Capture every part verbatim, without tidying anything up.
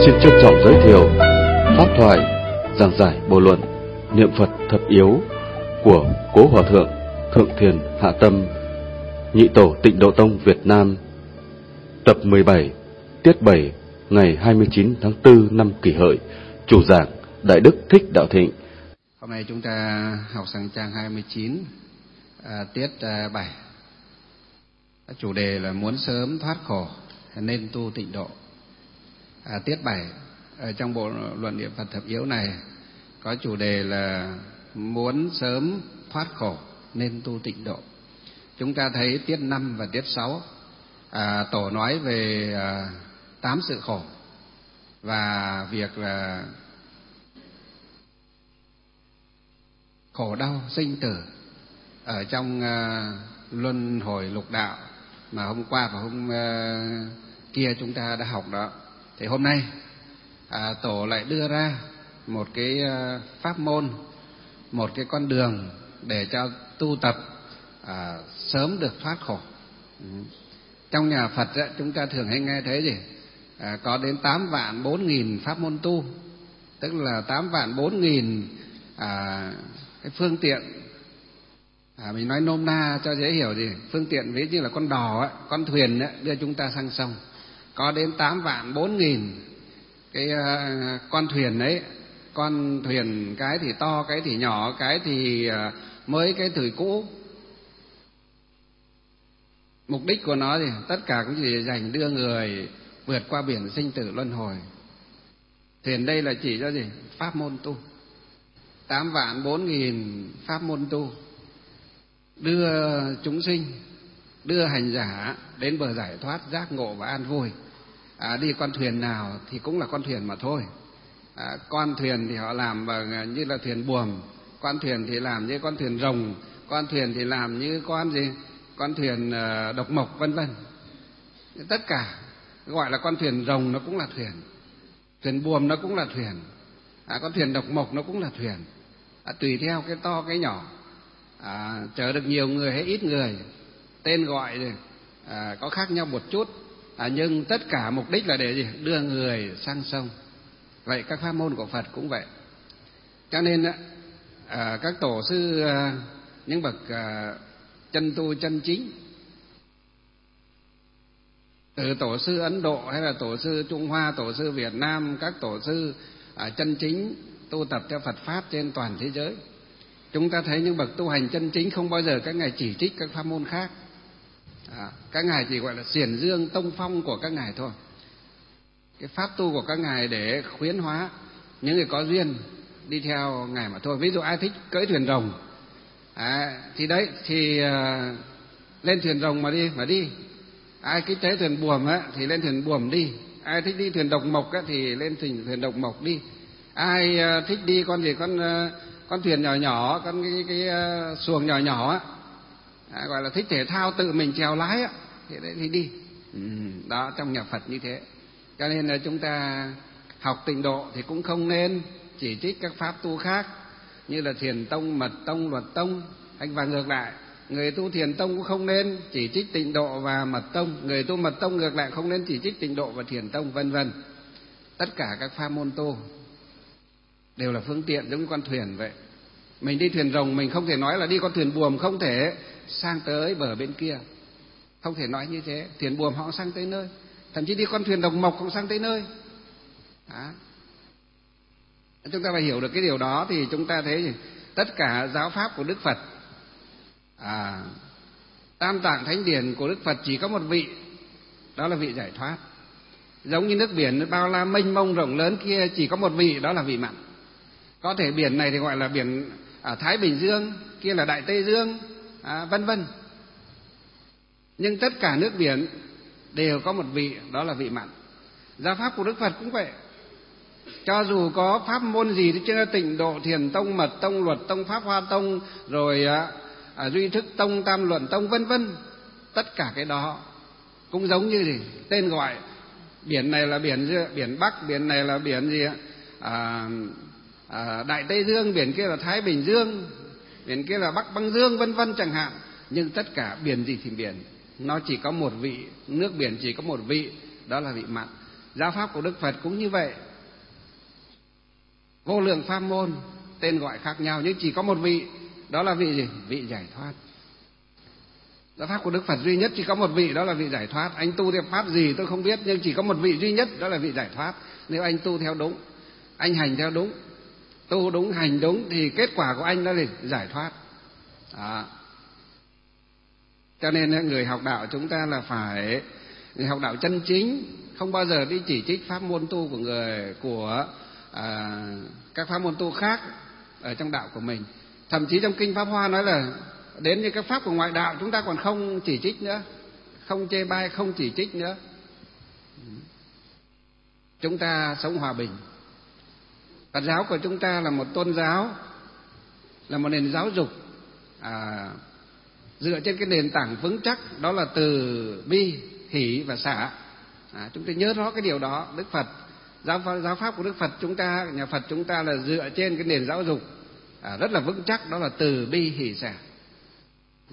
xin trân trọng giới thiệu pháp thoại giảng giải bộ luận Niệm Phật Thập Yếu của Cố Hòa Thượng Thượng Thiền Hạ Tâm, Nhị Tổ Tịnh Độ Tông Việt Nam, tập mười bảy, tiết bảy, ngày hai mươi chín tháng tư năm Kỷ Hợi. Chủ giảng Đại Đức Thích Đạo Thịnh. Hôm nay chúng ta học sang trang hai mươi chín, à, tiết à, bảy. Chủ đề là muốn sớm thoát khổ nên tu tịnh độ. À, tiết bảy ở trong bộ luận Niệm Phật Thập Yếu này có chủ đề là muốn sớm thoát khổ nên tu tịnh độ. Chúng ta thấy tiết năm và tiết sáu, à, Tổ nói về à, tám sự khổ và việc là khổ đau sinh tử ở trong à, luân hồi lục đạo mà hôm qua và hôm à, kia chúng ta đã học đó. Thì hôm nay à, Tổ lại đưa ra một cái à, pháp môn, một cái con đường để cho tu tập à, sớm được thoát khổ. Ừ. Trong nhà Phật á, chúng ta thường hay nghe thấy gì? À, có đến tám vạn bốn nghìn pháp môn tu, tức là tám vạn bốn nghìn à, cái phương tiện. À, mình nói nôm na cho dễ hiểu gì? Phương tiện ví như là con đò, á, con thuyền á, đưa chúng ta sang sông. Có đến tám vạn bốn nghìn cái uh, con thuyền ấy, con thuyền cái thì to, cái thì nhỏ, cái thì uh, mới, cái thì cũ. Mục đích của nó thì tất cả cũng chỉ dành đưa người vượt qua biển sinh tử luân hồi. Thuyền đây là chỉ cho gì? Pháp môn tu. Tám vạn bốn nghìn pháp môn tu đưa chúng sinh, đưa hành giả đến bờ giải thoát, giác ngộ và an vui. À, đi con thuyền nào thì cũng là con thuyền mà thôi. À, con thuyền thì họ làm bằng như là thuyền buồm, con thuyền thì làm như con thuyền rồng, con thuyền thì làm như con gì? Con thuyền uh, độc mộc vân vân. Tất cả gọi là con thuyền rồng nó cũng là thuyền, thuyền buồm nó cũng là thuyền, à, con thuyền độc mộc nó cũng là thuyền. À, tùy theo cái to cái nhỏ, à, chở được nhiều người hay ít người, tên gọi thì à, có khác nhau một chút, à, nhưng tất cả mục đích là để gì? Đưa người sang sông. Vậy các pháp môn của Phật cũng vậy. Cho nên à, các tổ sư, à, những bậc à, chân tu chân chính, từ tổ sư Ấn Độ hay là tổ sư Trung Hoa, tổ sư Việt Nam, các tổ sư à, chân chính tu tập theo Phật pháp trên toàn thế giới, chúng ta thấy những bậc tu hành chân chính không bao giờ các ngài chỉ trích các pháp môn khác. À, các ngài chỉ gọi là xiển dương tông phong của các ngài thôi. Cái pháp tu của các ngài để khuyến hóa những người có duyên đi theo ngài mà thôi. Ví dụ ai thích cưỡi thuyền rồng, à, thì đấy thì uh, lên thuyền rồng mà đi mà đi. Ai thích tới thuyền buồm á thì lên thuyền buồm đi. Ai thích đi thuyền độc mộc á thì lên thuyền, thuyền độc mộc đi. Ai uh, thích đi con gì con uh, con thuyền nhỏ nhỏ, con cái, cái, cái uh, xuồng nhỏ nhỏ á, à, gọi là thích thể thao tự mình chèo lái á, thì đấy thì đi. Ừ, đó, trong nhà Phật như thế. Cho nên là chúng ta học tịnh độ thì cũng không nên chỉ trích các pháp tu khác như là thiền tông, mật tông, luật tông, hay và ngược lại. Người tu thiền tông cũng không nên chỉ trích tịnh độ và mật tông, người tu mật tông ngược lại không nên chỉ trích tịnh độ và thiền tông, vân vân. Tất cả các pháp môn tu đều là phương tiện giống như con thuyền vậy. Mình đi thuyền rồng mình không thể nói là đi con thuyền buồm không thể sang tới bờ bên kia, không thể nói như thế. Thuyền buồm họ sang tới nơi, thậm chí đi con thuyền độc mộc cũng sang tới nơi. Đó. Chúng ta phải hiểu được cái điều đó thì chúng ta thấy gì? Tất cả giáo pháp của Đức Phật, à, tam tạng thánh điển của Đức Phật chỉ có một vị, đó là vị giải thoát. Giống như nước biển bao la mênh mông rộng lớn kia chỉ có một vị, đó là vị mặn. Có thể biển này thì gọi là biển ở Thái Bình Dương, kia là Đại Tây Dương, à, vân vân. Nhưng tất cả nước biển đều có một vị, đó là vị mặn. Giáo pháp của Đức Phật cũng vậy. Cho dù có pháp môn gì thì chưa, tịnh độ, thiền tông, mật tông, luật tông, pháp hoa tông, rồi à, à, duy thức tông, tam luận tông, vân vân, tất cả cái đó cũng giống như gì? Tên gọi. Biển này là biển biển Bắc, biển này là biển gì ạ? À, à, Đại Tây Dương, biển kia là Thái Bình Dương, biển kia là Bắc Băng Dương, vân vân chẳng hạn. Nhưng tất cả biển gì thì biển, nó chỉ có một vị, nước biển chỉ có một vị, đó là vị mặn. Giáo pháp của Đức Phật cũng như vậy, vô lượng pháp môn, tên gọi khác nhau nhưng chỉ có một vị, đó là vị gì? Vị giải thoát. Giáo pháp của Đức Phật duy nhất chỉ có một vị, đó là vị giải thoát. Anh tu theo pháp gì tôi không biết, nhưng chỉ có một vị duy nhất, đó là vị giải thoát. Nếu anh tu theo đúng, anh hành theo đúng, tu đúng, hành đúng thì kết quả của anh đó là giải thoát. Đó. Cho nên người học đạo chúng ta là phải người học đạo chân chính, không bao giờ đi chỉ trích pháp môn tu của người của à, các pháp môn tu khác ở trong đạo của mình. Thậm chí trong kinh Pháp Hoa nói là đến như các pháp của ngoại đạo chúng ta còn không chỉ trích nữa, không chê bai, không chỉ trích nữa. Chúng ta sống hòa bình. Phật giáo của chúng ta là một tôn giáo, là một nền giáo dục à, dựa trên cái nền tảng vững chắc, đó là từ bi, hỷ và xả. À, chúng ta nhớ rõ cái điều đó. Đức Phật, giáo pháp, giáo pháp của Đức Phật chúng ta, nhà Phật chúng ta là dựa trên cái nền giáo dục à, rất là vững chắc, đó là từ bi, hỷ, xả. Ừ.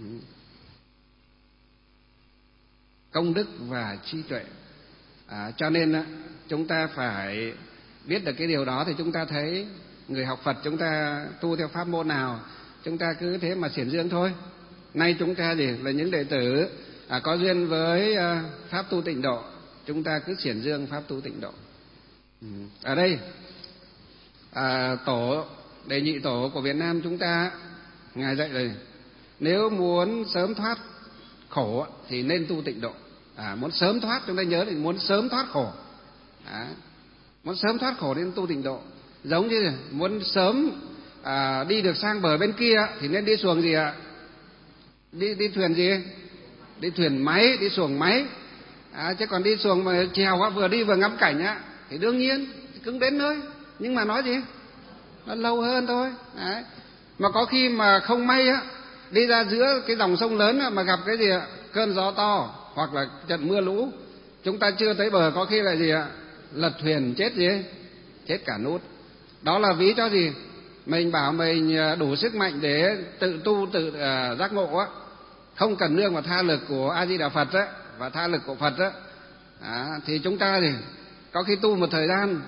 Công đức và trí tuệ. À, cho nên chúng ta phải biết được cái điều đó thì chúng ta thấy người học Phật chúng ta tu theo pháp môn nào, chúng ta cứ thế mà xiển dương thôi. Nay chúng ta gì là những đệ tử à, có duyên với à, pháp tu tịnh độ, chúng ta cứ xiển dương pháp tu tịnh độ. Ừ. Ở đây à, tổ đệ nhị tổ của Việt Nam chúng ta, ngài dạy là nếu muốn sớm thoát khổ thì nên tu tịnh độ. À, muốn sớm thoát, chúng ta nhớ thì muốn sớm thoát khổ. À, muốn sớm thoát khổ nên tu tịnh độ. Giống như muốn sớm à, đi được sang bờ bên kia thì nên đi xuồng gì ạ? Đi đi thuyền gì? Đi thuyền máy, đi xuồng máy. À, chứ còn đi xuồng mà chèo quá, vừa đi vừa ngắm cảnh á thì đương nhiên cứng đến nơi. Nhưng mà nói gì? Nó lâu hơn thôi. Đấy. Mà có khi mà không may á, đi ra giữa cái dòng sông lớn á, mà gặp cái gì ạ? Cơn gió to hoặc là trận mưa lũ, chúng ta chưa tới bờ, có khi là gì ạ? Lật thuyền, chết gì? Chết cả nút. Đó là ví cho gì? Mình bảo mình đủ sức mạnh để tự tu, tự uh, giác ngộ á, không cần nương vào tha lực của A Di Đà Phật á và tha lực của Phật á, à, thì chúng ta thì có khi tu một thời gian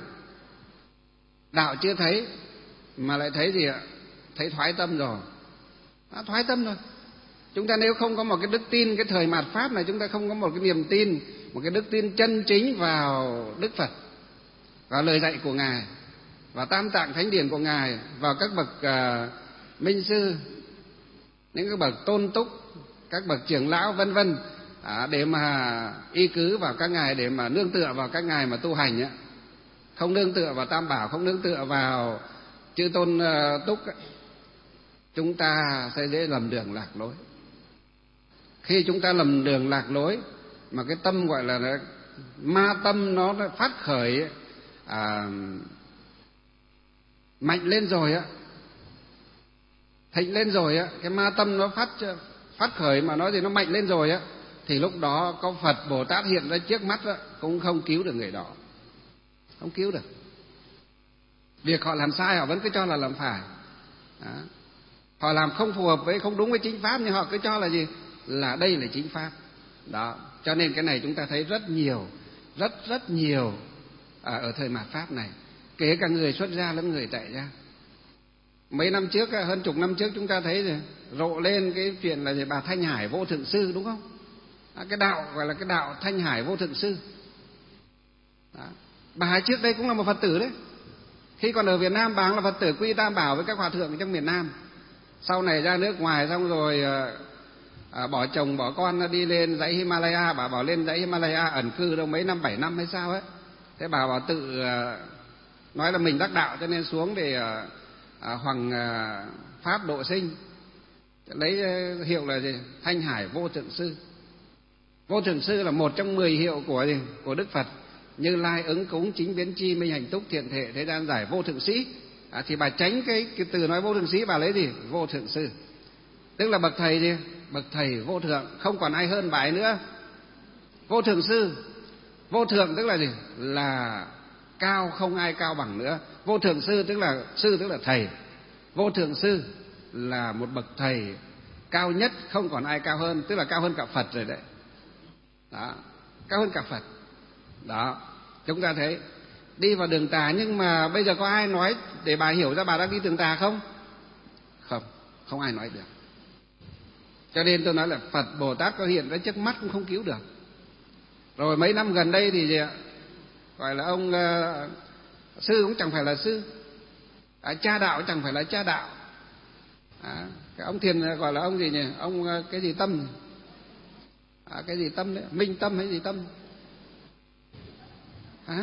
đạo chưa thấy mà lại thấy gì ạ? Thấy thoái tâm rồi. À, thoái tâm rồi. Chúng ta nếu không có một cái đức tin, cái thời mạt Pháp này chúng ta không có một cái niềm tin, một cái đức tin chân chính vào Đức Phật, vào lời dạy của Ngài, vào Tam Tạng Thánh Điển của Ngài, vào các bậc uh, minh sư, những cái bậc tôn túc, các bậc trưởng lão vân vân, à, để mà y cứ vào các ngài, để mà nương tựa vào các ngài mà tu hành á, không nương tựa vào Tam Bảo, không nương tựa vào chư tôn uh, túc á, chúng ta sẽ dễ lầm đường lạc lối. Khi chúng ta lầm đường lạc lối mà cái tâm gọi là ma tâm nó phát khởi à, mạnh lên rồi á, thịnh lên rồi á, cái ma tâm nó phát phát khởi mà nói gì nó mạnh lên rồi á, thì lúc đó có Phật Bồ Tát hiện ra trước mắt á, cũng không cứu được người đó, không cứu được. Việc họ làm sai họ vẫn cứ cho là làm phải. Đó. Họ làm không phù hợp với, không đúng với chính pháp, nhưng họ cứ cho là gì? Là đây là chính pháp. Đó. Cho nên cái này chúng ta thấy rất nhiều, rất rất nhiều à, ở thời mạt Pháp này, kể cả người xuất gia lẫn người tại gia. Mấy năm trước, hơn chục năm trước chúng ta thấy rồi, rộ lên cái chuyện là gì? Bà Thanh Hải Vô Thượng Sư, đúng không? À, cái đạo gọi là cái đạo Thanh Hải Vô Thượng Sư. Đó. Bà ấy trước đây cũng là một Phật tử đấy. Khi còn ở Việt Nam bà là Phật tử quy Tam Bảo với các hòa thượng trong miền Nam. Sau này ra nước ngoài xong rồi à, bỏ chồng bỏ con đi lên dãy Himalaya. Bà bảo lên dãy Himalaya ẩn cư đâu mấy năm, bảy năm hay sao ấy. Thế bà bảo tự à, nói là mình đắc đạo cho nên xuống để à, à, Hoàng à, Pháp độ sinh, lấy à, hiệu là gì? Thanh Hải Vô Thượng Sư. Vô Thượng Sư là một trong mười hiệu của gì? Của Đức Phật. Như Lai, Ứng Cúng, Chính Biến Chi, Minh Hạnh Túc, Thiện Thể, Thế Gian Giải, Vô Thượng Sĩ. À, thì bà tránh cái, cái từ nói Vô Thượng Sĩ, bà lấy gì? Vô Thượng Sư. Tức là bậc thầy gì? Bậc thầy vô thượng, không còn ai hơn bà ấy nữa. Vô Thượng Sư. Vô thượng tức là gì? Là cao, không ai cao bằng nữa. Vô Thượng Sư tức là sư tức là thầy. Vô Thượng Sư là một bậc thầy cao nhất, không còn ai cao hơn, tức là cao hơn cả Phật rồi đấy. Đó, cao hơn cả Phật. Đó. Chúng ta thấy đi vào đường tà, nhưng mà bây giờ có ai nói để bà hiểu ra bà đang đi đường tà không? Không, không ai nói được. Cho nên tôi nói là Phật Bồ Tát có hiện ra trước mắt cũng không cứu được. Rồi mấy năm gần đây thì gì ạ? Gọi là ông uh, sư cũng chẳng phải là sư, à, cha đạo chẳng phải là cha đạo, à, cái ông thiền gọi là ông gì nhỉ? Ông uh, cái gì Tâm, à, cái gì Tâm đấy, Minh Tâm hay gì Tâm? Hả?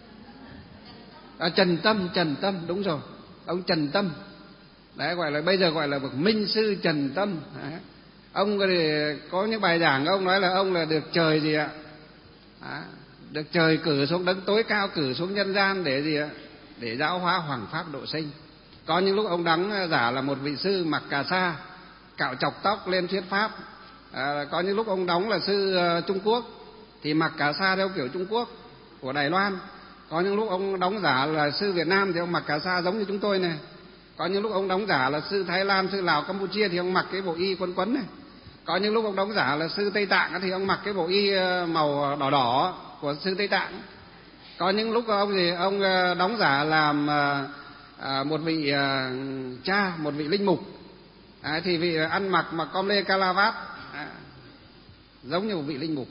À, Trần Tâm, Trần Tâm, đúng rồi, ông Trần Tâm. Đấy, gọi là bây giờ gọi là bậc Minh sư Trần Tâm. Đấy. Ông thì có những bài giảng ông nói là ông là được trời gì ạ? À, được trời cử xuống, đấng tối cao cử xuống nhân gian để gì ạ? Để giáo hóa hoằng pháp độ sinh. Có những lúc ông đóng giả là một vị sư mặc cà sa, cạo chọc tóc lên thuyết pháp. À, có những lúc ông đóng là sư uh, Trung Quốc thì mặc cà sa theo kiểu Trung Quốc của Đài Loan. Có những lúc ông đóng giả là sư Việt Nam thì ông mặc cà sa giống như chúng tôi này. Có những lúc ông đóng giả là sư Thái Lan, sư Lào, Campuchia thì ông mặc cái bộ y quấn quấn này. Có những lúc ông đóng giả là sư Tây Tạng thì ông mặc cái bộ y màu đỏ đỏ của sư Tây Tạng. Có những lúc ông gì ông đóng giả làm một vị cha, một vị linh mục, à, thì vị ăn mặc mặc com lê calavat, à, giống như một vị linh mục.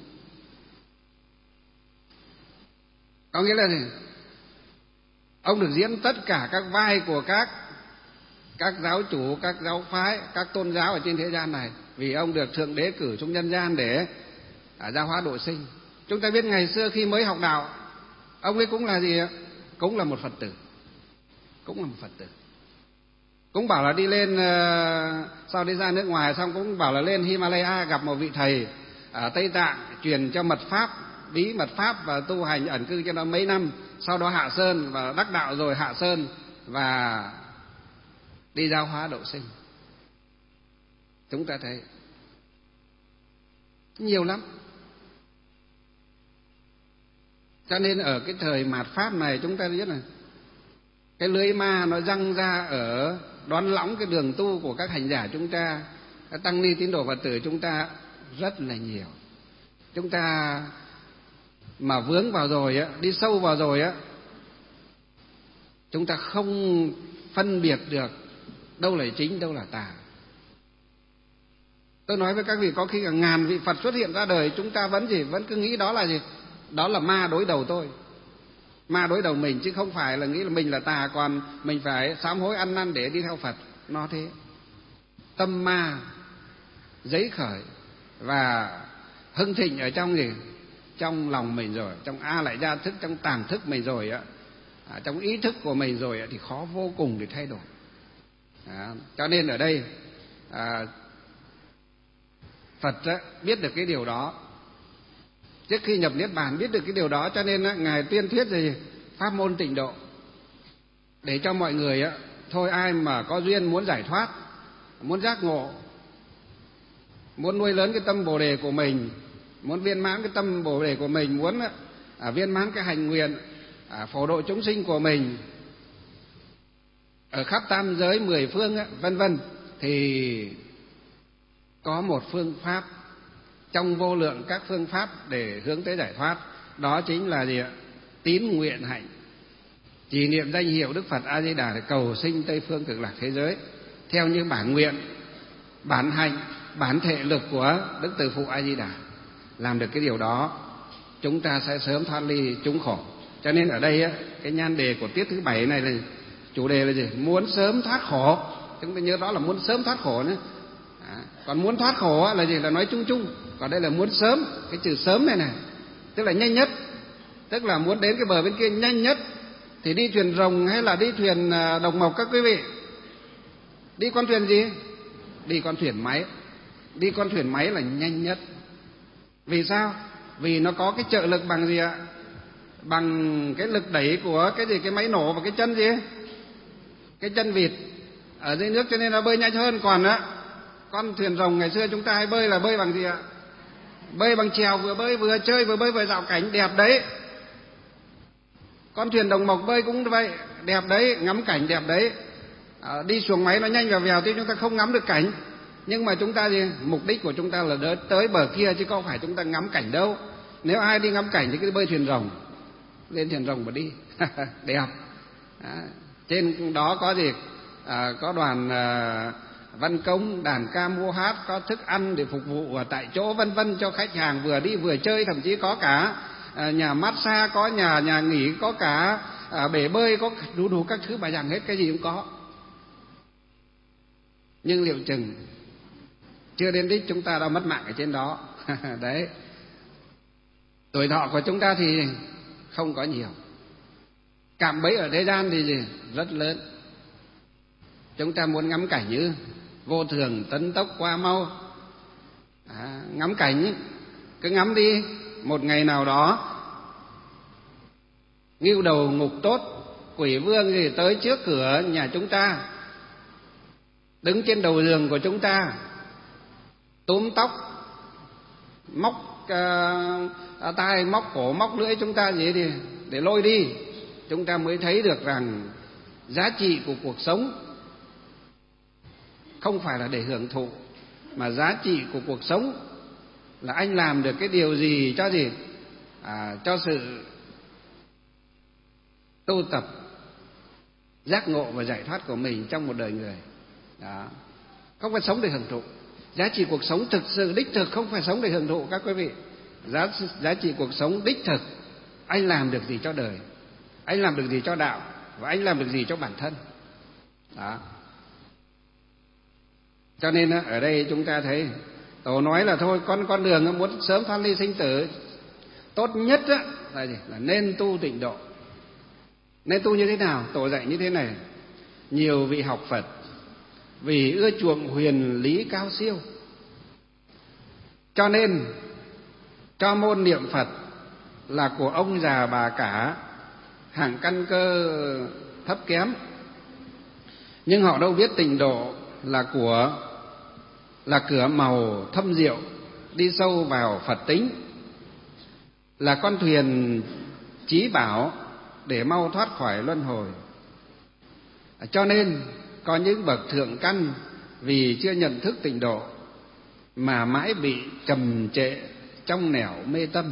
Có nghĩa là gì? Ông được diễn tất cả các vai của các các giáo chủ, các giáo phái, các tôn giáo ở trên thế gian này, vì ông được Thượng Đế cử xuống nhân gian để à, giáo hóa độ sinh. Chúng ta biết ngày xưa khi mới học đạo, ông ấy cũng là gì ạ? Cũng là một Phật tử, cũng là một Phật tử. Cũng bảo là đi lên, sau đi ra nước ngoài xong cũng bảo là lên Himalaya gặp một vị thầy ở Tây Tạng truyền cho mật pháp, bí mật pháp và tu hành ẩn cư cho nó mấy năm, sau đó hạ sơn và đắc đạo rồi hạ sơn và đi giáo hóa độ sinh. Chúng ta thấy nhiều lắm. Cho nên ở cái thời mạt Pháp này chúng ta biết là cái lưới ma nó răng ra ở đón lõng cái đường tu của các hành giả chúng ta, các tăng ni tín đồ Phật tử chúng ta rất là nhiều. Chúng ta mà vướng vào rồi á, đi sâu vào rồi á, chúng ta không phân biệt được đâu là chính, đâu là tà. Tôi nói với các vị, có khi cả ngàn vị Phật xuất hiện ra đời, chúng ta vẫn gì, vẫn cứ nghĩ đó là gì? Đó là ma đối đầu tôi, ma đối đầu mình, chứ không phải là nghĩ là mình là tà, còn mình phải sám hối ăn năn để đi theo Phật. Nó thế. Tâm ma giấy khởi và hưng thịnh ở trong gì? Trong lòng mình rồi, trong a lại gia thức, trong tàng thức mình rồi á, à, trong ý thức của mình rồi á, thì khó vô cùng để thay đổi. À, cho nên ở đây à, Phật á, biết được cái điều đó. Trước khi nhập Niết Bàn biết được cái điều đó, cho nên á, Ngài tuyên thuyết gì? Pháp môn tịnh độ, để cho mọi người á, thôi ai mà có duyên muốn giải thoát, muốn giác ngộ, muốn nuôi lớn cái tâm Bồ đề của mình, muốn viên mãn cái tâm Bồ đề của mình, muốn à, viên mãn cái hành nguyện à, phổ độ chúng sinh của mình ở khắp tam giới mười phương á, vân vân, thì có một phương pháp trong vô lượng các phương pháp để hướng tới giải thoát. Đó chính là gì ạ? Tín nguyện hạnh, chỉ niệm danh hiệu Đức Phật A Di Đà để cầu sinh Tây phương cực lạc thế giới theo như bản nguyện, bản hạnh, bản thể lực của Đức Từ Phụ A Di Đà. Làm được cái điều đó, chúng ta sẽ sớm thoát ly chúng khổ. Cho nên ở đây á, cái nhan đề của tiết thứ bảy này là chủ đề là gì? Muốn sớm thoát khổ. Chúng ta nhớ đó là muốn sớm thoát khổ nữa. À, còn muốn thoát khổ là gì? Là nói chung chung. Còn đây là muốn sớm. Cái chữ sớm này này, tức là nhanh nhất, tức là muốn đến cái bờ bên kia nhanh nhất. Thì đi thuyền rồng hay là đi thuyền đồng mộc các quý vị? Đi con thuyền gì? Đi con thuyền máy. Đi con thuyền máy là nhanh nhất. Vì sao? Vì nó có cái trợ lực bằng gì ạ? Bằng cái lực đẩy của cái gì? Cái máy nổ và cái chân gì? Cái chân vịt ở dưới nước, cho nên nó bơi nhanh hơn. Còn á, con thuyền rồng ngày xưa chúng ta hay bơi là bơi bằng gì ạ? Bơi bằng chèo, vừa bơi vừa chơi, vừa bơi vừa dạo cảnh, đẹp đấy. Con thuyền đồng mộc bơi cũng vậy, đẹp đấy, ngắm cảnh đẹp đấy. À, đi xuồng máy nó nhanh và vèo thì chúng ta không ngắm được cảnh. Nhưng mà chúng ta gì? Mục đích của chúng ta là tới bờ kia chứ không phải chúng ta ngắm cảnh đâu. Nếu ai đi ngắm cảnh thì cứ bơi thuyền rồng. lên thuyền rồng mà đi. Đẹp. Đó. Trên đó có gì? À, có đoàn à, văn công, đàn ca múa hát, có thức ăn để phục vụ ở tại chỗ vân vân cho khách hàng vừa đi vừa chơi, thậm chí có cả à, nhà massage, có nhà nhà nghỉ, có cả à, bể bơi, có đủ đủ các thứ bà rằng hết, cái gì cũng có. Nhưng liệu chừng chưa đến đích chúng ta đã mất mạng ở trên đó. Đấy. Tuổi thọ của chúng ta thì không có nhiều, cạm bẫy ở thế gian thì gì? Rất lớn. Chúng ta muốn ngắm cảnh như vô thường tấn tốc qua mau, à, ngắm cảnh ý, cứ ngắm đi. Một ngày nào đó ngưu đầu ngục tốt, quỷ vương gì tới trước cửa nhà chúng ta, đứng trên đầu giường của chúng ta, túm tóc, móc uh, tai, móc cổ, móc lưỡi chúng ta gì thì để lôi đi. Chúng ta mới thấy được rằng giá trị của cuộc sống không phải là để hưởng thụ, mà giá trị của cuộc sống là anh làm được cái điều gì cho gì? À, cho sự tu tập, giác ngộ và giải thoát của mình trong một đời người. Đó. Không phải sống để hưởng thụ. Giá trị cuộc sống thực sự đích thực không phải sống để hưởng thụ các quý vị. Giá, giá trị cuộc sống đích thực, anh làm được gì cho đời, anh làm được gì cho đạo, và anh làm được gì cho bản thân. Đó. Cho nên ở đây chúng ta thấy Tổ nói là thôi con con đường muốn sớm thoát ly sinh tử, tốt nhất á, là gì? Là nên tu tịnh độ. Nên tu như thế nào? Tổ dạy như thế này: nhiều vị học Phật vì ưa chuộng huyền lý cao siêu, cho nên cho môn niệm Phật là của ông già bà cả, hạng căn cơ thấp kém. Nhưng họ đâu biết tịnh độ là của là cửa màu thâm diệu đi sâu vào Phật tính, là con thuyền chí bảo để mau thoát khỏi luân hồi. Cho nên có những bậc thượng căn vì chưa nhận thức tịnh độ mà mãi bị trầm trệ trong nẻo mê tâm,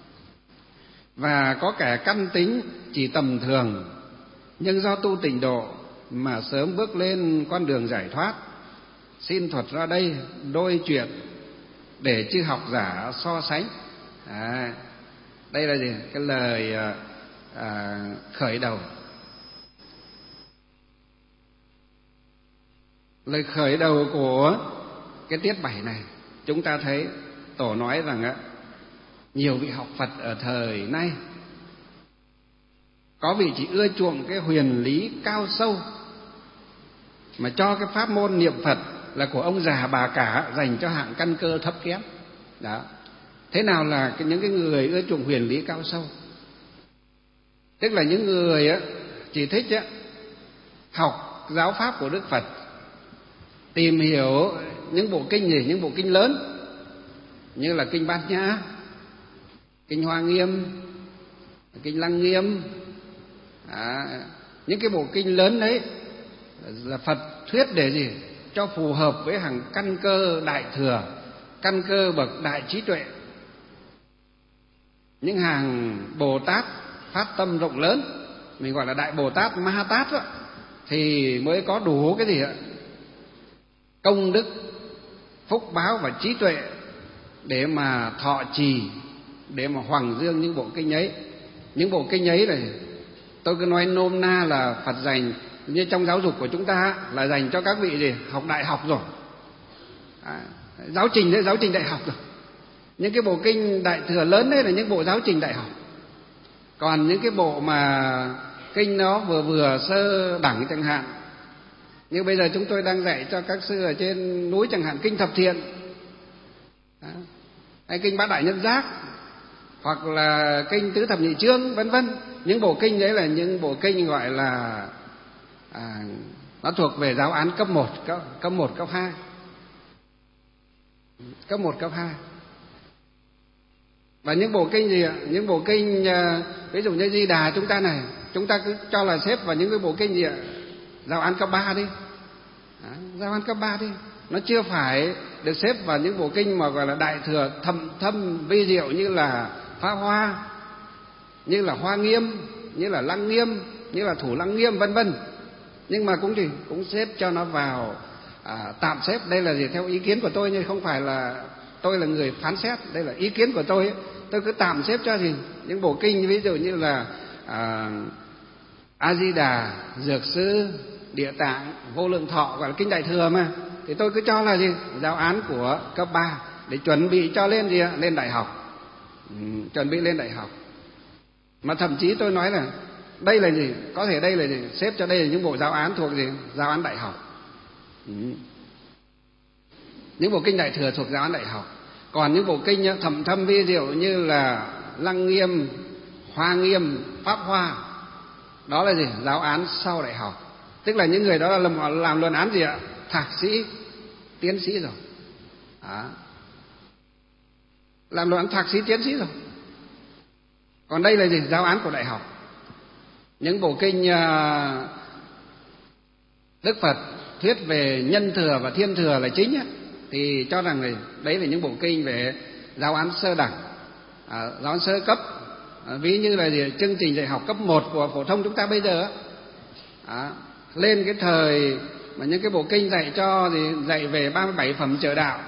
và có kẻ căn tính chỉ tầm thường nhưng do tu tịnh độ mà sớm bước lên con đường giải thoát. Xin thuật ra đây đôi chuyện để chư học giả so sánh. À, đây là gì? Cái lời à, à, khởi đầu. Lời khởi đầu của cái tiết bảy này, chúng ta thấy Tổ nói rằng á, nhiều vị học Phật ở thời nay có vị chỉ ưa chuộng cái huyền lý cao sâu, mà cho cái pháp môn niệm Phật là của ông già bà cả, dành cho hạng căn cơ thấp kém. Đó. Thế nào là cái, những cái người ưa chuộng huyền lý cao sâu? Tức là những người á, chỉ thích á, học giáo pháp của Đức Phật, tìm hiểu những bộ kinh gì, những bộ kinh lớn như là kinh Bát Nhã, kinh Hoa Nghiêm, kinh Lăng Nghiêm. À, những cái bộ kinh lớn đấy là Phật thuyết để gì? Cho phù hợp với hàng căn cơ đại thừa, căn cơ bậc đại trí tuệ. Những hàng Bồ Tát phát tâm rộng lớn, mình gọi là Đại Bồ Tát, Ma Ha Tát đó, thì mới có đủ cái gì ạ? Công đức, phúc báo và trí tuệ để mà thọ trì, để mà hoằng dương những bộ kinh ấy. Những bộ kinh ấy này tôi cứ nói nôm na là Phật dành, như trong giáo dục của chúng ta là dành cho các vị gì? Học đại học rồi. À, giáo trình đấy, giáo trình đại học rồi. Những cái bộ kinh đại thừa lớn đấy là những bộ giáo trình đại học. Còn những cái bộ mà kinh nó vừa vừa sơ đẳng chẳng hạn, như bây giờ chúng tôi đang dạy cho các sư ở trên núi chẳng hạn, kinh Thập Thiện, đó, hay kinh Bát Đại Nhân Giác, hoặc là kinh Tứ Thập Nhị Chương, vân vân. Những bộ kinh đấy là những bộ kinh gọi là à, nó thuộc về giáo án cấp một, cấp, cấp một, cấp hai, cấp một, cấp hai. Và những bộ kinh gì ạ? Những bộ kinh ví dụ như Di Đà chúng ta này, chúng ta cứ cho là xếp vào những cái bộ kinh gì ạ? Giáo án cấp ba đi. Đó, giáo án cấp ba đi. Nó chưa phải được xếp vào những bộ kinh mà gọi là đại thừa thâm thâm vi diệu như là Pháp Hoa, như là Hoa Nghiêm, như là Lăng Nghiêm, như là Thủ Lăng Nghiêm vân vân. Nhưng mà cũng thì cũng xếp cho nó vào à, tạm xếp. Đây là gì? Theo ý kiến của tôi, nhưng không phải là tôi là người phán xét. Đây là ý kiến của tôi ấy. Tôi cứ tạm xếp cho gì những bộ kinh ví dụ như là à, A Di Đà, Dược Sư, Địa Tạng, Vô Lượng Thọ, gọi là kinh Đại Thừa mà, thì tôi cứ cho là gì giáo án của cấp ba để chuẩn bị cho lên gì lên đại học, ừ, chuẩn bị lên đại học. Mà thậm chí tôi nói là đây là gì, có thể đây là gì, xếp cho đây là những bộ giáo án thuộc gì giáo án đại học, ừ. Những bộ kinh Đại Thừa thuộc giáo án đại học. Còn những bộ kinh thầm thâm vi diệu như là Lăng Nghiêm, Hoa Nghiêm, Pháp Hoa, đó là gì giáo án sau đại học. Tức là những người đó là làm, làm luận án gì ạ? Thạc sĩ, tiến sĩ rồi. Đó. Làm luận án thạc sĩ, tiến sĩ rồi. Còn đây là gì? Giáo án của đại học. Những bộ kinh uh, Đức Phật thuyết về nhân thừa và thiên thừa là chính á, thì cho rằng này, đấy là những bộ kinh về giáo án sơ đẳng, à, giáo án sơ cấp, à, ví như là gì, chương trình dạy học cấp một của phổ thông chúng ta bây giờ á. À, lên cái thời mà những cái bộ kinh dạy cho thì dạy về ba mươi bảy phẩm trợ đạo,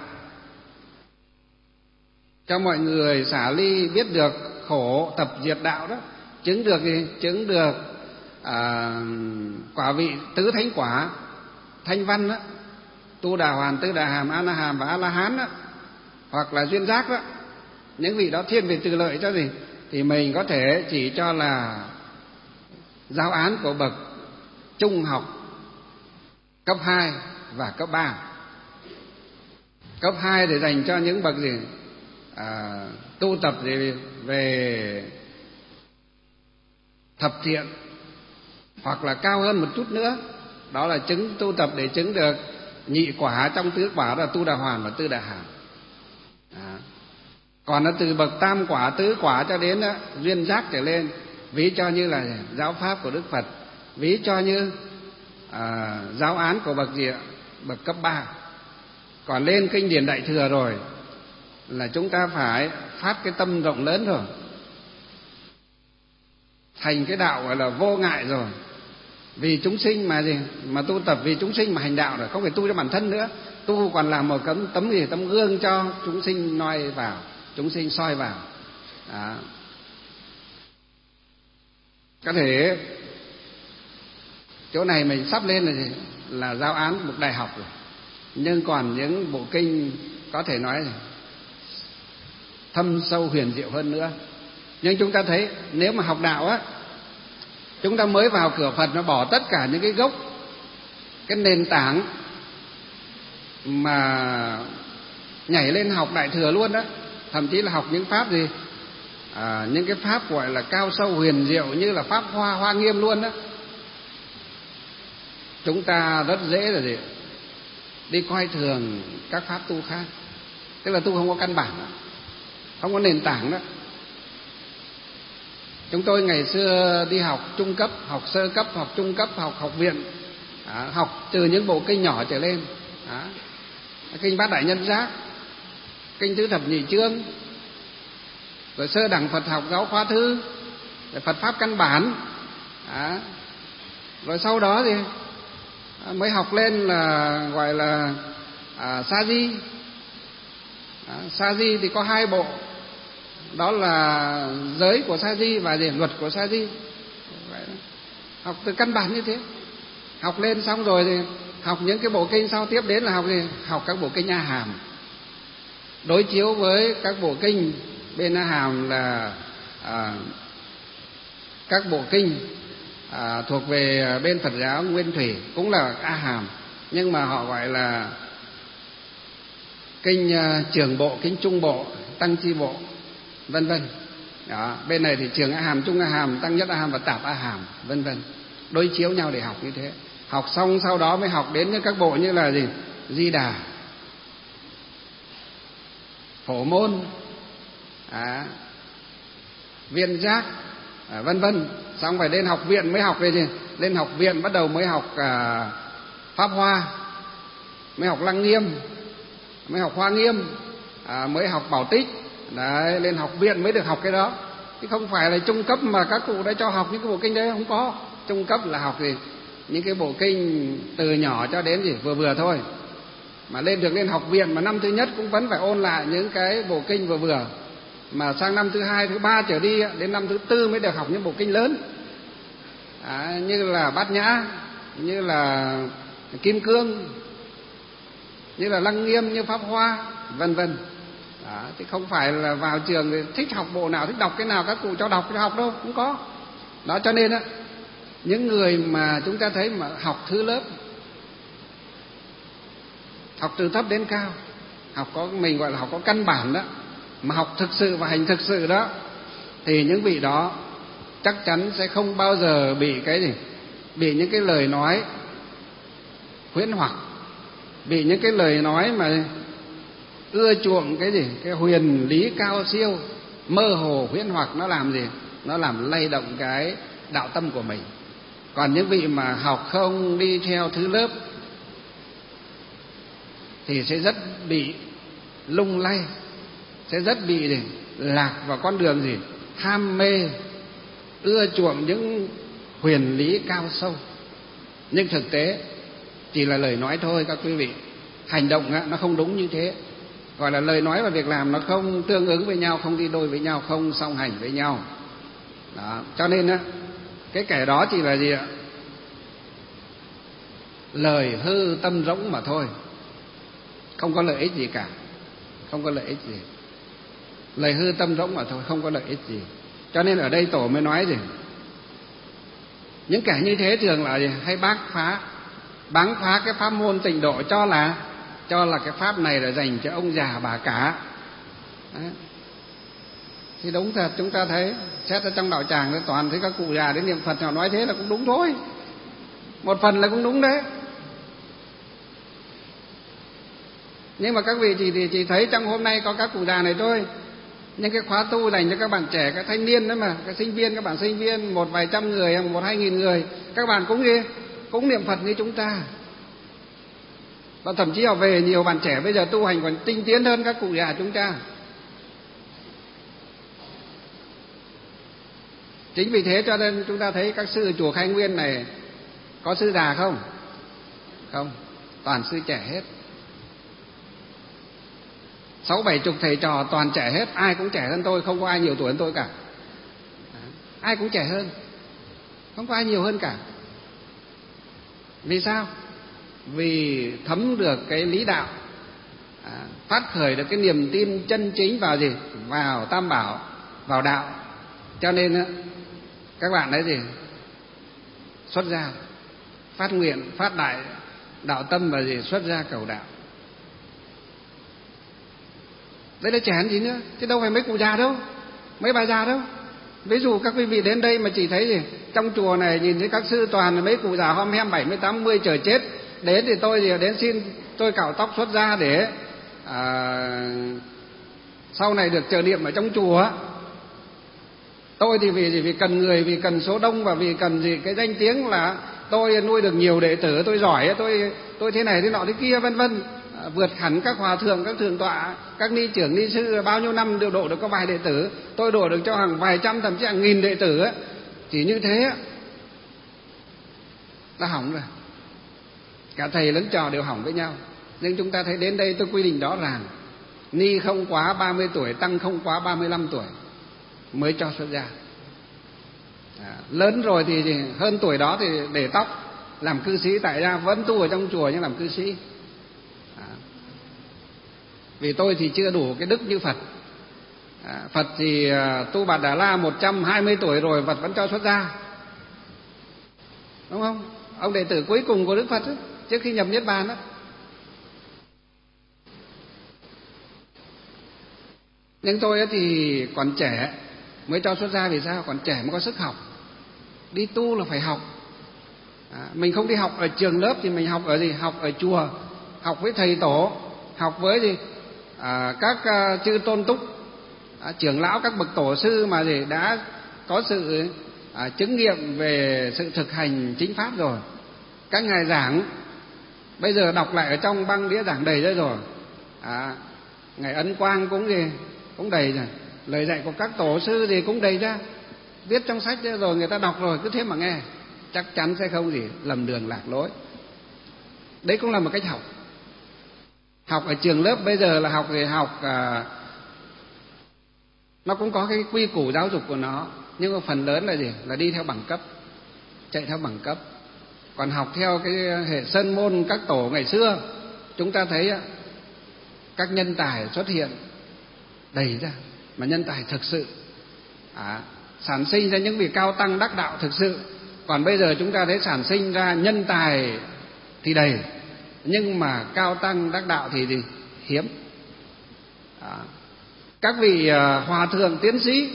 cho mọi người xả ly biết được khổ tập diệt đạo đó, chứng được gì, chứng được à, quả vị tứ thánh quả, thanh văn đó, tu đà hoàn, tư đà hàm, a la hàm và a la hán đó, hoặc là duyên giác đó. Những vị đó thiên về từ lợi cho gì thì mình có thể chỉ cho là giáo án của bậc trung học cấp hai và cấp ba. Cấp hai để dành cho những bậc gì à, tu tập gì về thập thiện, hoặc là cao hơn một chút nữa, đó là chứng tu tập để chứng được nhị quả trong tứ quả, là tu đà hoàn và tư đà hàm. À. Còn nó từ bậc tam quả, tứ quả cho đến đó, duyên giác trở lên, ví cho như là giáo pháp của Đức Phật, ví cho như à, giáo án của bậc gì ạ? Bậc cấp ba. Còn lên kinh điển Đại Thừa rồi là chúng ta phải phát cái tâm rộng lớn rồi, thành cái đạo gọi là vô ngại rồi, vì chúng sinh mà gì mà tu tập, vì chúng sinh mà hành đạo rồi, không phải tu cho bản thân nữa, tu còn làm một tấm tấm gì tấm gương cho chúng sinh noi vào, chúng sinh soi vào. Đó. Có thể chỗ này mình sắp lên là gì là giáo án một đại học rồi, nhưng còn những bộ kinh có thể nói là thâm sâu huyền diệu hơn nữa. Nhưng chúng ta thấy nếu mà học đạo á, chúng ta mới vào cửa Phật nó bỏ tất cả những cái gốc, cái nền tảng mà nhảy lên học Đại Thừa luôn đó, thậm chí là học những pháp gì à, những cái pháp gọi là cao sâu huyền diệu như là pháp Hoa, Hoa Nghiêm luôn đó. Chúng ta rất dễ là gì đi coi thường các pháp tu khác, tức là tu không có căn bản đó, không có nền tảng đó. Chúng tôi ngày xưa đi học trung cấp, học sơ cấp, học trung cấp, học học viện, à, học từ những bộ kinh nhỏ trở lên, à, kinh Bát Đại Nhân Giác, kinh Tứ Thập Nhị Chương, rồi sơ đẳng Phật học giáo khoa thư, rồi Phật pháp căn bản, à, rồi sau đó thì mới học lên là gọi là à, sa di. À, sa di thì có hai bộ, đó là giới của sa di và gì luật của sa di. Học từ căn bản như thế, học lên xong rồi thì học những cái bộ kinh sau, tiếp đến là học gì học các bộ kinh A Hàm, đối chiếu với các bộ kinh bên A Hàm là à, các bộ kinh à, thuộc về bên Phật giáo Nguyên Thủy, cũng là A Hàm, nhưng mà họ gọi là kinh uh, trường bộ, kinh trung bộ, tăng chi bộ, vân vân. Đó, bên này thì trường A Hàm, trung A Hàm, tăng nhất A Hàm và tạp A Hàm, vân vân. Đối chiếu nhau để học như thế. Học xong sau đó mới học đến những các bộ như là gì? Di Đà, Phổ Môn, à, Viên Giác, à, vân vân. Xong phải lên học viện mới học về gì? Lên học viện bắt đầu mới học à, Pháp Hoa, mới học Lăng Nghiêm, mới học Hoa Nghiêm, à, mới học Bảo Tích. Đấy, lên học viện mới được học cái đó. chứ không phải là trung cấp mà các cụ đã cho học những cái bộ kinh đấy, không có. Trung cấp là học gì những cái bộ kinh từ nhỏ cho đến gì vừa vừa thôi, mà lên được lên học viện mà năm thứ nhất cũng vẫn phải ôn lại những cái bộ kinh vừa vừa, mà sang năm thứ hai thứ ba trở đi đến năm thứ tư mới được học những bộ kinh lớn, à, như là Bát Nhã, như là Kim Cương, như là Lăng Nghiêm, như Pháp Hoa, vân vân. Đó, chứ không phải là vào trường thì thích học bộ nào, thích đọc cái nào các cụ cho đọc cho học đâu, không có. Đó, cho nên á, những người mà chúng ta thấy mà học thứ lớp, học từ thấp đến cao, học có mình gọi là học có căn bản đó, mà học thực sự và hành thực sự đó, thì những vị đó chắc chắn sẽ không bao giờ bị cái gì, bị những cái lời nói huyễn hoặc, bị những cái lời nói mà ưa chuộng cái gì, cái huyền lý cao siêu, mơ hồ huyễn hoặc, nó làm gì, nó làm lay động cái đạo tâm của mình. Còn những vị mà học không đi theo thứ lớp thì sẽ rất bị lung lay, sẽ rất bị gì, lạc vào con đường gì, ham mê, ưa chuộng những huyền lý cao sâu. Nhưng thực tế chỉ là lời nói thôi các quý vị, hành động á, nó không đúng như thế. Gọi là lời nói và việc làm nó không tương ứng với nhau, không đi đôi với nhau, không song hành với nhau. Đó, cho nên á, cái kẻ đó chỉ là gì ạ? Lời hư tâm rỗng mà thôi, không có lợi ích gì cả, không có lợi ích gì. Lời hư tâm rỗng mà thôi, không có lợi ích gì. Cho nên ở đây Tổ mới nói gì, những kẻ như thế thường là gì? Hay bác phá, báng phá cái pháp môn tịnh độ, cho là cho là cái pháp này là dành cho ông già bà cả. Đấy. Thì đúng thật, chúng ta thấy xét ở trong đạo tràng toàn thấy các cụ già đến niệm Phật, họ nói thế là cũng đúng thôi, một phần là cũng đúng đấy. Nhưng mà các vị chỉ, thì chỉ thấy trong hôm nay có các cụ già này thôi. Nhưng cái khóa tu dành cho các bạn trẻ, các thanh niên đó mà, các sinh viên, các bạn sinh viên, một vài trăm người, một hai nghìn người, các bạn cũng gì, cũng niệm Phật như chúng ta. Và thậm chí họ về nhiều bạn trẻ bây giờ tu hành còn tinh tiến hơn các cụ già chúng ta. Chính vì thế cho nên chúng ta thấy các sư ở chùa Khai Nguyên này có sư già không? Không, toàn sư trẻ hết. Sáu bảy chục thầy trò toàn trẻ hết, ai cũng trẻ hơn tôi, không có ai nhiều tuổi hơn tôi cả. Ai cũng trẻ hơn, không có ai nhiều hơn cả. Vì sao? Vì thấm được cái lý đạo, à, phát khởi được cái niềm tin chân chính vào gì? Vào Tam Bảo, vào đạo. Cho nên các bạn ấy gì? Xuất gia, phát nguyện, phát đại đạo tâm và gì? Xuất gia cầu đạo. Đấy là trẻ hơn gì nữa, chứ đâu phải mấy cụ già đâu, mấy bà già đâu. Ví dụ các quý vị đến đây mà chỉ thấy gì, trong chùa này nhìn thấy các sư toàn là mấy cụ già hom hem bảy mươi tám mươi chờ chết. Đến thì tôi thì đến xin tôi cạo tóc xuất gia để à, sau này được chờ niệm ở trong chùa. Tôi thì vì gì? Vì cần người, vì cần số đông và vì cần gì cái danh tiếng là tôi nuôi được nhiều đệ tử, tôi giỏi, tôi tôi thế này thế nọ thế kia vân vân, à, vượt hẳn các hòa thượng, các thượng tọa, các ni trưởng ni sư bao nhiêu năm đều độ được có vài đệ tử, tôi độ được cho hàng vài trăm thậm chí hàng nghìn đệ tử ấy. Chỉ như thế là hỏng rồi, cả thầy lẫn trò đều hỏng với nhau. Nhưng chúng ta thấy đến đây tôi quy định rõ ràng, ni không quá ba mươi tuổi, tăng không quá ba mươi lăm tuổi mới cho xuất gia. À, lớn rồi thì, thì hơn tuổi đó thì để tóc làm cư sĩ tại gia, vẫn tu ở trong chùa nhưng làm cư sĩ. À, vì tôi thì chưa đủ cái đức như Phật. À, Phật thì à, tu Bạt Đà La một trăm hai mươi tuổi rồi Phật vẫn cho xuất gia, đúng không? Ông đệ tử cuối cùng của Đức Phật ấy, trước khi nhập Niết Bàn đó. Nhưng tôi thì còn trẻ mới cho xuất gia. Vì sao? Còn trẻ mới có sức học. Đi tu là phải học. À, mình không đi học ở trường lớp thì mình học ở gì? Học ở chùa, học với thầy tổ, học với gì? À, các uh, chư tôn túc, à, trưởng lão, các bậc tổ sư mà gì đã có sự à, chứng nghiệm về sự thực hành chính pháp rồi. Các ngài giảng bây giờ đọc lại ở trong băng đĩa giảng đầy ra rồi. À, ngài Ấn Quang cũng gì cũng đầy rồi. Lời dạy của các tổ sư thì cũng đầy ra, viết trong sách rồi người ta đọc rồi cứ thế mà nghe, chắc chắn sẽ không gì lầm đường lạc lối. Đấy cũng là một cách học. Học ở trường lớp bây giờ là học thì học à, nó cũng có cái quy củ giáo dục của nó, nhưng mà phần lớn là gì? Là đi theo bằng cấp, chạy theo bằng cấp. Còn học theo cái hệ sơn môn các tổ ngày xưa, chúng ta thấy các nhân tài xuất hiện đầy ra, mà nhân tài thực sự, à, sản sinh ra những vị cao tăng đắc đạo thực sự. Còn bây giờ chúng ta thấy sản sinh ra nhân tài thì đầy, nhưng mà cao tăng đắc đạo thì gì? Hiếm. À, các vị à, hòa thượng tiến sĩ,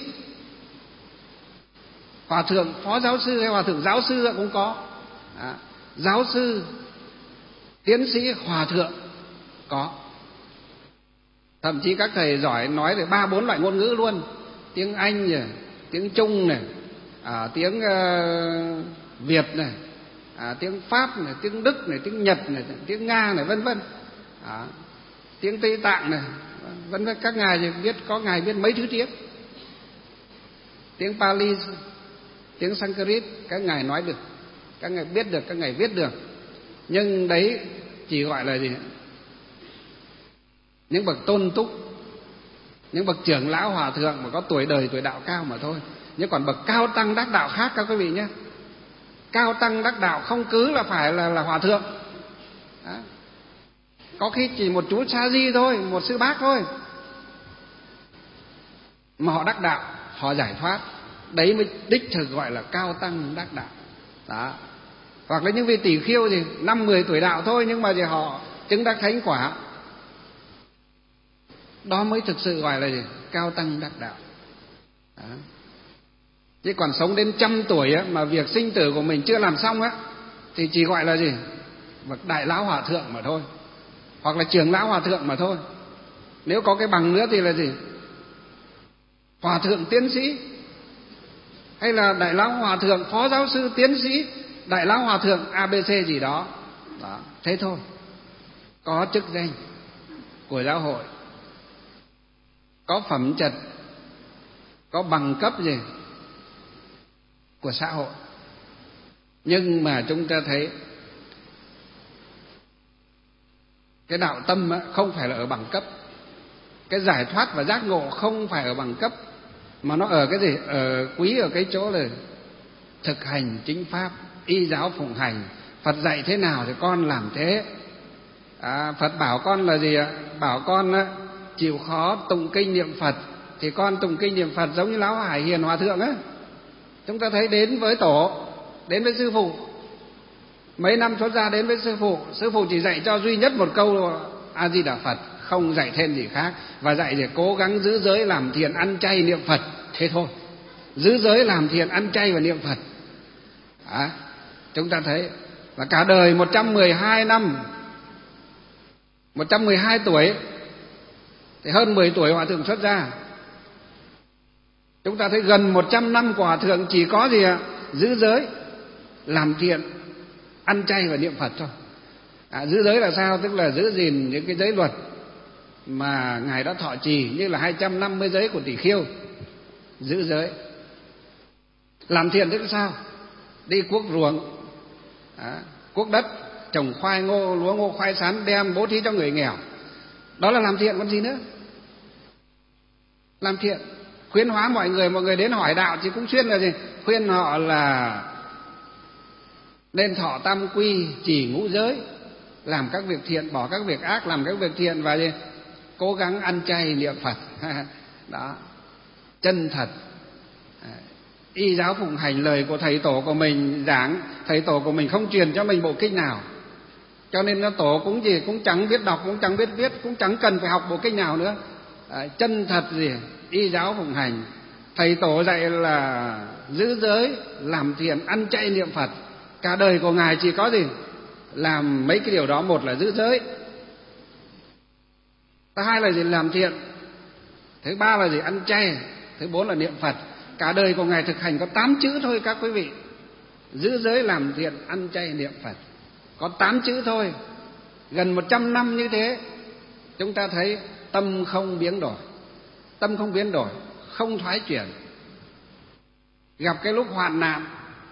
hòa thượng phó giáo sư hay hòa thượng giáo sư cũng có. À, giáo sư, tiến sĩ, hòa thượng có. Thậm chí các thầy giỏi nói được ba bốn loại ngôn ngữ luôn, tiếng Anh này, tiếng Trung này, à, tiếng uh, Việt này, à, tiếng Pháp này, tiếng Đức này, tiếng Nhật này, tiếng Nga này, vân vân, à, tiếng Tây Tạng này, vân vân. Các ngài thì biết, có ngài biết mấy thứ tiếng, tiếng Pali, tiếng Sanskrit, các ngài nói được, các ngài biết được, các ngài viết được. Nhưng đấy chỉ gọi là gì? Những bậc tôn túc, những bậc trưởng lão hòa thượng mà có tuổi đời tuổi đạo cao mà thôi. Nhưng còn bậc cao tăng đắc đạo khác các quý vị nhé. Cao tăng đắc đạo không cứ là phải là, là hòa thượng. Đó. Có khi chỉ một chú sa di thôi, một sư bác thôi, mà họ đắc đạo, họ giải thoát. Đấy mới đích thực gọi là cao tăng đắc đạo. Đó. Hoặc là những vị tỷ khiêu thì năm mười tuổi đạo thôi, nhưng mà thì họ chứng đắc thánh quả. Đó mới thực sự gọi là gì? Cao tăng đắc đạo. Đó. Chứ còn sống đến trăm tuổi á, mà việc sinh tử của mình chưa làm xong á, thì chỉ gọi là gì? Bậc đại lão hòa thượng mà thôi, hoặc là trưởng lão hòa thượng mà thôi. Nếu có cái bằng nữa thì là gì? Hòa thượng tiến sĩ, hay là đại lão hòa thượng phó giáo sư tiến sĩ, đại lão hòa thượng a bê xê gì đó. Đó, thế thôi. Có chức danh của giáo hội, có phẩm chất, có bằng cấp gì của xã hội. Nhưng mà chúng ta thấy cái đạo tâm không phải là ở bằng cấp, cái giải thoát và giác ngộ không phải ở bằng cấp, mà nó ở cái gì? Ở quý ở cái chỗ là thực hành chính pháp, y giáo phụng hành. Phật dạy thế nào thì con làm thế. À, Phật bảo con là gì ạ? Bảo con á, chịu khó tụng kinh niệm Phật, thì con tụng kinh niệm Phật giống như lão Hải Hiền hòa thượng á. Chúng ta thấy đến với tổ, đến với sư phụ, mấy năm xuất gia đến với sư phụ, sư phụ chỉ dạy cho duy nhất một câu A Di Đà Phật, không dạy thêm gì khác, và dạy để cố gắng giữ giới làm thiện ăn chay niệm Phật, thế thôi. Giữ giới làm thiện ăn chay và niệm Phật. À, chúng ta thấy là cả đời một trăm mười hai năm, một trăm mười hai tuổi, thì hơn mười tuổi hòa thượng xuất gia. Chúng ta thấy gần một trăm năm của hòa thượng chỉ có gì ạ? Giữ giới, làm thiện, ăn chay và niệm Phật thôi. À, giữ giới là sao? Tức là giữ gìn những cái giới luật mà ngài đã thọ trì, như là hai trăm năm mươi giới của tỷ khiêu. Giữ giới. Làm thiện tức là sao? Đi cuốc ruộng, à, cuốc đất, trồng khoai ngô, lúa ngô, khoai sắn, đem bố thí cho người nghèo. Đó là làm thiện, còn gì nữa? Làm thiện. Khuyến hóa mọi người, mọi người đến hỏi đạo thì cũng khuyên là gì? Khuyên họ là nên thọ tam quy, trì ngũ giới, làm các việc thiện, bỏ các việc ác, làm các việc thiện, và gì? Cố gắng ăn chay niệm Phật. Đó, chân thật. Y giáo phụng hành lời của thầy tổ của mình giảng. Thầy tổ của mình không truyền cho mình bộ kinh nào, cho nên nó tổ cũng gì cũng chẳng biết đọc, cũng chẳng biết viết, cũng chẳng cần phải học bộ kinh nào nữa. À, chân thật gì? Y giáo phụng hành. Thầy tổ dạy là giữ giới, làm thiện, ăn chay niệm Phật. Cả đời của ngài chỉ có gì? Làm mấy cái điều đó. Một là giữ giới, thứ hai là gì? Làm thiện, thứ ba là gì? Ăn chay, thứ bốn là niệm Phật. Cả đời của ngài thực hành có tám chữ thôi các quý vị. Giữ giới, làm thiện, ăn chay, niệm Phật. Có tám chữ thôi. Gần một trăm năm như thế, chúng ta thấy tâm không biến đổi. Tâm không biến đổi, không thoái chuyển. Gặp cái lúc hoạn nạn,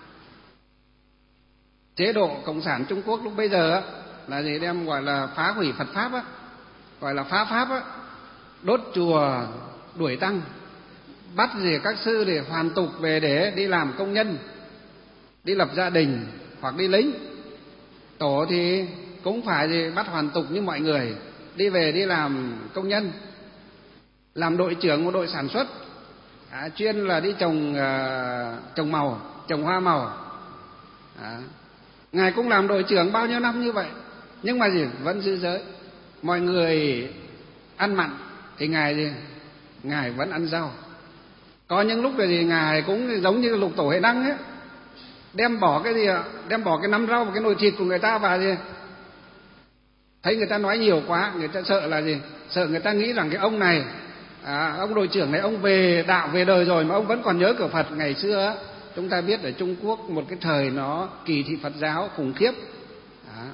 chế độ cộng sản Trung Quốc lúc bây giờ là gì, đem gọi là phá hủy Phật pháp á, gọi là phá pháp á, đốt chùa, đuổi tăng, bắt gì các sư để hoàn tục về để đi làm công nhân, đi lập gia đình hoặc đi lính. Tổ thì cũng phải gì bắt hoàn tục như mọi người, đi về đi làm công nhân, làm đội trưởng một đội sản xuất, à, chuyên là đi trồng à, trồng màu, trồng hoa màu. À, Ngài cũng làm đội trưởng bao nhiêu năm như vậy, nhưng mà gì vẫn giữ giới. Mọi người ăn mặn thì Ngài gì Ngài vẫn ăn rau. Có những lúc là gì Ngài cũng giống như Lục Tổ Huệ Năng ấy, đem bỏ cái gì ạ, đem bỏ cái nắm rau và cái nồi thịt của người ta vào gì. Thấy người ta nói nhiều quá, người ta sợ là gì, sợ người ta nghĩ rằng cái ông này, à, ông đội trưởng này ông về đạo về đời rồi mà ông vẫn còn nhớ cửa Phật. Ngày xưa chúng ta biết ở Trung Quốc một cái thời nó kỳ thị Phật giáo khủng khiếp. Đó.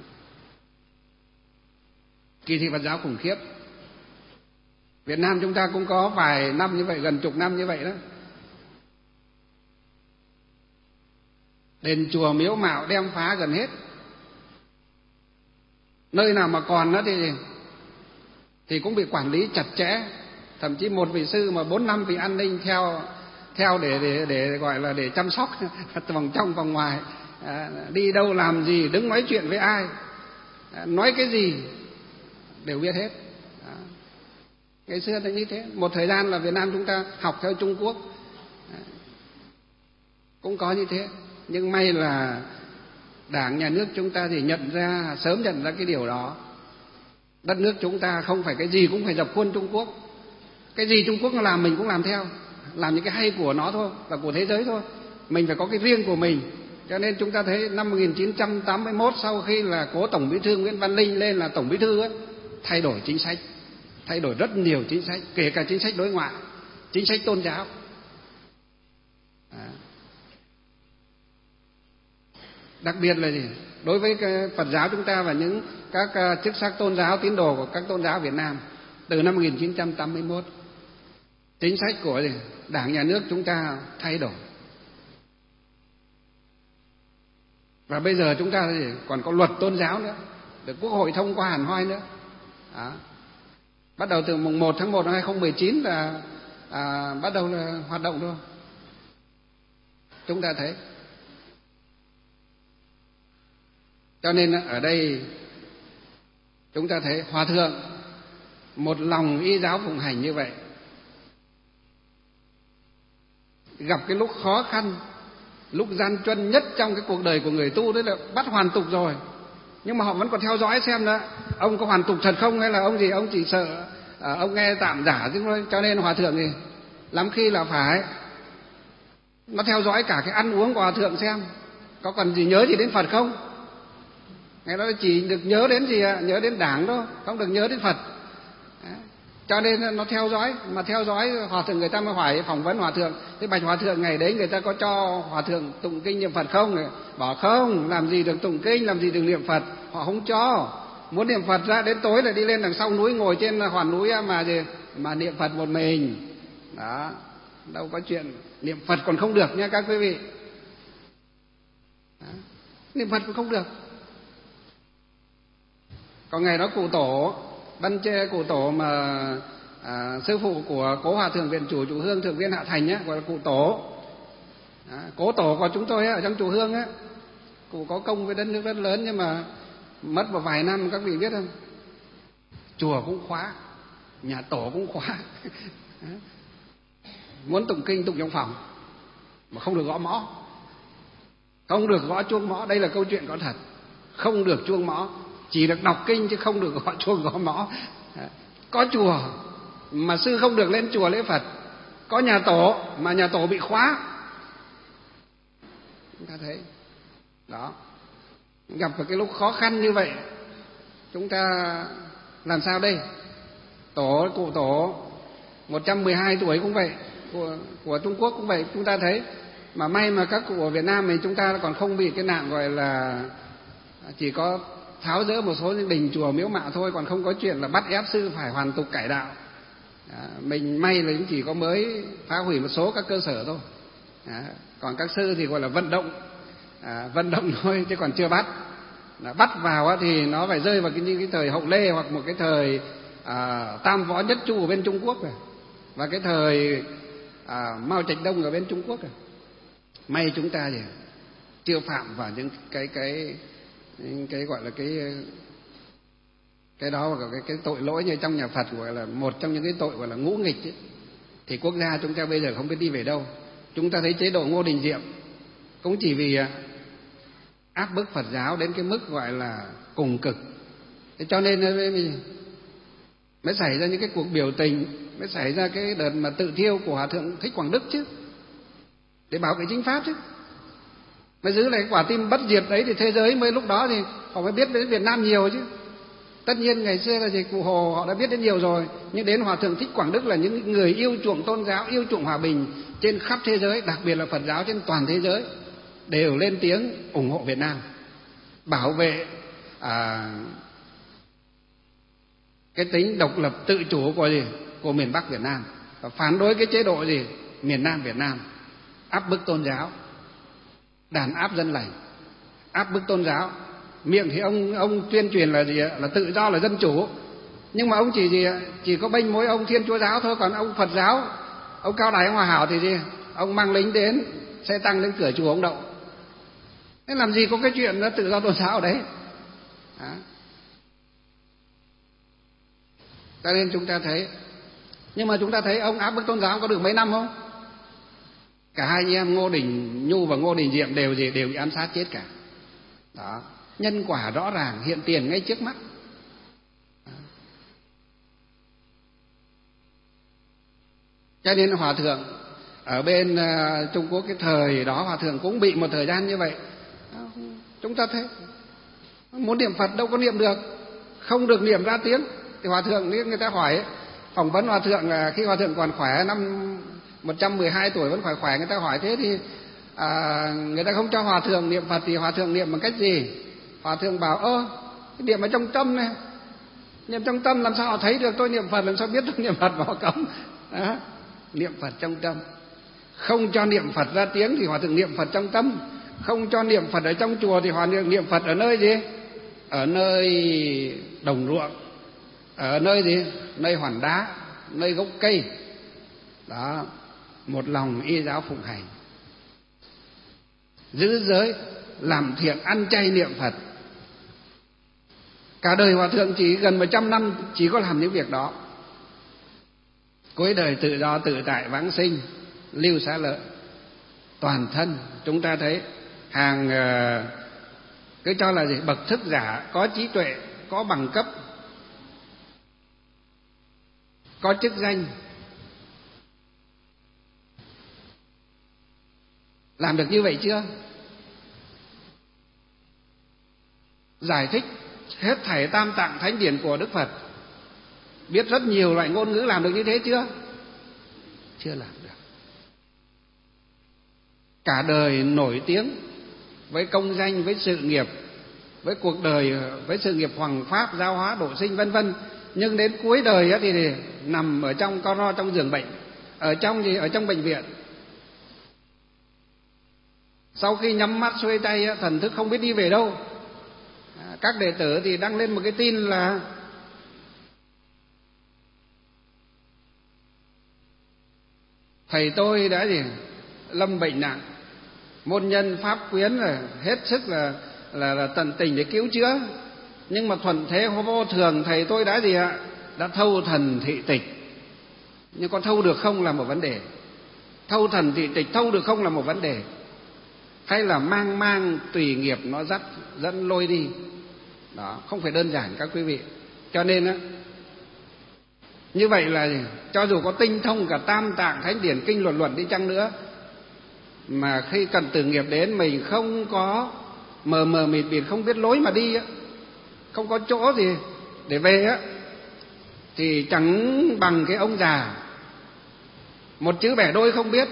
Kỳ thị Phật giáo khủng khiếp. Việt Nam chúng ta cũng có vài năm như vậy, gần chục năm như vậy đó. Đền chùa miếu mạo đem phá gần hết. Nơi nào mà còn đó thì thì cũng bị quản lý chặt chẽ. Thậm chí một vị sư mà bốn năm vị an ninh theo theo để để để gọi là để chăm sóc vòng trong vòng ngoài, à, đi đâu làm gì, đứng nói chuyện với ai, à, nói cái gì đều biết hết. Đó. Ngày xưa là như thế. Một thời gian là Việt Nam chúng ta học theo Trung Quốc, à, cũng có như thế. Nhưng may là Đảng nhà nước chúng ta thì nhận ra, sớm nhận ra cái điều đó. Đất nước chúng ta không phải cái gì cũng phải dập khuôn Trung Quốc. Cái gì Trung Quốc nó làm mình cũng làm theo, làm những cái hay của nó thôi và của thế giới thôi. Mình phải có cái riêng của mình. Cho nên chúng ta thấy năm một nghìn chín trăm tám mươi mốt, sau khi là cố Tổng Bí thư Nguyễn Văn Linh lên là Tổng Bí thư ấy, thay đổi chính sách, thay đổi rất nhiều chính sách, kể cả chính sách đối ngoại, chính sách tôn giáo. À. Đặc biệt là gì? Đối với cái Phật giáo chúng ta và những các chức sắc tôn giáo, tín đồ của các tôn giáo Việt Nam, từ năm một nghìn chín trăm tám mươi mốt, chính sách của gì? Đảng nhà nước chúng ta thay đổi. Và bây giờ chúng ta gì? Còn có luật tôn giáo nữa, được Quốc hội thông qua hẳn hoi nữa. Đó. Bắt đầu từ mùng một tháng một năm hai không một chín là à, bắt đầu là hoạt động thôi. Chúng ta thấy. Cho nên ở đây chúng ta thấy Hòa Thượng một lòng y giáo phụng hành như vậy, gặp cái lúc khó khăn, lúc gian truân nhất trong cái cuộc đời của người tu, đấy là bắt hoàn tục rồi, nhưng mà họ vẫn còn theo dõi xem đó ông có hoàn tục thật không, hay là ông gì ông chỉ sợ à, ông nghe tạm giả chứ thôi. Cho nên Hòa Thượng thì lắm khi là phải nó theo dõi cả cái ăn uống của Hòa Thượng xem có còn gì nhớ gì đến Phật không. Nghe nói chỉ được nhớ đến gì ạ? Nhớ đến Đảng thôi, không được nhớ đến Phật. Đấy. Cho nên nó theo dõi, mà theo dõi Hòa Thượng người ta mới hỏi phỏng vấn Hòa Thượng. Thế bạch Hòa Thượng ngày đấy người ta có cho Hòa Thượng tụng kinh niệm Phật không? Bảo không, làm gì được tụng kinh, làm gì được niệm Phật. Họ không cho. Muốn niệm Phật ra đến tối là đi lên đằng sau núi, ngồi trên hòn núi mà gì mà niệm Phật một mình. Đó, đâu có chuyện niệm Phật còn không được nha các quý vị. Đó. Niệm Phật cũng không được. Còn ngày đó cụ tổ Ban Chê, cụ tổ mà à, sư phụ của cố Hòa Thượng Viện Chủ Trụ Hương Thượng Viên Hạ Thành á, gọi là cụ tổ. À, cố tổ của chúng tôi á, ở trong Trụ Hương á, cụ có công với đất nước rất lớn, nhưng mà mất một vài năm các vị biết không? Chùa cũng khóa, nhà tổ cũng khóa. Muốn tụng kinh tụng trong phòng mà không được gõ mõ, không được gõ chuông mõ. Đây là câu chuyện có thật, không được chuông mõ, chỉ được đọc kinh chứ không được gõ chuông gõ mõ. Có chùa mà sư không được lên chùa lễ Phật, có nhà tổ mà nhà tổ bị khóa. Chúng ta thấy đó, gặp vào cái lúc khó khăn như vậy, chúng ta làm sao đây? Tổ cụ tổ một trăm mười hai tuổi cũng vậy, của của Trung Quốc cũng vậy. Chúng ta thấy mà may mà các cụ ở Việt Nam mình chúng ta còn không bị cái nạn gọi là chỉ có tháo dỡ một số những đình chùa miếu mạo thôi, còn không có chuyện là bắt ép sư phải hoàn tục cải đạo. À, mình may là chỉ có mới phá hủy một số các cơ sở thôi. À, còn các sư thì gọi là vận động, à, vận động thôi chứ còn chưa bắt. Đã bắt vào thì nó phải rơi vào cái như cái thời Hậu Lê hoặc một cái thời à, Tam Võ Nhất Chu ở bên Trung Quốc rồi, và cái thời à, Mao Trạch Đông ở bên Trung Quốc rồi. May chúng ta thì chưa phạm vào những cái cái cái, cái gọi là cái cái đó là cái, cái tội lỗi như trong nhà Phật gọi là một trong những cái tội gọi là ngũ nghịch ấy. Thì quốc gia chúng ta bây giờ không biết đi về đâu. Chúng ta thấy chế độ Ngô Đình Diệm cũng chỉ vì áp bức Phật giáo đến cái mức gọi là cùng cực. Thế cho nên mới xảy ra những cái cuộc biểu tình, mới xảy ra cái đợt mà tự thiêu của Hòa thượng Thích Quảng Đức chứ, để bảo vệ chính pháp chứ. Mới giữ lại quả tim bất diệt đấy thì thế giới mới lúc đó thì họ mới biết đến Việt Nam nhiều chứ. Tất nhiên ngày xưa là gì, cụ Hồ họ đã biết đến nhiều rồi, nhưng đến Hòa thượng Thích Quảng Đức là những người yêu chuộng tôn giáo, yêu chuộng hòa bình trên khắp thế giới, đặc biệt là Phật giáo trên toàn thế giới, đều lên tiếng ủng hộ Việt Nam, bảo vệ à, cái tính độc lập tự chủ của gì của miền Bắc Việt Nam, và phản đối cái chế độ gì miền Nam Việt Nam áp bức tôn giáo, đàn áp dân lành, áp bức tôn giáo. Miệng thì ông ông tuyên truyền là gì là tự do, là dân chủ, nhưng mà ông chỉ gì chỉ có bênh mỗi ông Thiên Chúa giáo thôi, còn ông Phật giáo, ông Cao Đài, ông Hòa Hảo thì gì ông mang lính đến, xe tăng đến cửa chùa ông đậu. Thế làm gì có cái chuyện là tự do tôn giáo ở đấy. Đó. Cho nên chúng ta thấy, nhưng mà chúng ta thấy ông áp bức tôn giáo có được mấy năm không? Cả hai anh em Ngô Đình Nhu và Ngô Đình Diệm đều gì đều bị ám sát chết cả. Đó, nhân quả rõ ràng hiện tiền ngay trước mắt. Đó. Cho nên Hòa thượng ở bên uh, Trung Quốc cái thời đó, Hòa thượng cũng bị một thời gian như vậy. Đó. Chúng ta thấy muốn niệm Phật đâu có niệm được, không được niệm ra tiếng. Thì Hòa thượng, người ta hỏi, phỏng vấn Hòa thượng khi Hòa thượng còn khỏe, năm một trăm mười hai tuổi vẫn khỏe khỏe, người ta hỏi thế thì à, người ta không cho Hòa thượng niệm Phật thì Hòa thượng niệm bằng cách gì? Hòa thượng bảo ơ cái niệm ở trong tâm này, niệm trong tâm làm sao họ thấy được tôi niệm Phật, làm sao biết tôi niệm Phật mà họ cấm. Đó. Niệm Phật trong tâm, không cho niệm Phật ra tiếng thì Hòa thượng niệm Phật trong tâm, không cho niệm Phật ở trong chùa thì Hòa thượng niệm Phật ở nơi gì? Ở nơi đồng ruộng, ở nơi gì? Nơi hòn đá, nơi gốc cây. Đó, một lòng y giáo phụng hành, giữ giới, làm thiện, ăn chay, niệm Phật. Cả đời Hòa thượng chỉ gần một trăm năm chỉ có làm những việc đó. Cuối đời tự do tự tại vãng sinh, lưu xá lợi, toàn thân. Chúng ta thấy hàng cứ cho là gì? Bậc thức giả, có trí tuệ, có bằng cấp, có chức danh, làm được như vậy chưa? Giải thích hết thảy tam tạng thánh điển của Đức Phật, biết rất nhiều loại ngôn ngữ, làm được như thế chưa? Chưa làm được. Cả đời nổi tiếng với công danh, với sự nghiệp, với cuộc đời, với sự nghiệp hoằng pháp, giáo hóa, độ sinh vân vân, nhưng đến cuối đời thì, thì nằm ở trong co ro, trong giường bệnh, ở trong gì? Ở trong bệnh viện. Sau khi nhắm mắt xuôi tay, thần thức không biết đi về đâu. Các đệ tử thì đăng lên một cái tin là thầy tôi đã gì lâm bệnh nặng, môn nhân pháp quyến là hết sức là là, là tận tình để cứu chữa, nhưng mà thuận thế vô thường, thầy tôi đã gì ạ? Đã thâu thần thị tịch. Nhưng có thâu được không là một vấn đề. Thâu thần thị tịch thâu được không là một vấn đề. Hay là mang mang tùy nghiệp nó dắt dẫn lôi đi. Đó, không phải đơn giản các quý vị. Cho nên á, như vậy là gì? Cho dù có tinh thông cả tam tạng thánh điển kinh luận luận đi chăng nữa, mà khi cần tử nghiệp đến mình không có mờ mờ mịt mịt, không biết lối mà đi á, không có chỗ gì để về á, thì chẳng bằng cái ông già một chữ bẻ đôi không biết,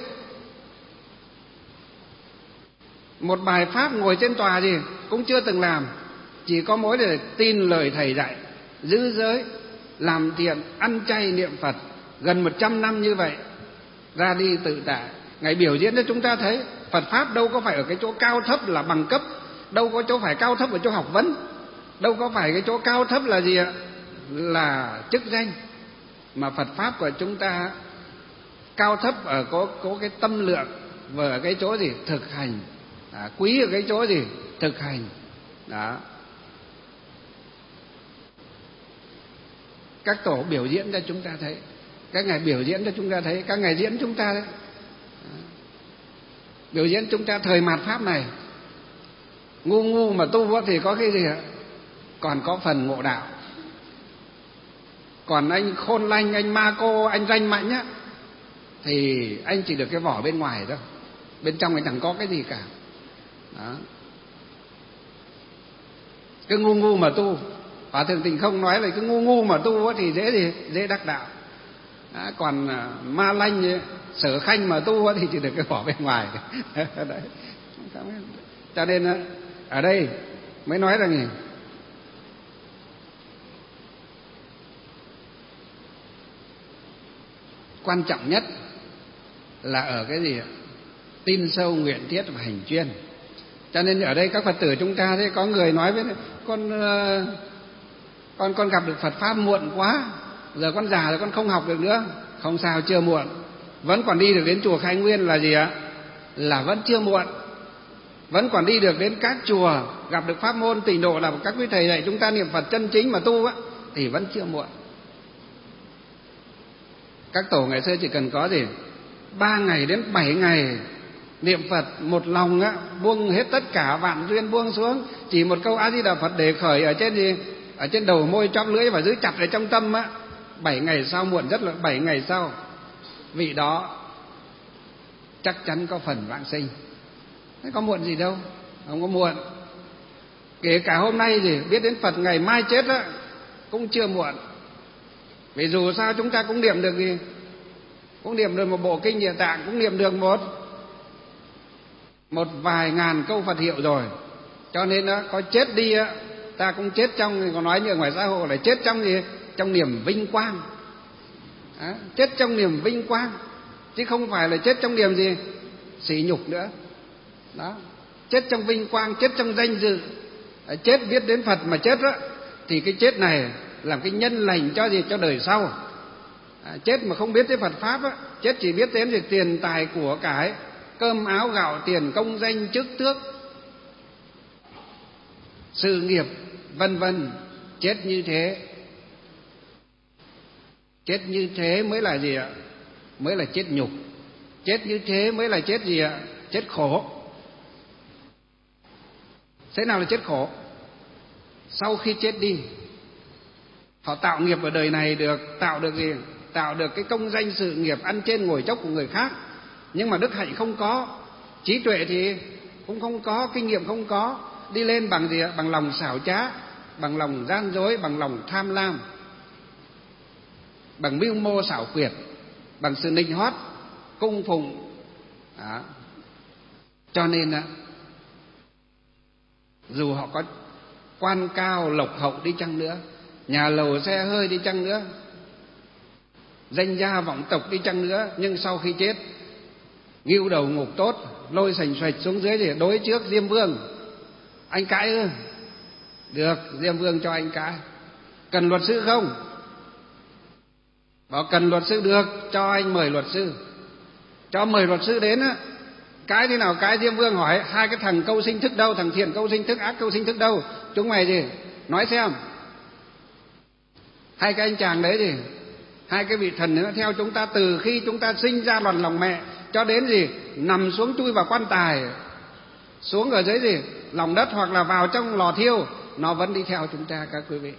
một bài pháp ngồi trên tòa gì cũng chưa từng làm, chỉ có mỗi để tin lời thầy dạy, giữ giới, làm thiện, ăn chay, niệm Phật, gần một trăm năm như vậy, ra đi tự tại. Ngài biểu diễn cho chúng ta thấy Phật Pháp đâu có phải ở cái chỗ cao thấp là bằng cấp, đâu có chỗ phải cao thấp ở chỗ học vấn, đâu có phải cái chỗ cao thấp là gì ạ? Là chức danh. Mà Phật Pháp của chúng ta cao thấp ở có, có cái tâm lượng, và ở cái chỗ gì? Thực hành. À, quý ở cái chỗ gì? Thực hành. Đó. Các tổ biểu diễn cho chúng ta thấy, các ngài biểu diễn cho chúng ta thấy, các ngài diễn chúng ta đấy. Biểu diễn chúng ta thời mạt Pháp này. Ngu ngu mà tu thì có cái gì ạ? Còn có phần ngộ đạo. Còn anh khôn lanh, anh ma cô, anh ranh mạnh á, thì anh chỉ được cái vỏ bên ngoài thôi, bên trong anh chẳng có cái gì cả. Đó. Cứ ngu ngu mà tu, Hòa Thượng Tình Không nói là cứ ngu ngu mà tu thì dễ gì? Dễ đắc đạo. Đó. Còn ma lanh, sở khanh mà tu thì chỉ được cái vỏ bên ngoài. Đấy. Cho nên ở đây mới nói rằng gì? Quan trọng nhất là ở cái gì? Tin sâu, nguyện thiết và hành chuyên. Cho nên ở đây các Phật tử chúng ta thế, có người nói với con con con gặp được Phật Pháp muộn quá, giờ con già rồi con không học được nữa. Không sao, chưa muộn. Vẫn còn đi được đến chùa Khai Nguyên là gì ạ? Là vẫn chưa muộn. Vẫn còn đi được đến các chùa, gặp được pháp môn tịnh độ là các quý thầy dạy chúng ta niệm Phật chân chính mà tu á, thì vẫn chưa muộn. Các tổ ngày xưa chỉ cần có gì? Ba ngày đến bảy ngày niệm Phật một lòng á, buông hết tất cả vạn duyên buông xuống, chỉ một câu A Di Đà Phật để khởi ở trên gì? Ở trên đầu môi chóp lưỡi và giữ chặt ở trong tâm á. Bảy ngày sau, muộn rất là bảy ngày sau, vị đó chắc chắn có phần vãng sinh. Thế có muộn gì đâu, không có muộn. Kể cả hôm nay gì biết đến Phật, ngày mai chết á cũng chưa muộn. Vì dù sao chúng ta cũng niệm được gì? Cũng niệm được một bộ kinh Địa Tạng, cũng niệm được một một vài ngàn câu Phật hiệu rồi. Cho nên á, có chết đi á, ta cũng chết trong, còn nói như ở ngoài xã hội là chết trong gì? Trong niềm vinh quang. Đó, chết trong niềm vinh quang, chứ không phải là chết trong niềm gì? Sỉ nhục nữa. Đó, chết trong vinh quang, chết trong danh dự. Chết biết đến Phật mà chết á, thì cái chết này làm cái nhân lành cho gì? Cho đời sau. À, chết mà không biết đến Phật Pháp á, chết chỉ biết đến việc tiền tài của cải, cơm áo gạo tiền, công danh chức tước, sự nghiệp vân vân. Chết như thế, chết như thế mới là gì ạ? Mới là chết nhục. Chết như thế mới là chết gì ạ? Chết khổ. Thế nào là chết khổ? Sau khi chết đi, họ tạo nghiệp ở đời này được, tạo được gì? Tạo được cái công danh sự nghiệp, ăn trên ngồi chốc của người khác. Nhưng mà đức hạnh không có, trí tuệ thì cũng không có, kinh nghiệm không có. Đi lên bằng gì ạ? Bằng lòng xảo trá, bằng lòng gian dối, bằng lòng tham lam, bằng mưu mô xảo quyệt, bằng sự nịnh hót, cung phụng. Đó. Cho nên á, dù họ có quan cao lộc hậu đi chăng nữa, nhà lầu xe hơi đi chăng nữa, danh gia vọng tộc đi chăng nữa, nhưng sau khi chết, ghiu đầu ngục tốt, lôi sành xoạch xuống dưới để đối trước Diêm Vương. Anh cãi ư? Được, Diêm Vương cho anh cãi. Cần luật sư không? Bảo cần luật sư, được, cho anh mời luật sư. Cho mời luật sư đến á. Cái thế nào cái? Diêm Vương hỏi hai cái thằng câu sinh thức đâu? Thằng thiện câu sinh thức, ác câu sinh thức đâu? Chúng mày gì? Nói xem. Hai cái anh chàng đấy gì? Hai cái vị thần nữa theo chúng ta từ khi chúng ta sinh ra lòn lòng mẹ cho đến gì? Nằm xuống chui vào quan tài, xuống ở dưới gì? Lòng đất hoặc là vào trong lò thiêu, nó vẫn đi theo chúng ta các quý vị.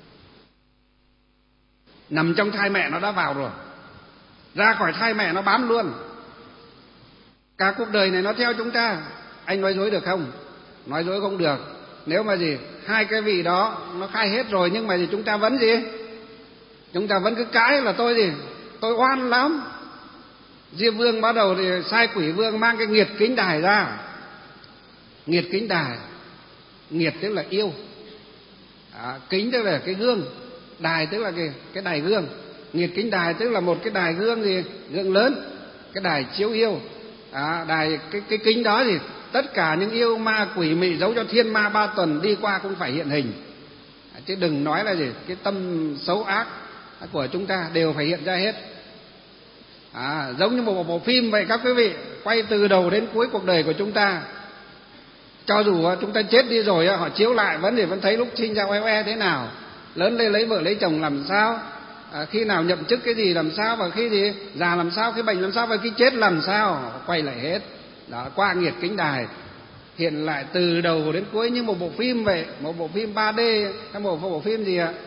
Nằm trong thai mẹ nó đã vào rồi, ra khỏi thai mẹ nó bám luôn. Cả cuộc đời này nó theo chúng ta. Anh nói dối được không? Nói dối không được. Nếu mà gì hai cái vị đó nó khai hết rồi, nhưng mà gì chúng ta vẫn gì? Chúng ta vẫn cứ cãi là tôi gì? Tôi oan lắm. Diêm Vương bắt đầu thì sai Quỷ Vương mang cái nghiệt kính đài ra. Nghiệt kính đài, nghiệt tức là yêu, à, kính tức là cái gương, đài tức là cái, cái đài gương. Nghiệt kính đài tức là một cái đài gương gì? Gương lớn, cái đài chiếu yêu. À, đài cái cái kính đó thì tất cả những yêu ma quỷ mị giấu cho thiên ma ba tuần đi qua cũng phải hiện hình. À, chứ đừng nói là gì cái tâm xấu ác của chúng ta đều phải hiện ra hết. À, giống như một bộ phim vậy các quý vị, quay từ đầu đến cuối cuộc đời của chúng ta. Cho dù chúng ta chết đi rồi, họ chiếu lại vẫn thì vẫn thấy lúc sinh ra oe oe thế nào, lớn lên lấy vợ lấy chồng làm sao, à, khi nào nhậm chức cái gì làm sao, và khi gì già làm sao, khi bệnh làm sao, và khi chết làm sao, quay lại hết. Đó, qua nghiệt kính đài hiện lại từ đầu đến cuối như một bộ phim vậy, một bộ phim ba D hay một bộ phim gì ạ?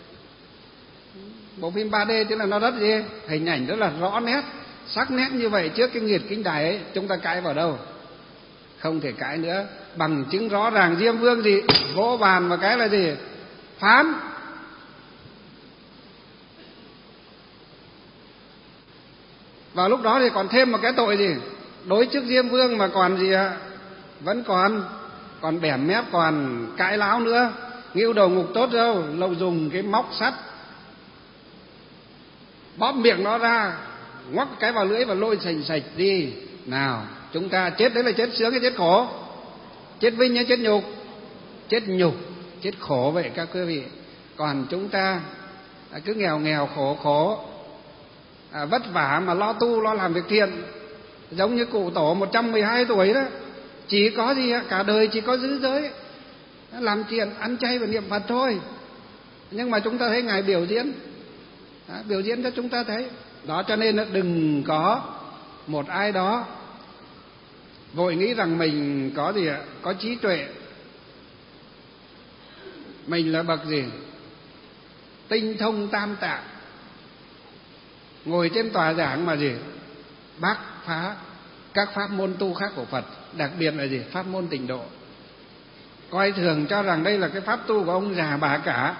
Bộ phim ba D tức là nó rất gì? Hình ảnh rất là rõ nét, sắc nét như vậy. Trước cái nghiệt kính đài ấy chúng ta cãi vào đâu? Không thể cãi nữa. Bằng chứng rõ ràng, Diêm Vương gì vỗ bàn và cái là gì? Phán. Vào lúc đó thì còn thêm một cái tội gì? Đối trước Diêm Vương mà còn gì ạ? Vẫn còn còn bẻm mép, còn cãi láo nữa. Ngưu đầu ngục tốt đâu, lâu dùng cái móc sắt bóp miệng nó ra, ngoắc cái vào lưỡi và lôi sành sạch đi. Nào, chúng ta chết đấy là chết sướng hay chết khổ? Chết vinh hay chết nhục? Chết nhục, chết khổ vậy các quý vị. Còn chúng ta cứ nghèo nghèo khổ khổ, à, vất vả mà lo tu lo làm việc thiện. Giống như cụ tổ một trăm mười hai tuổi đó, chỉ có gì cả đời chỉ có giữ giới, làm thiện, ăn chay và niệm Phật thôi. Nhưng mà chúng ta thấy Ngài biểu diễn, à, biểu diễn cho chúng ta thấy. Đó, cho nên đừng có một ai đó vội nghĩ rằng mình có gì ạ? Có trí tuệ, mình là bậc gì? Tinh thông tam tạng, ngồi trên tòa giảng mà gì? Bác phá các pháp môn tu khác của Phật, đặc biệt là gì? Pháp môn tịnh độ. Coi thường cho rằng đây là cái pháp tu của ông già bà cả.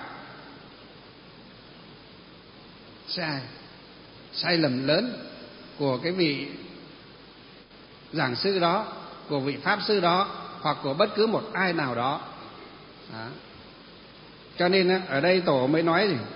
Sai, sai lầm lớn của cái vị giảng sư đó, của vị pháp sư đó, hoặc của bất cứ một ai nào đó. Đó. Cho nên ở đây tổ mới nói gì?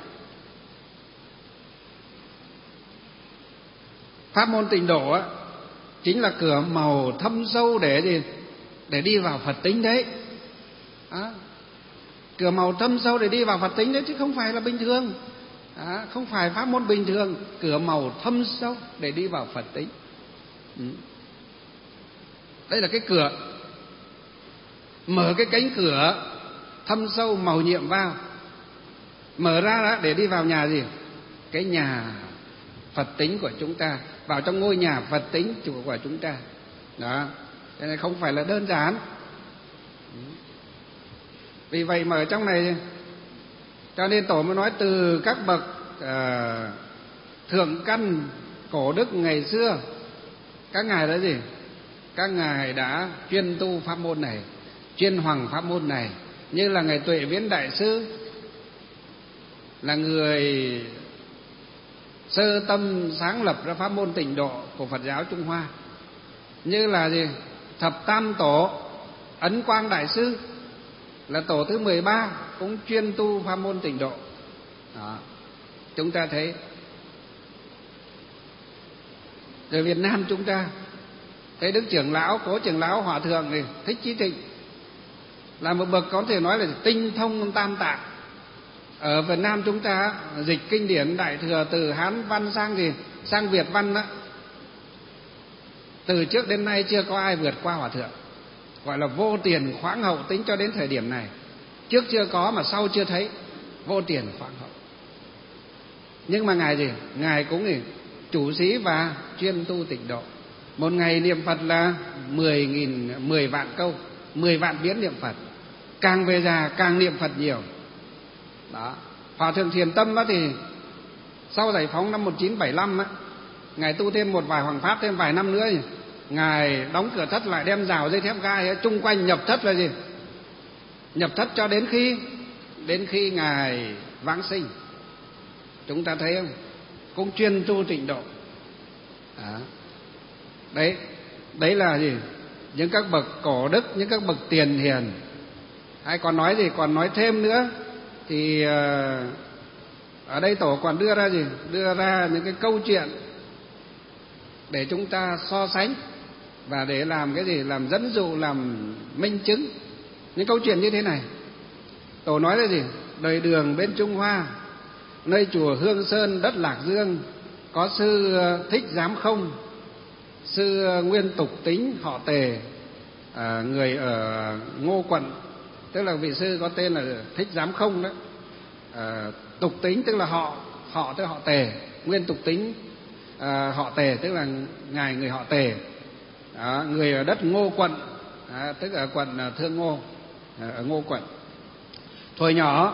Pháp môn tịnh độ á, chính là cửa màu thâm sâu để gì? Để đi vào Phật tính đấy. Đó. Cửa màu thâm sâu để đi vào Phật tính đấy, chứ không phải là bình thường. Đó. Không phải pháp môn bình thường, cửa màu thâm sâu để đi vào Phật tính. Ừ. Đây là cái cửa, mở cái cánh cửa thâm sâu màu nhiệm vào, mở ra đó để đi vào nhà gì? Cái nhà Phật tính của chúng ta, vào trong ngôi nhà Phật tính của chúng ta. Đó, cho nên không phải là đơn giản. Vì vậy mà ở trong này, cho nên tổ mới nói từ các bậc uh, thượng căn cổ đức ngày xưa, các ngài đã gì? Các ngài đã chuyên tu pháp môn này, chuyên hoằng pháp môn này. Như là ngài Tuệ Viễn Đại Sư, là người sơ tâm sáng lập ra pháp môn tịnh độ của Phật giáo Trung Hoa. Như là gì? Thập Tam Tổ Ấn Quang Đại Sư, là tổ thứ mười ba, cũng chuyên tu pháp môn tịnh độ. Đó. Chúng ta thấy ở Việt Nam chúng ta thấy Đức Trưởng Lão, Cố Trưởng Lão Hòa Thượng này, Thích Chí Thịnh, là một bậc có thể nói là tinh thông tam tạng. Ở Việt Nam chúng ta dịch kinh điển Đại Thừa từ Hán văn sang gì? Sang Việt văn đó. Từ trước đến nay chưa có ai vượt qua Hòa Thượng. Gọi là vô tiền khoáng hậu tính cho đến thời điểm này. Trước chưa có mà sau chưa thấy. Vô tiền khoáng hậu. Nhưng mà Ngài gì? Ngài cũng gì? Chủ sĩ và chuyên tu tịnh độ. Một ngày niệm Phật là mười nghìn, mười vạn câu, mười vạn biến niệm Phật. Càng về già càng niệm Phật nhiều. Đó. Hòa Thượng Thiền Tâm đó thì sau giải phóng năm một nghìn chín trăm bảy mươi lăm á, Ngài tu thêm một vài hoàng pháp thêm vài năm nữa, Ngài đóng cửa thất lại, đem rào dây thép gai chung quanh nhập thất là gì? Nhập thất cho đến khi đến khi Ngài vãng sinh. Chúng ta thấy không? Cũng chuyên tu tịnh độ. Đó. Đấy, đấy là gì? Những các bậc cổ đức, những các bậc tiền hiền. Hay còn nói gì? Còn nói thêm nữa thì Ở đây Tổ còn đưa ra gì? Đưa ra những cái câu chuyện để chúng ta so sánh và để làm cái gì? Làm dẫn dụ, làm minh chứng. Những câu chuyện như thế này. Tổ nói là gì? Đời Đường bên Trung Hoa, nơi chùa Hương Sơn đất Lạc Dương, có sư Thích Giám Không, sư Nguyên Tục Tính họ Tề, à, người ở Ngô Quận, tức là vị sư có tên là Thích Giám Không đó. À, Tục Tính tức là họ, họ tức là họ Tề, Nguyên Tục Tính à, họ Tề tức là ngài người họ Tề, à, người ở đất Ngô Quận, à, tức là quận Thương Ngô, à, ở Ngô Quận. Hồi nhỏ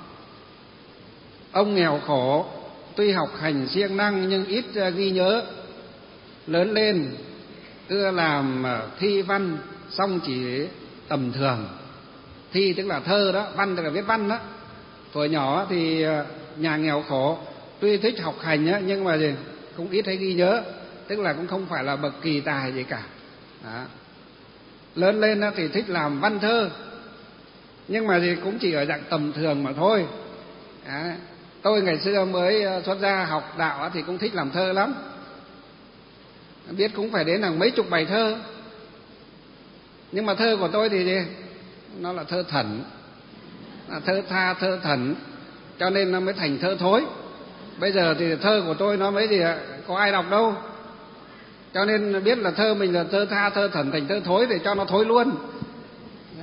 ông nghèo khổ, tuy học hành siêng năng nhưng ít ghi nhớ. Lớn lên ưa làm thi văn, song chỉ tầm thường. Thi tức là thơ đó, văn tức là viết văn đó. Hồi nhỏ thì nhà nghèo khổ, tuy thích học hành á, nhưng mà gì cũng ít hay ghi nhớ, tức là cũng không phải là bậc kỳ tài gì cả. Đó. Lớn lên thì thích làm văn thơ, nhưng mà gì cũng chỉ ở dạng tầm thường mà thôi. Đó. Tôi ngày xưa mới xuất gia học đạo thì cũng thích làm thơ lắm, biết cũng phải đến hàng mấy chục bài thơ. Nhưng mà thơ của tôi thì gì? Nó là thơ thẩn, là thơ tha, thơ thẩn, cho nên nó mới thành thơ thối. Bây giờ thì thơ của tôi nó mới gì ạ? Có ai đọc đâu. Cho nên biết là thơ mình là thơ tha, thơ thẩn thành thơ thối để cho nó thối luôn. Đó.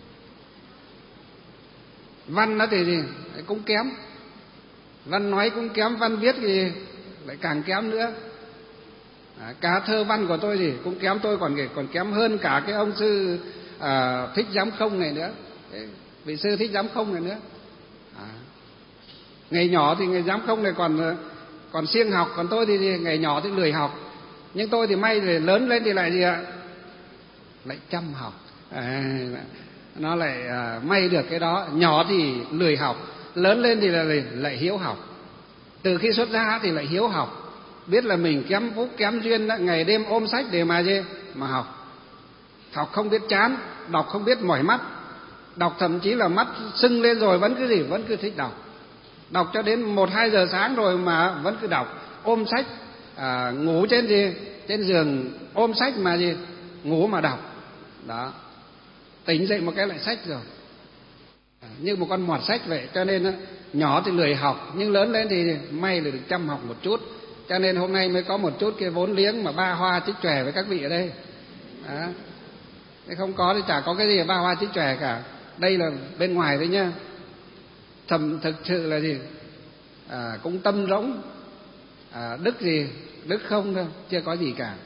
Văn nó thì gì? Cũng kém. Văn nói cũng kém, văn viết thì lại càng kém nữa. À, cả thơ văn của tôi gì cũng kém, tôi còn còn kém hơn cả cái ông sư à, Thích Giám Không này nữa. Đấy, vị sư Thích Giám Không này nữa. À, ngày nhỏ thì ngày Giám Không này còn còn siêng học, còn tôi thì gì? Ngày nhỏ thì lười học. Nhưng tôi thì may thì lớn lên thì lại gì ạ? Lại chăm học. À, nó lại à, may được cái đó. Nhỏ thì lười học, lớn lên thì lại, lại hiếu học. Từ khi xuất gia thì lại hiếu học, biết là mình kém phúc kém duyên đó, ngày đêm ôm sách để mà gì? Mà học. Học không biết chán, đọc không biết mỏi mắt, đọc thậm chí là mắt sưng lên rồi vẫn cứ gì? Vẫn cứ thích đọc. Đọc cho đến một hai giờ sáng rồi mà vẫn cứ đọc, ôm sách, à, ngủ trên gì? Trên giường ôm sách mà gì? Ngủ mà đọc. Đó. Tỉnh dậy một cái lại sách rồi. À, như một con mọt sách vậy. Cho nên nhỏ thì lười học, nhưng lớn lên thì may là được chăm học một chút. Cho nên hôm nay mới có một chút cái vốn liếng mà ba hoa trích chòe với các vị ở đây. Đó. Không có thì chả có cái gì ba hoa trích chòe cả. Đây là bên ngoài thôi nhá. Thầm thực sự là gì? À, cũng tâm rỗng, à, đức gì? Đức không đâu, chưa có gì cả.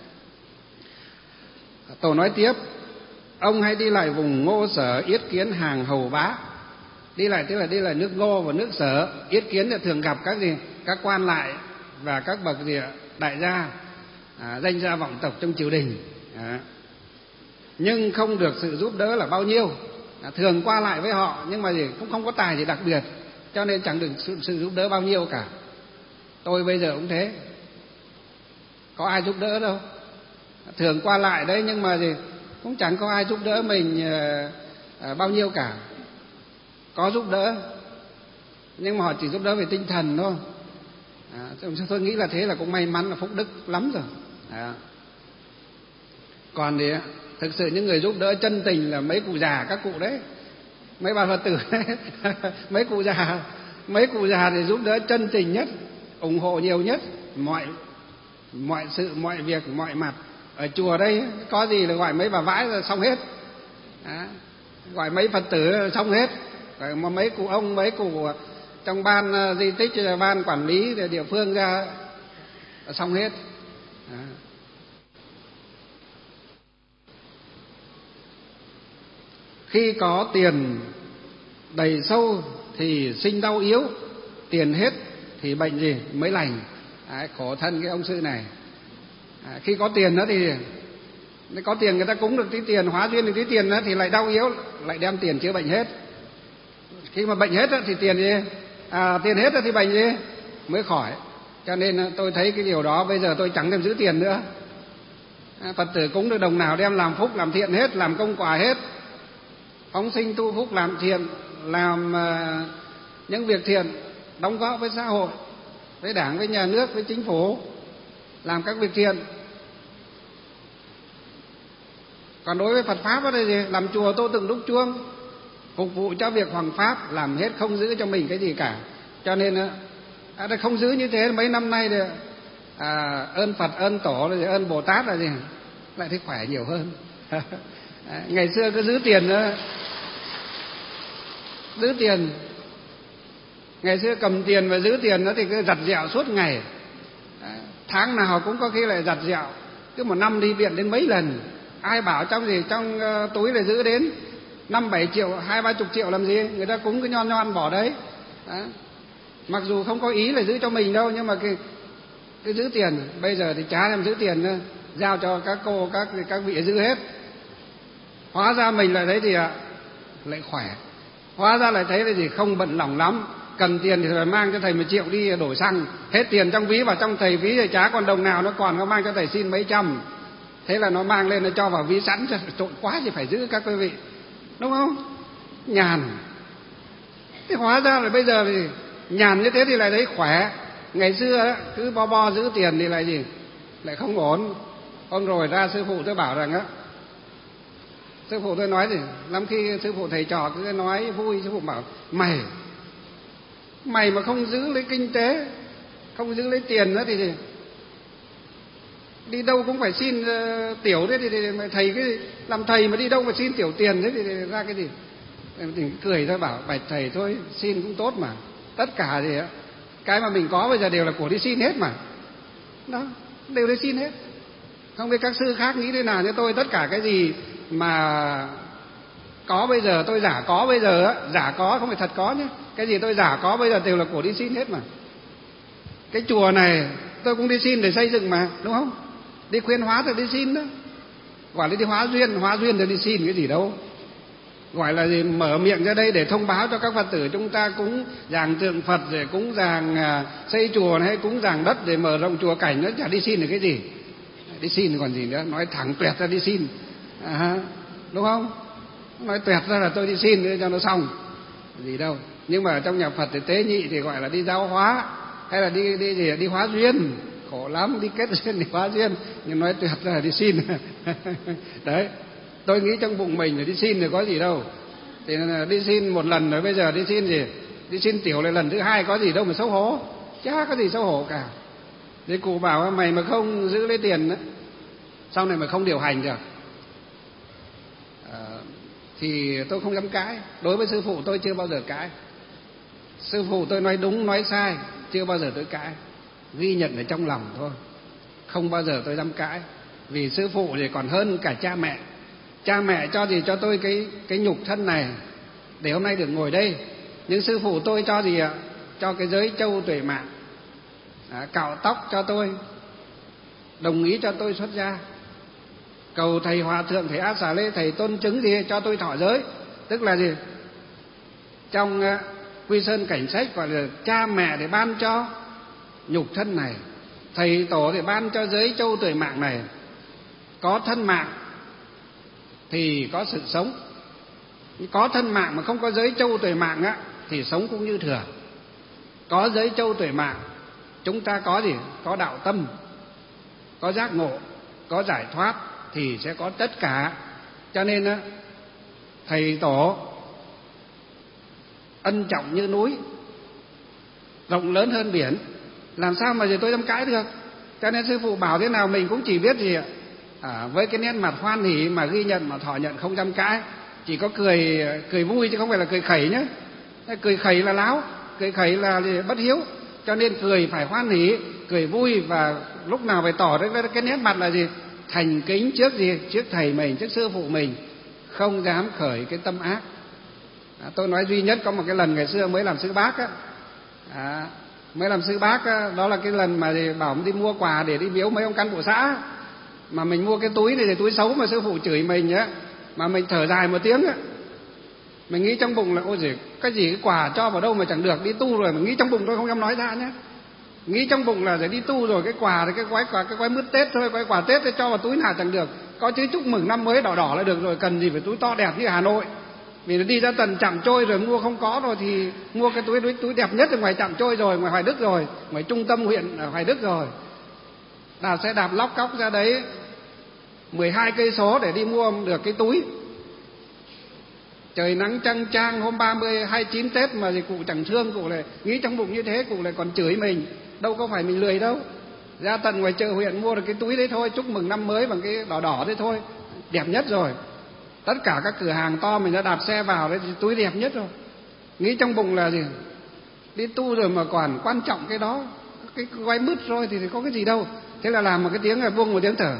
Tổ nói tiếp, ông hãy đi lại vùng Ngô Sở yết kiến hàng hầu bá. Đi lại tức là đi lại nước Ngô và nước Sở. Yết kiến là thường gặp các gì? Các quan lại và các bậc gì ạ? Đại gia, à, danh gia vọng tộc trong triều đình. À. Nhưng không được sự giúp đỡ là bao nhiêu. À, thường qua lại với họ nhưng mà gì cũng không có tài gì đặc biệt, cho nên chẳng được sự, sự giúp đỡ bao nhiêu cả. Tôi bây giờ cũng thế, có ai giúp đỡ đâu. Thường qua lại đấy nhưng mà gì cũng chẳng có ai giúp đỡ mình à, à, bao nhiêu cả. Có giúp đỡ nhưng mà họ chỉ giúp đỡ về tinh thần thôi. À, tôi nghĩ là thế là cũng may mắn, là phúc đức lắm rồi. À. Còn thì thực sự những người giúp đỡ chân tình là mấy cụ già, các cụ đấy, mấy bà Phật tử đấy. mấy cụ già mấy cụ già thì giúp đỡ chân tình nhất, ủng hộ nhiều nhất, mọi mọi sự mọi việc mọi mặt. Ở chùa đây có gì là gọi mấy bà vãi là xong hết. Đó. Gọi mấy Phật tử là xong hết. Rồi mấy cụ ông, mấy cụ trong ban di tích, ban quản lý địa phương ra là xong hết. Đó. Khi có tiền đầy sâu thì sinh đau yếu, tiền hết thì bệnh gì mới lành. Đấy, khổ thân cái ông sư này. À, khi có tiền đó thì có tiền người ta cúng được tí tiền, hóa duyên được tí tiền đó thì lại đau yếu, lại đem tiền chữa bệnh hết. Khi mà bệnh hết đó, thì tiền gì? À, tiền hết đó, thì bệnh gì mới khỏi. Cho nên tôi thấy cái điều đó bây giờ tôi chẳng đem giữ tiền nữa. À, Phật tử cúng được đồng nào đem làm phúc làm thiện hết, làm công quả hết, phóng sinh tu phúc làm thiện, làm uh, những việc thiện đóng góp với xã hội, với Đảng, với nhà nước, với chính phủ, làm các việc thiện. Còn đối với Phật pháp đó là gì? Làm chùa tô tượng đúc chuông, phục vụ cho việc hoằng pháp, làm hết không giữ cho mình cái gì cả. Cho nên à, không giữ như thế mấy năm nay thì, à, ơn Phật, ơn Tổ, ơn Bồ Tát là gì? Lại thấy khỏe nhiều hơn. À, ngày xưa cứ giữ tiền nữa, giữ tiền, ngày xưa cầm tiền và giữ tiền đó thì cứ giặt dẹo suốt ngày. À, tháng nào cũng có khi lại giặt dẹo, cứ một năm đi viện đến mấy lần. Ai bảo trong gì trong uh, túi lại giữ đến năm bảy triệu, hai ba chục triệu làm gì? Người ta cũng cứ nhon nhon bỏ đấy. Đó. Mặc dù không có ý là giữ cho mình đâu, nhưng mà cái cứ giữ tiền. Bây giờ thì chả làm giữ tiền nữa, giao cho các cô các các vị giữ hết. Hóa ra mình lại thấy thì ạ, lại khỏe. Hóa ra lại thấy là gì, không bận lòng lắm. Cần tiền thì phải mang cho thầy một triệu đi đổi xăng, hết tiền trong ví vào trong thầy ví thì chả còn đồng nào, nó còn nó mang cho thầy xin mấy trăm. Thế là nó mang lên nó cho vào ví sẵn, trộn quá thì phải giữ các quý vị, đúng không? Nhàn. Thế hóa ra là bây giờ thì nhàn như thế thì lại thấy khỏe. Ngày xưa cứ bo bo giữ tiền thì lại gì, lại không ổn. Hôm rồi ra sư phụ tôi bảo rằng á, sư phụ tôi nói gì, lắm khi sư phụ thầy trò cứ nói vui, sư phụ bảo mày mày mà không giữ lấy kinh tế, không giữ lấy tiền nữa thì, thì đi đâu cũng phải xin uh, tiểu thế thì, thì thầy cái làm thầy mà đi đâu mà xin tiểu tiền thế thì, thì ra cái gì? Thì cười thôi, bảo bạch thầy thôi, xin cũng tốt mà. Tất cả thì cái mà mình có bây giờ đều là của đi xin hết mà. Đó, đều đi xin hết. Không biết các sư khác nghĩ thế nào, như tôi tất cả cái gì mà có bây giờ tôi giả có bây giờ á, giả có không phải thật có nhé. Cái gì tôi giả có bây giờ đều là của đi xin hết mà. Cái chùa này tôi cũng đi xin để xây dựng mà, đúng không? Đi khuyên hóa thì đi xin đó. Gọi là đi hóa duyên, hóa duyên thì đi xin cái gì đâu. Gọi là gì, mở miệng ra đây để thông báo cho các Phật tử chúng ta cúng dàng tượng Phật, rồi cúng dàng xây chùa hay cúng dàng đất để mở rộng chùa cảnh, nó chả đi xin được cái gì. Đi xin còn gì nữa, nói thẳng tuyệt ra đi xin. À, đúng không? Nói tuyệt ra là tôi đi xin để cho nó xong. Gì đâu. Nhưng mà trong nhà Phật thì tế nhị thì gọi là đi giáo hóa, hay là đi đi gì, đi hóa duyên. Khổ lắm, đi kết duyên, đi hóa duyên. Nhưng nói tuyệt ra là đi xin. Đấy. Tôi nghĩ trong bụng mình là đi xin thì có gì đâu. Thì đi xin một lần rồi, bây giờ đi xin gì? Đi xin tiểu lại lần thứ hai có gì đâu mà xấu hổ. Chả có gì xấu hổ cả. Thì cụ bảo mày mà không giữ lấy tiền đó, sau này mà không điều hành được, à, thì tôi không dám cãi. Đối với sư phụ tôi chưa bao giờ cãi. Sư phụ tôi nói đúng nói sai chưa bao giờ tôi cãi, ghi nhận ở trong lòng thôi, không bao giờ tôi dám cãi. Vì sư phụ thì còn hơn cả cha mẹ. Cha mẹ cho gì cho tôi cái cái nhục thân này để hôm nay được ngồi đây. Nhưng sư phụ tôi cho gì ạ? Cho cái giới châu tuệ mạng, à, cạo tóc cho tôi, đồng ý cho tôi xuất gia, cầu thầy hòa thượng, thầy A Xà Lê, thầy tôn chứng gì cho tôi thọ giới. Tức là gì? Trong uh, Quy Sơn Cảnh Sách gọi là cha mẹ để ban cho nhục thân này, thầy tổ để ban cho giới châu tuệ mạng này. Có thân mạng thì có sự sống. Có thân mạng mà không có giới châu tuệ mạng á, thì sống cũng như thừa. Có giới châu tuệ mạng, chúng ta có gì? Có đạo tâm, có giác ngộ, có giải thoát thì sẽ có tất cả. Cho nên á, thầy tổ ân trọng như núi, rộng lớn hơn biển, làm sao mà giờ tôi dám cãi được. Cho nên sư phụ bảo thế nào mình cũng chỉ biết gì ạ, à, với cái nét mặt hoan hỉ mà ghi nhận mà thọ nhận, không dám cãi. Chỉ có cười cười vui chứ không phải là cười khẩy nhé. Cười khẩy là láo, cười khẩy là bất hiếu. Cho nên cười phải hoan hỉ, cười vui, và lúc nào phải tỏ ra cái nét mặt là gì? Thành kính trước gì? Trước thầy mình, trước sư phụ mình, không dám khởi cái tâm ác. À, tôi nói duy nhất có một cái lần ngày xưa mới làm sư bác á, à, mới làm sư bác á, đó là cái lần mà bảo đi mua quà để đi biếu mấy ông cán bộ xã, mà mình mua cái túi này thì túi xấu mà sư phụ chửi mình á, mà mình thở dài một tiếng á, mình nghĩ trong bụng là ôi giời, cái gì cái quà cho vào đâu mà chẳng được, đi tu rồi. Mình nghĩ trong bụng tôi không dám nói ra nhé, nghĩ trong bụng là để đi tu rồi, cái quà thì cái gói quà cái gói mứt Tết thôi, gói quà Tết thì cho vào túi nào chẳng được, có chứ chúc mừng năm mới đỏ đỏ là được rồi, cần gì phải túi to đẹp như Hà Nội. Vì đi ra tận Trạm Trôi rồi mua không có rồi thì mua cái túi túi, túi đẹp nhất ở ngoài Trạm Trôi rồi, ngoài Hoài Đức rồi, ngoài trung tâm huyện ở Hoài Đức rồi. Đạp xe đạp lóc cóc ra đấy mười hai cây số để đi mua được cái túi. Trời nắng chang chang hôm ba mươi, hai mươi chín Tết mà thì cụ chẳng thương, cụ lại nghĩ trong bụng như thế, cụ lại còn chửi mình. Đâu có phải mình lười đâu. Ra tận ngoài chợ huyện mua được cái túi đấy thôi, chúc mừng năm mới bằng cái đỏ đỏ đấy thôi, đẹp nhất rồi. Tất cả các cửa hàng to mình đã đạp xe vào đấy thì túi đẹp nhất rồi. Nghĩ trong bụng là gì? Đi tu rồi mà còn quan trọng cái đó, cái gói mứt rồi thì có cái gì đâu. Thế là làm một cái tiếng là buông một tiếng thở.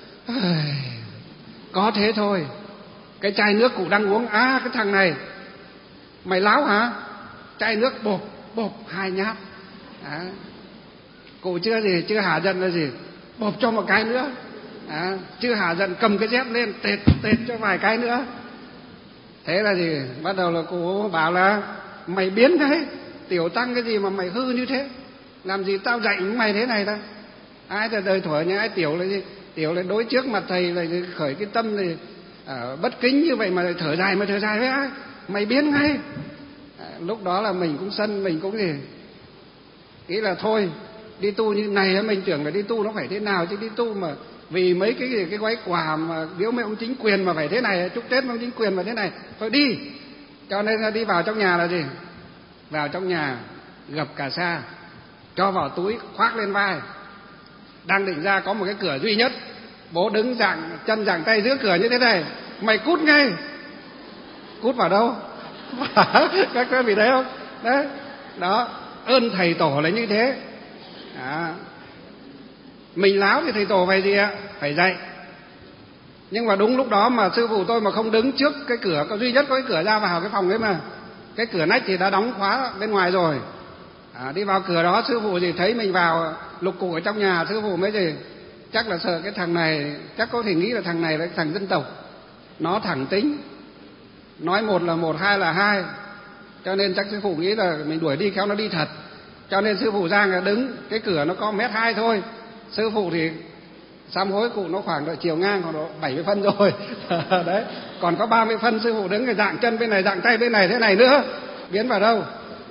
Có thế thôi. Cái chai nước cụ đang uống, à cái thằng này mày láo hả? Chai nước bộp bộp hai nhát. À, cụ chưa gì, chưa hả giận là gì? Bộp cho một cái nữa. À, chưa hả giận cầm cái dép lên tệt tệt cho vài cái nữa. Thế là gì? Bắt đầu là cụ bảo là mày biến đấy, tiểu tăng cái gì mà mày hư như thế? Làm gì tao dạy mày thế này ta? Ai là đời thuở nhà ai tiểu là gì? Tiểu là đối trước mặt thầy là khởi cái tâm này à, bất kính như vậy mà thở dài mà thở dài với ai? Mày biến ngay. À, lúc đó là mình cũng sân, mình cũng gì? Nghĩ là thôi, đi tu như này mình tưởng là đi tu nó phải thế nào, chứ đi tu mà vì mấy cái cái gói quà mà biếu mấy ông chính quyền mà phải thế này, chúc Tết mấy ông chính quyền mà thế này, thôi đi. Cho nên là đi vào trong nhà là gì? Vào trong nhà gập cả sa, cho vào túi khoác lên vai. Đang định ra có một cái cửa duy nhất, bố đứng dạng chân dạng tay giữa cửa như thế này, mày cút ngay. Cút vào đâu? Các quý vị thấy không? Đấy, đó, ơn thầy tổ là như thế. À, mình láo thì thầy tổ phải gì ạ? Phải dạy. Nhưng mà đúng lúc đó mà sư phụ tôi mà không đứng trước cái cửa, có duy nhất có cái cửa ra vào cái phòng ấy mà, cái cửa nách thì đã đóng khóa bên ngoài rồi. À, đi vào cửa đó sư phụ gì thấy mình vào lục cụ ở trong nhà, sư phụ mới gì chắc là sợ cái thằng này, chắc có thể nghĩ là thằng này là thằng dân tộc, nó thẳng tính, nói một là một, hai là hai, cho nên chắc sư phụ nghĩ là mình đuổi đi khéo nó đi thật. Cho nên sư phụ ra là đứng, cái cửa nó có mét hai thôi, sư phụ thì sám hối cụ nó khoảng độ chiều ngang khoảng độ bảy mươi phân rồi. Đấy, còn có ba mươi phân sư phụ đứng cái dạng chân bên này, dạng tay bên này thế này nữa, biến vào đâu.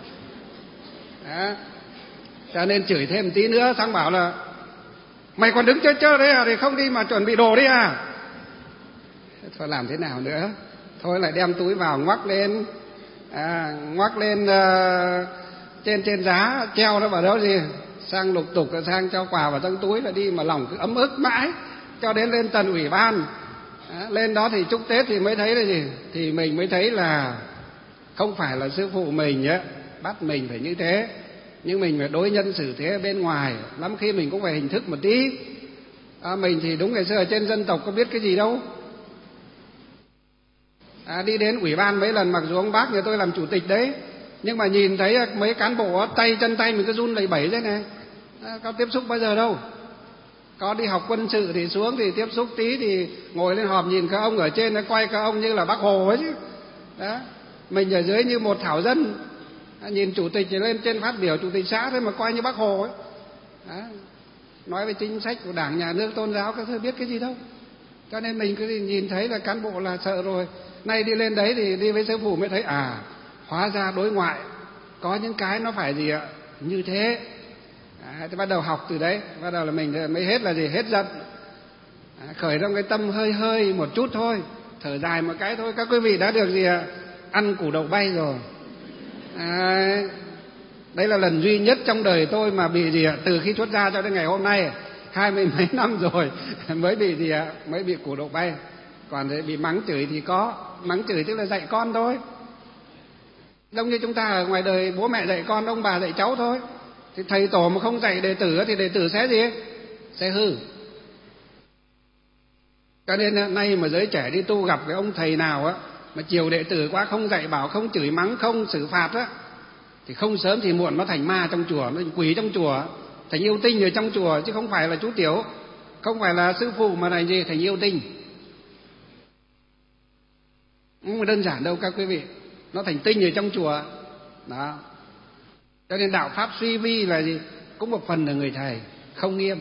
Đó. Cho nên chửi thêm tí nữa, xong bảo là mày còn đứng chơi chơi đấy à, thì không đi mà chuẩn bị đồ đi à. Thôi làm thế nào nữa, thôi lại đem túi vào ngoắc lên, à, ngoắc lên uh, trên trên giá treo nó vào đâu gì, sang lục tục sang cho quà vào trong túi là đi, mà lòng cứ ấm ức mãi cho đến lên tận ủy ban. À, lên đó thì chúc Tết thì mới thấy là gì, thì mình mới thấy là không phải là sư phụ mình á bắt mình phải như thế, nhưng mình phải đối nhân xử thế bên ngoài, lắm khi mình cũng phải hình thức một tí. À, mình thì đúng ngày xưa ở trên dân tộc có biết cái gì đâu. À, đi đến ủy ban mấy lần, mặc dù ông bác nhà tôi làm chủ tịch đấy, nhưng mà nhìn thấy mấy cán bộ tay chân tay mình cứ run lẩy bẩy thế này. À, có tiếp xúc bao giờ đâu. Có đi học quân sự thì xuống thì tiếp xúc tí, thì ngồi lên họp nhìn các ông ở trên nó quay các ông như là Bác Hồ ấy chứ. Đó, mình ở dưới như một thảo dân. À, nhìn chủ tịch thì lên trên phát biểu chủ tịch xã thôi mà coi như Bác Hồ ấy. Đó, nói về chính sách của Đảng, nhà nước, tôn giáo các thứ biết cái gì đâu. Cho nên mình cứ nhìn thấy là cán bộ là sợ rồi. Nay đi lên đấy thì đi với sư phụ mới thấy à, hóa ra đối ngoại có những cái nó phải gì ạ, như thế. À, thì bắt đầu học từ đấy, bắt đầu là mình mới hết là gì, hết giận. À, khởi trong cái tâm hơi hơi một chút thôi, thở dài một cái thôi. Các quý vị đã được gì ạ, ăn củ đậu bay rồi. À, đấy là lần duy nhất trong đời tôi mà bị gì ạ, từ khi xuất gia cho đến ngày hôm nay hai mươi mấy năm rồi mới bị gì ạ, mới bị củ đậu bay. Còn để bị mắng chửi thì có, mắng chửi tức là dạy con thôi. Giống như chúng ta ở ngoài đời bố mẹ dạy con, ông bà dạy cháu thôi. Thì thầy tổ mà không dạy đệ tử thì đệ tử sẽ gì, sẽ hư. Cho nên nay mà giới trẻ đi tu gặp cái ông thầy nào á mà chiều đệ tử quá, không dạy bảo, không chửi mắng, không xử phạt á, thì không sớm thì muộn nó thành ma trong chùa, nó thành quỷ trong chùa, thành yêu tinh ở trong chùa, chứ không phải là chú tiểu, không phải là sư phụ mà thành gì, thành yêu tinh. Không đơn giản đâu các quý vị, nó thành tinh ở trong chùa. Đó. Cho nên đạo pháp suy vi là gì, cũng một phần là người thầy không nghiêm,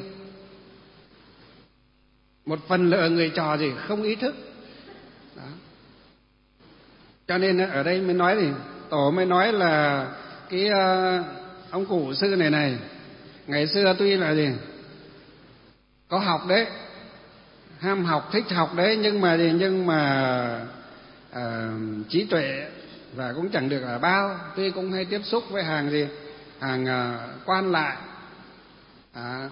một phần là người trò gì không ý thức. Đó. Cho nên ở đây mới nói thì tổ mới nói là cái uh, ông cụ sư này này ngày xưa tuy là gì có học đấy, ham học thích học đấy, nhưng mà gì nhưng mà uh, trí tuệ và cũng chẳng được là bao. Tuy cũng hay tiếp xúc với hàng gì hàng uh, quan lại, à,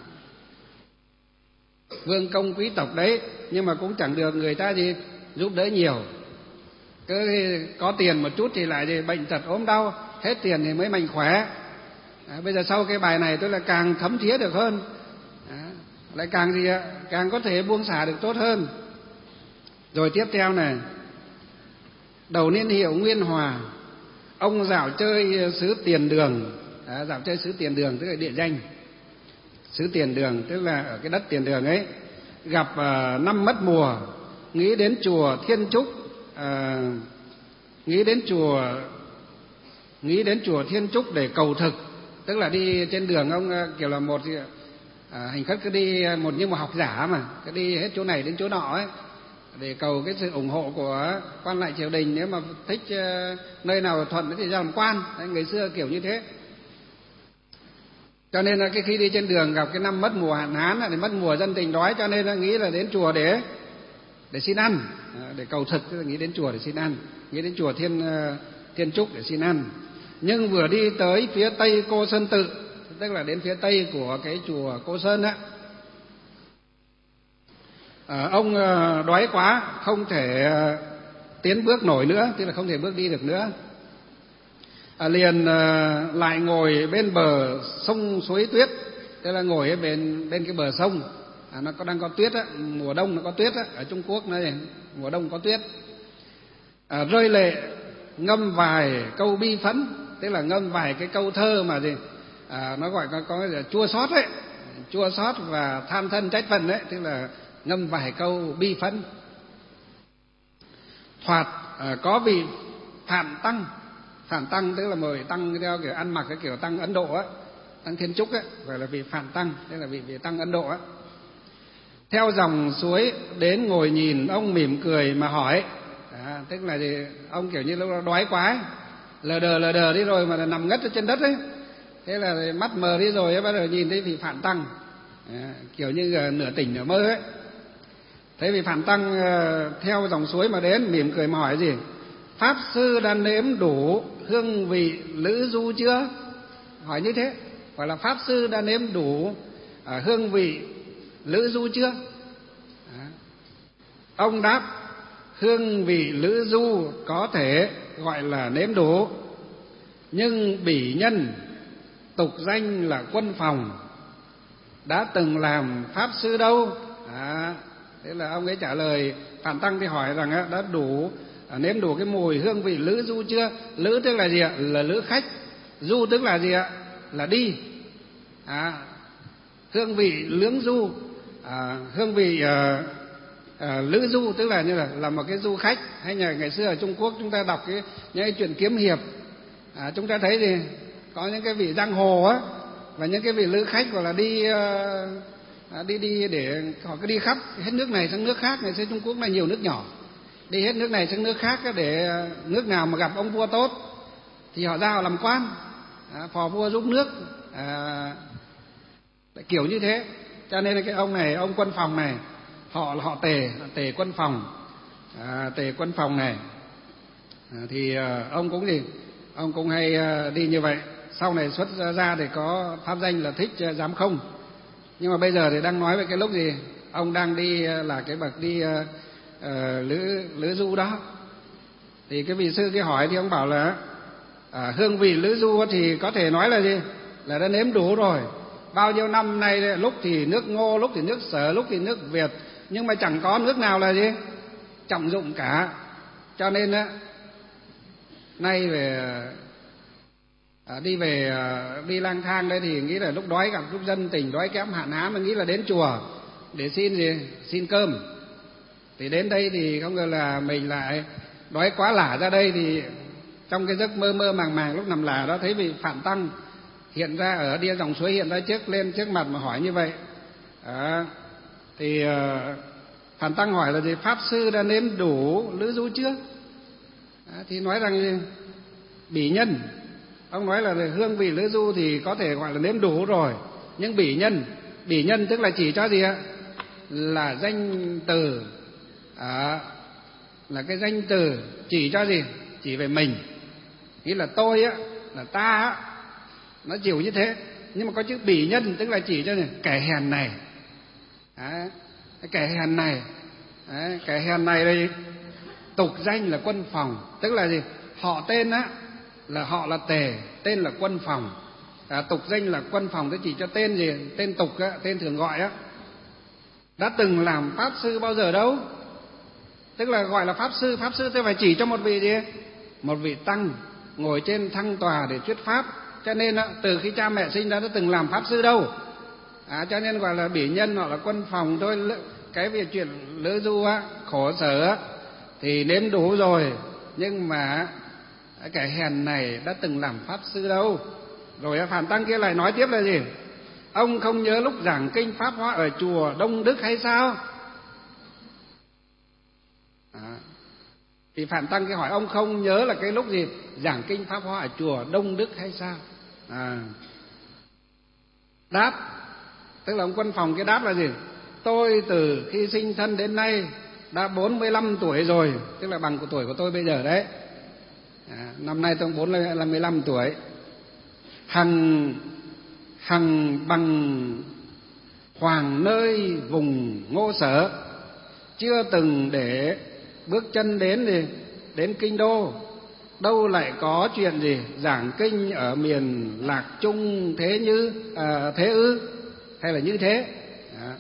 vương công quý tộc đấy, nhưng mà cũng chẳng được người ta gì giúp đỡ nhiều. Cứ có tiền một chút thì lại gì bệnh tật ốm đau, hết tiền thì mới mạnh khỏe. À, bây giờ sau cái bài này tôi là càng thấm thía được hơn, à, lại càng gì ạ, càng có thể buông xả được tốt hơn. Rồi tiếp theo này, đầu niên hiệu Nguyên Hòa, ông dạo chơi xứ Tiền Đường. À, dạo chơi xứ Tiền Đường tức là địa danh xứ Tiền Đường, tức là ở cái đất Tiền Đường ấy. Gặp uh, năm mất mùa, nghĩ đến chùa Thiên Trúc, uh, nghĩ đến chùa nghĩ đến chùa Thiên Trúc để cầu thực. Tức là đi trên đường ông uh, kiểu là một uh, hành khất cứ đi một như một học giả mà, cứ đi hết chỗ này đến chỗ nọ ấy, để cầu cái sự ủng hộ của quan lại triều đình. Nếu mà thích uh, nơi nào thuận thì ra làm quan. Đấy, ngày xưa kiểu như thế. Cho nên là cái khi đi trên đường gặp cái năm mất mùa hạn hán thì mất mùa dân tình đói, cho nên là nghĩ là đến chùa để để xin ăn, để cầu thực, tức là nghĩ đến chùa để xin ăn, nghĩ đến chùa Thiên Thiên Trúc để xin ăn. Nhưng vừa đi tới phía tây Cô Sơn Tự, tức là đến phía tây của cái chùa Cô Sơn á, à, ông đói quá không thể tiến bước nổi nữa, tức là không thể bước đi được nữa. À, liền à, lại ngồi bên bờ sông suối tuyết, tức là ngồi ở bên bên cái bờ sông, à, nó có đang có tuyết á, mùa đông nó có tuyết á, ở Trung Quốc này mùa đông có tuyết. À, rơi lệ ngâm vài câu bi phẫn, tức là ngâm vài cái câu thơ mà gì à, nó gọi có, có chua xót ấy, chua xót và than thân trách phận đấy, tức là ngâm vài câu bi phẫn. Thoạt à, có vị Phạm Tăng. Phạm Tăng tức là một vị tăng theo kiểu ăn mặc cái kiểu tăng Ấn Độ á, tăng Thiên Trúc á, gọi là vị Phạm Tăng, tức là vị vị tăng Ấn Độ á. Theo dòng suối đến ngồi nhìn, ông mỉm cười mà hỏi. À, tức là gì, ông kiểu như lúc đó đói quá ấy, lờ đờ lờ đờ đi rồi mà là nằm ngất ở trên đất ấy, thế là mắt mờ đi rồi ấy, bắt đầu nhìn thấy vị Phạm Tăng, à, kiểu như là nửa tỉnh nửa mơ ấy. Thấy vị Phạm Tăng uh, theo dòng suối mà đến, mỉm cười mà hỏi gì: Pháp sư đã nếm đủ hương vị lữ du chưa? Hỏi như thế, gọi là Pháp sư đã nếm đủ à, hương vị lữ du chưa? À. Ông đáp: hương vị lữ du có thể gọi là nếm đủ, nhưng bỉ nhân tục danh là Quân Phòng đã từng làm Pháp sư đâu. À, thế là ông ấy trả lời Phạm Tăng thì hỏi rằng á, đã đủ À, nếm đủ cái mùi hương vị lữ du chưa? Lữ tức là gì ạ? Là lữ khách. Du tức là gì ạ? Là đi. À, hương vị lưỡng du, à, hương vị à, à, lữ du tức là như là là một cái du khách. Hay là ngày xưa ở Trung Quốc chúng ta đọc cái những cái chuyện kiếm hiệp, à, chúng ta thấy thì có những cái vị giang hồ á, và những cái vị lữ khách gọi là đi à, đi đi để họ cứ đi khắp hết nước này sang nước khác. Ngày xưa Trung Quốc này nhiều nước nhỏ, đi hết nước này sang nước khác để nước nào mà gặp ông vua tốt thì họ ra họ làm quan, à, phò vua giúp nước, à, kiểu như thế. Cho nên là cái ông này, ông Quân Phòng này, họ là họ Tề, Tề Quân Phòng, à, Tề Quân Phòng này, à, thì à, ông cũng gì, ông cũng hay à, đi như vậy. Sau này xuất ra thì có pháp danh là Thích Giám Không, nhưng mà bây giờ thì đang nói về cái lúc gì ông đang đi là cái bậc đi à, Uh, lữ lữ du đó. Thì cái vị sư kia hỏi thì ông bảo là à, hương vị lữ du thì có thể nói là gì, là đã nếm đủ rồi. Bao nhiêu năm nay lúc thì nước Ngô, lúc thì nước Sở, lúc thì nước Việt, nhưng mà chẳng có nước nào là gì trọng dụng cả. Cho nên á, nay về à, đi về à, đi lang thang đây thì nghĩ là lúc đói gặp lúc dân tình đói kém hạn hán, mình nghĩ là đến chùa để xin gì, xin cơm. Thì đến đây thì không ngờ là mình lại đói quá lả ra đây, thì trong cái giấc mơ mơ màng màng lúc nằm lả đó thấy vị Phạm Tăng hiện ra ở đia dòng suối, hiện ra trước lên trước mặt mà hỏi như vậy. À, thì uh, Phạm Tăng hỏi là gì, Pháp sư đã nếm đủ lữ du chưa? À, thì nói rằng bỉ nhân, ông nói là hương vị lữ du thì có thể gọi là nếm đủ rồi, nhưng bỉ nhân, bỉ nhân tức là chỉ cho gì ạ? Là danh từ, à, là cái danh từ chỉ cho gì? Chỉ về mình, nghĩa là tôi á, là ta á, nó chịu như thế. Nhưng mà có chữ bỉ nhân tức là chỉ cho này, kẻ hèn này, à, cái kẻ hèn này, à, kẻ hèn này đây tục danh là Quân Phòng, tức là gì? Họ tên á là họ là Tề, tên là Quân Phòng, à, tục danh là Quân Phòng, tức chỉ cho tên gì? Tên tục á, tên thường gọi á. Đã từng làm pháp sư bao giờ đâu, tức là gọi là pháp sư. Pháp sư thì phải chỉ cho một vị gì? Một vị tăng ngồi trên thăng tòa để thuyết pháp. Cho nên á, từ khi cha mẹ sinh ra đã từng làm pháp sư đâu, à, cho nên gọi là bỉ nhân hoặc là Quân Phòng thôi. Cái việc chuyện lữ du á, khổ sở á, thì nếm đủ rồi, nhưng mà kẻ hèn này đã từng làm pháp sư đâu. Rồi Phản Tăng kia lại nói tiếp là gì? Ông không nhớ lúc giảng kinh Pháp Hoa ở chùa Đông Đức hay sao? À, thì Phản Tăng kia hỏi ông không nhớ là cái lúc gì giảng kinh Pháp Hoa ở chùa Đông Đức hay sao? À, đáp, tức là ông Quân Phòng kia đáp là gì? Tôi từ khi sinh thân đến nay đã bốn mươi lăm tuổi rồi, tức là bằng của tuổi của tôi bây giờ đấy. À, năm nay tôi bốn mươi lăm tuổi. Hằng hằng bằng hoàng nơi vùng Ngô Sở, chưa từng để bước chân đến gì đến kinh đô. Đâu lại có chuyện gì giảng kinh ở miền Lạc Trung thế như à, thế ư, hay là như thế? À,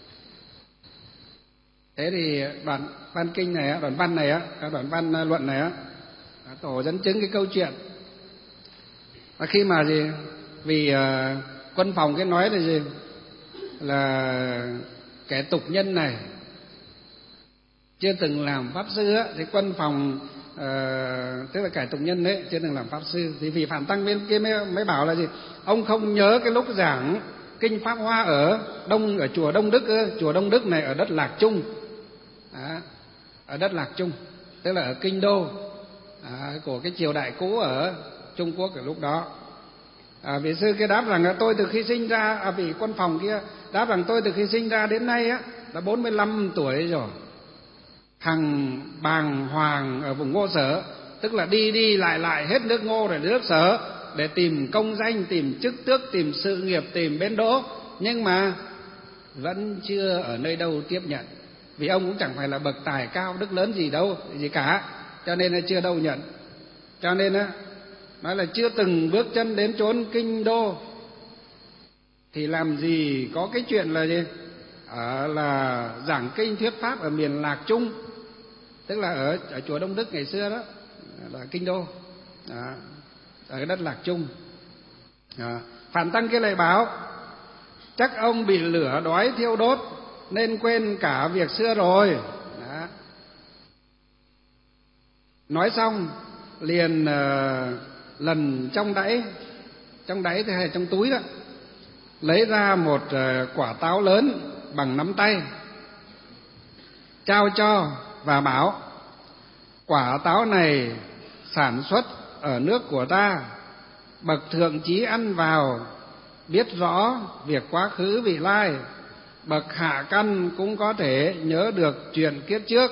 thế thì đoạn văn kinh này, đoạn văn này á, đoạn văn luận này á, tổ dẫn chứng cái câu chuyện và khi mà gì vì uh, Quân Phòng cái nói là gì là kẻ tục nhân này chưa từng làm pháp sư á, thì Quân Phòng uh, tức là kẻ tục nhân đấy chưa từng làm pháp sư, thì vì Phản Tăng bên kia mới, mới bảo là gì ông không nhớ cái lúc giảng kinh Pháp Hoa ở Đông ở chùa Đông Đức ư? Chùa Đông Đức này ở đất Lạc Trung, à, ở đất Lạc Trung tức là ở kinh đô à, của cái triều đại cũ ở Trung Quốc ở lúc đó. À, vị sư kia đáp rằng là tôi từ khi sinh ra, à, vị Quân Phòng kia đáp rằng tôi từ khi sinh ra đến nay á là bốn mươi lăm tuổi rồi. Hằng bàng hoàng ở vùng Ngô Sở, tức là đi đi lại lại hết nước Ngô rồi nước Sở để tìm công danh, tìm chức tước, tìm sự nghiệp, tìm bến đỗ, nhưng mà vẫn chưa ở nơi đâu tiếp nhận. Vì ông cũng chẳng phải là bậc tài cao đức lớn gì đâu gì cả, cho nên là chưa đâu nhận. Cho nên á nói là chưa từng bước chân đến chốn kinh đô, thì làm gì có cái chuyện là gì ở là giảng kinh thuyết pháp ở miền Lạc Trung, tức là ở, ở chùa Đông Đức ngày xưa đó là kinh đô đó, ở cái đất Lạc Trung. Đó. Phản Tăng kia lại bảo chắc ông bị lửa đói thiêu đốt nên quên cả việc xưa rồi. Đó. Nói xong liền uh, lần trong đáy, trong đáy thì hay trong túi đó, lấy ra một uh, quả táo lớn bằng nắm tay, trao cho và bảo quả táo này sản xuất ở nước của ta, bậc thượng trí ăn vào biết rõ việc quá khứ vị lai, bậc hạ căn cũng có thể nhớ được chuyện kiếp trước.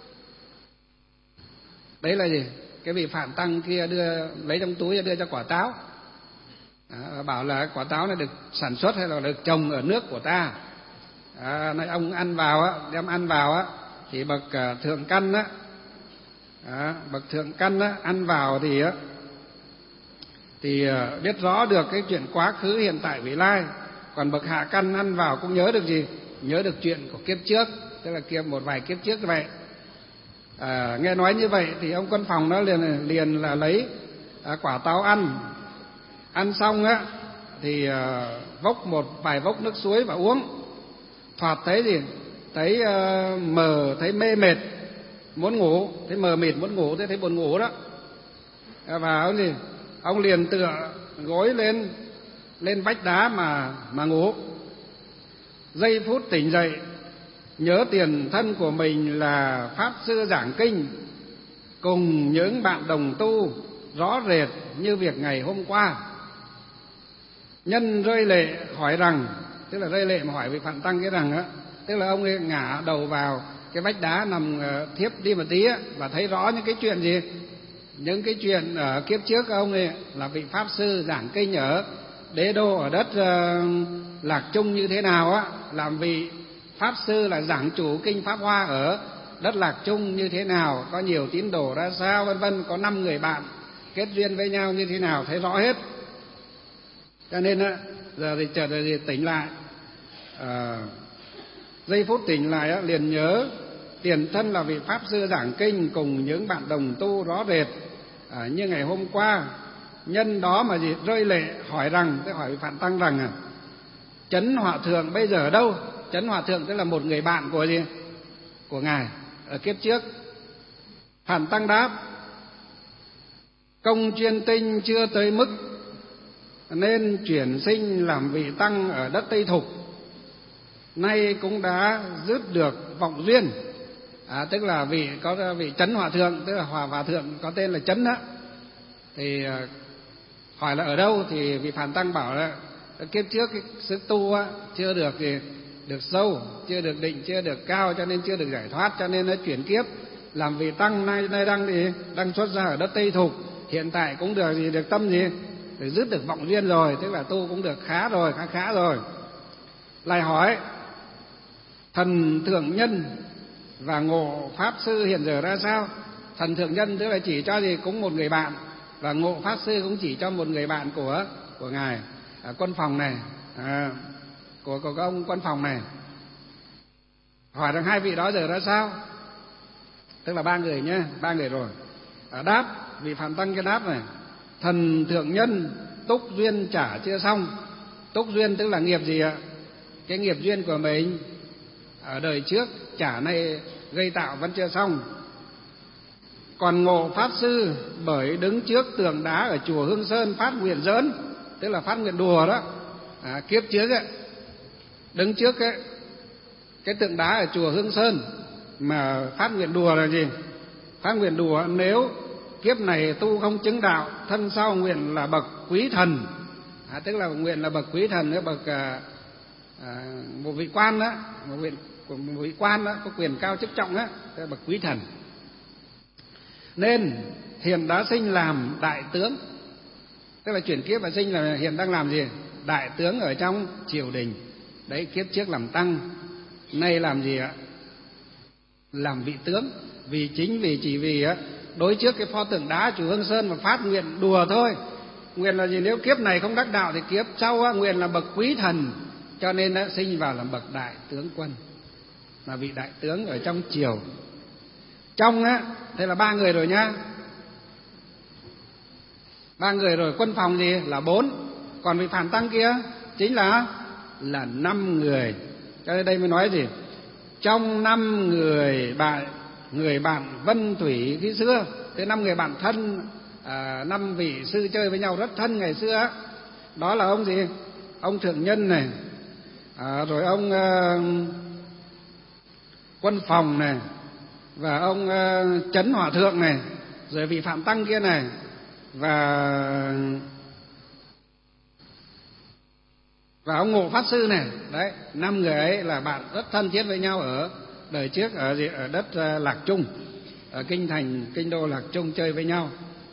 Đấy là gì? Cái vị Phản Tăng kia đưa lấy trong túi đưa cho quả táo, à, bảo là quả táo này được sản xuất hay là được trồng ở nước của ta. À, nói ông ăn vào á, đem ăn vào á, thì bậc uh, thượng căn á, à, bậc thượng căn á ăn vào thì á thì uh, biết rõ được cái chuyện quá khứ hiện tại vị lai, còn bậc hạ căn ăn vào cũng nhớ được gì? Nhớ được chuyện của kiếp trước, tức là kiếp một vài kiếp trước như vậy. À, nghe nói như vậy thì ông Quân Phòng nó liền liền là lấy à, quả táo ăn, ăn xong á thì à, vốc một vài vốc nước suối và uống. Thoạt thấy gì? Thấy à, mờ, thấy mê mệt, muốn ngủ, thấy mờ mịt muốn ngủ, thấy thấy buồn ngủ đó. À, và ông gì? Ông liền tựa gối lên lên vách đá mà mà ngủ. Giây phút tỉnh dậy, nhớ tiền thân của mình là pháp sư giảng kinh, cùng những bạn đồng tu rõ rệt như việc ngày hôm qua. Nhân rơi lệ hỏi rằng, tức là rơi lệ mà hỏi vị Phạm Tăng cái rằng á, tức là ông ấy ngả đầu vào cái vách đá nằm thiếp đi một tí á, và thấy rõ những cái chuyện gì, những cái chuyện ở kiếp trước ông ấy là vị pháp sư giảng kinh ở Đế Đô, ở đất uh, Lạc Trung như thế nào á, làm vị pháp sư là giảng chủ kinh Pháp Hoa ở đất Lạc Trung như thế nào, có nhiều tín đồ ra sao, vân vân, có năm người bạn kết duyên với nhau như thế nào, thấy rõ hết. Cho nên á, giờ thì chợt thì tỉnh lại, à, giây phút tỉnh lại á, liền nhớ tiền thân là vị pháp sư giảng kinh cùng những bạn đồng tu rõ rệt à, như ngày hôm qua. Nhân đó mà gì rơi lệ hỏi rằng, tức hỏi vị Phạm Tăng rằng à, Chấn Hòa Thượng bây giờ ở đâu? Chấn Hòa Thượng tức là một người bạn của gì? Của ngài ở kiếp trước. Phạm Tăng đáp: công chuyên tinh chưa tới mức nên chuyển sinh làm vị tăng ở đất Tây Thục, nay cũng đã dứt được vọng duyên. À, tức là vị có vị Chấn Hòa Thượng, tức là Hòa Hòa Thượng có tên là Chấn đó. Thì hỏi là ở đâu, thì vị Phạm Tăng bảo là kiếp trước cái sức tu á, chưa được thì được sâu, chưa được định, chưa được cao, cho nên chưa được giải thoát, cho nên nó chuyển kiếp làm vị tăng, nay nay đang thì đang xuất ra ở đất Tây Thục, hiện tại cũng được gì được tâm gì để dứt được vọng duyên rồi, tức là tu cũng được khá rồi, khá khá rồi. Lại hỏi thần thượng nhân và ngộ pháp sư hiện giờ ra sao? Thần thượng nhân tức là chỉ cho gì cũng một người bạn, và ngộ pháp sư cũng chỉ cho một người bạn của của ngài, à, Quân Phòng này, à, của của ông Quân Phòng này. Hỏi rằng hai vị đó giờ ra sao? Tức là ba người nhé, ba người rồi. À, đáp vị Phạm Tăng cái đáp này: thần thượng nhân túc duyên trả chưa xong. Túc duyên tức là nghiệp gì ạ? Cái nghiệp duyên của mình ở đời trước trả này gây tạo vẫn chưa xong. Còn ngộ pháp sư bởi đứng trước tượng đá ở chùa Hương Sơn phát nguyện giỡn, tức là phát nguyện đùa đó. À, kiếp trước ấy, đứng trước cái cái tượng đá ở chùa Hương Sơn mà phát nguyện đùa là gì? Phát nguyện đùa nếu kiếp này tu không chứng đạo, thân sau nguyện là bậc quý thần. À, tức là nguyện là bậc quý thần, cái bậc à, à, một vị quan đó, một vị một vị quan đó có quyền cao chức trọng đó, tức là bậc quý thần. Nên hiện đã sinh làm đại tướng, tức là chuyển kiếp và sinh là hiện đang làm gì? Đại tướng ở trong triều đình. Đấy, kiếp trước làm tăng, nay làm gì ạ? Làm vị tướng. Vì chính vì chỉ vì á đối trước cái pho tượng đá chùa Hương Sơn mà phát nguyện đùa thôi. Nguyện là gì? Nếu kiếp này không đắc đạo thì kiếp sau á, nguyện là bậc quý thần, cho nên á, sinh vào làm bậc đại tướng quân, là vị đại tướng ở trong triều. Trong á, thế là ba người rồi nhá. Ba người rồi, Quân Phòng gì là bốn, còn vị Phạm Tăng kia chính là là năm người. Cho nên đây mới nói gì? Trong năm người bạn người bạn Vân Thủy khi xưa, thế năm người bạn thân, à, năm vị sư chơi với nhau rất thân ngày xưa á, đó là ông gì? Ông Thượng Nhân này, à, rồi ông uh, Quân Phòng này, và ông uh, Chấn Hòa Thượng này, rồi vị Phạm Tăng kia này, và và ông Ngộ Pháp Sư này. Đấy, năm người ấy là bạn rất thân thiết với nhau ở đời trước ở ở đất uh, Lạc Trung, ở kinh thành kinh đô Lạc Trung chơi với nhau.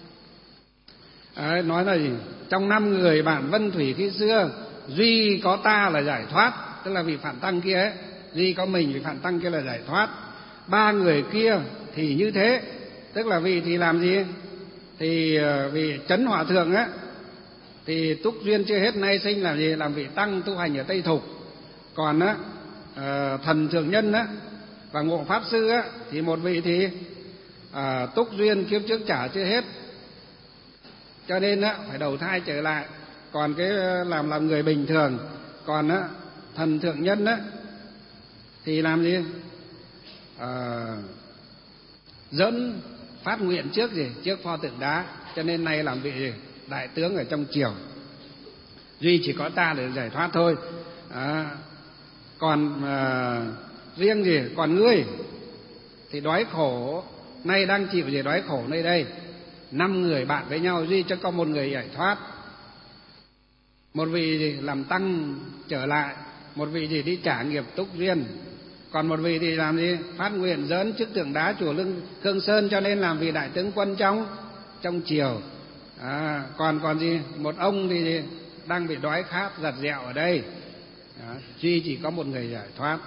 À, nói là gì? Trong năm người bạn Vân Thủy khi xưa, duy có ta là giải thoát, tức là vị Phạm Tăng kia ấy, duy có mình vị Phạm Tăng kia là giải thoát. Ba người kia thì như thế, tức là vị thì làm gì? Thì uh, vị Chấn Hòa Thượng á, thì túc duyên chưa hết, nay sinh làm gì? Làm vị tăng tu hành ở Tây Thục. Còn á uh, thần Thượng Nhân á và Ngộ Pháp Sư á, thì một vị thì à, túc duyên kiếp trước trả chưa hết, cho nên á phải đầu thai trở lại, còn cái làm làm người bình thường. Còn á thần Thượng Nhân á thì làm gì? À, dẫn phát nguyện trước gì? Trước pho tượng đá, cho nên nay làm vị gì? Đại tướng ở trong triều. Duy chỉ có ta để giải thoát thôi. À, còn à, riêng gì? Còn ngươi thì đói khổ nay đang chịu gì đói khổ nơi đây. Năm người bạn với nhau, duy cho có một người giải thoát. Một vị gì làm tăng trở lại, một vị gì đi trả nghiệp túc duyên, còn một vị thì làm gì phát nguyện dỡn chức tượng đá chùa Lương Khương Sơn, cho nên làm vị đại tướng quân trong trong triều. À, còn còn gì một ông thì gì, đang bị đói khát giặt dẹo ở đây. Đó, duy chỉ có một người giải thoát.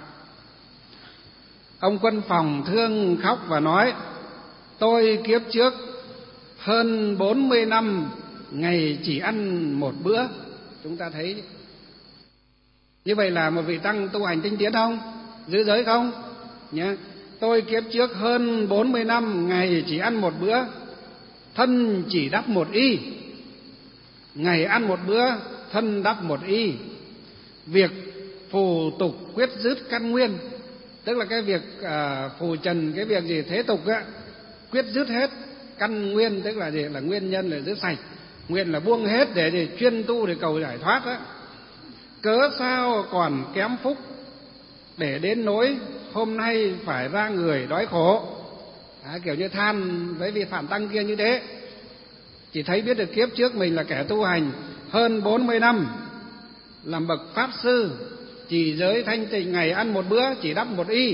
Ông Quân Phòng thương khóc và nói: tôi kiếp trước hơn bốn mươi năm ngày chỉ ăn một bữa. Chúng ta thấy như vậy là một vị tăng tu hành tinh tiến không? Giữ giới không? Nhé. Tôi kiếp trước hơn bốn mươi năm ngày chỉ ăn một bữa, thân chỉ đắp một y. Ngày ăn một bữa, thân đắp một y. Việc phù tục quyết dứt căn nguyên, tức là cái việc uh, phù trần, cái việc gì thế tục á, quyết dứt hết. Căn nguyên tức là gì? Là nguyên nhân là dứt sạch. Nguyện là buông hết để, để chuyên tu để cầu giải thoát á. Cớ sao còn kém phúc để đến nỗi hôm nay phải ra người đói khổ. À, kiểu như than với vị Phạm Tăng kia như thế. Chỉ thấy biết được kiếp trước mình là kẻ tu hành hơn bốn mươi năm, làm bậc pháp sư, chỉ giới thanh tịnh, ngày ăn một bữa, chỉ đắp một y.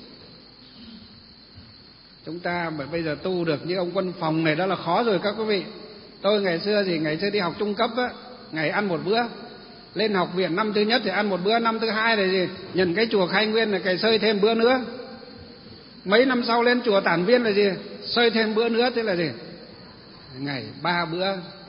Chúng ta bây giờ tu được như ông Quân Phòng này đó là khó rồi các quý vị. Tôi ngày xưa thì ngày xưa đi học trung cấp á, ngày ăn một bữa. Lên học viện năm thứ nhất thì ăn một bữa, năm thứ hai thì gì? Nhận cái chùa Khai Nguyên này cày xơi thêm bữa nữa. Mấy năm sau lên chùa Tản Viên là gì? Xơi thêm bữa nữa, thế là gì? Ngày ba bữa.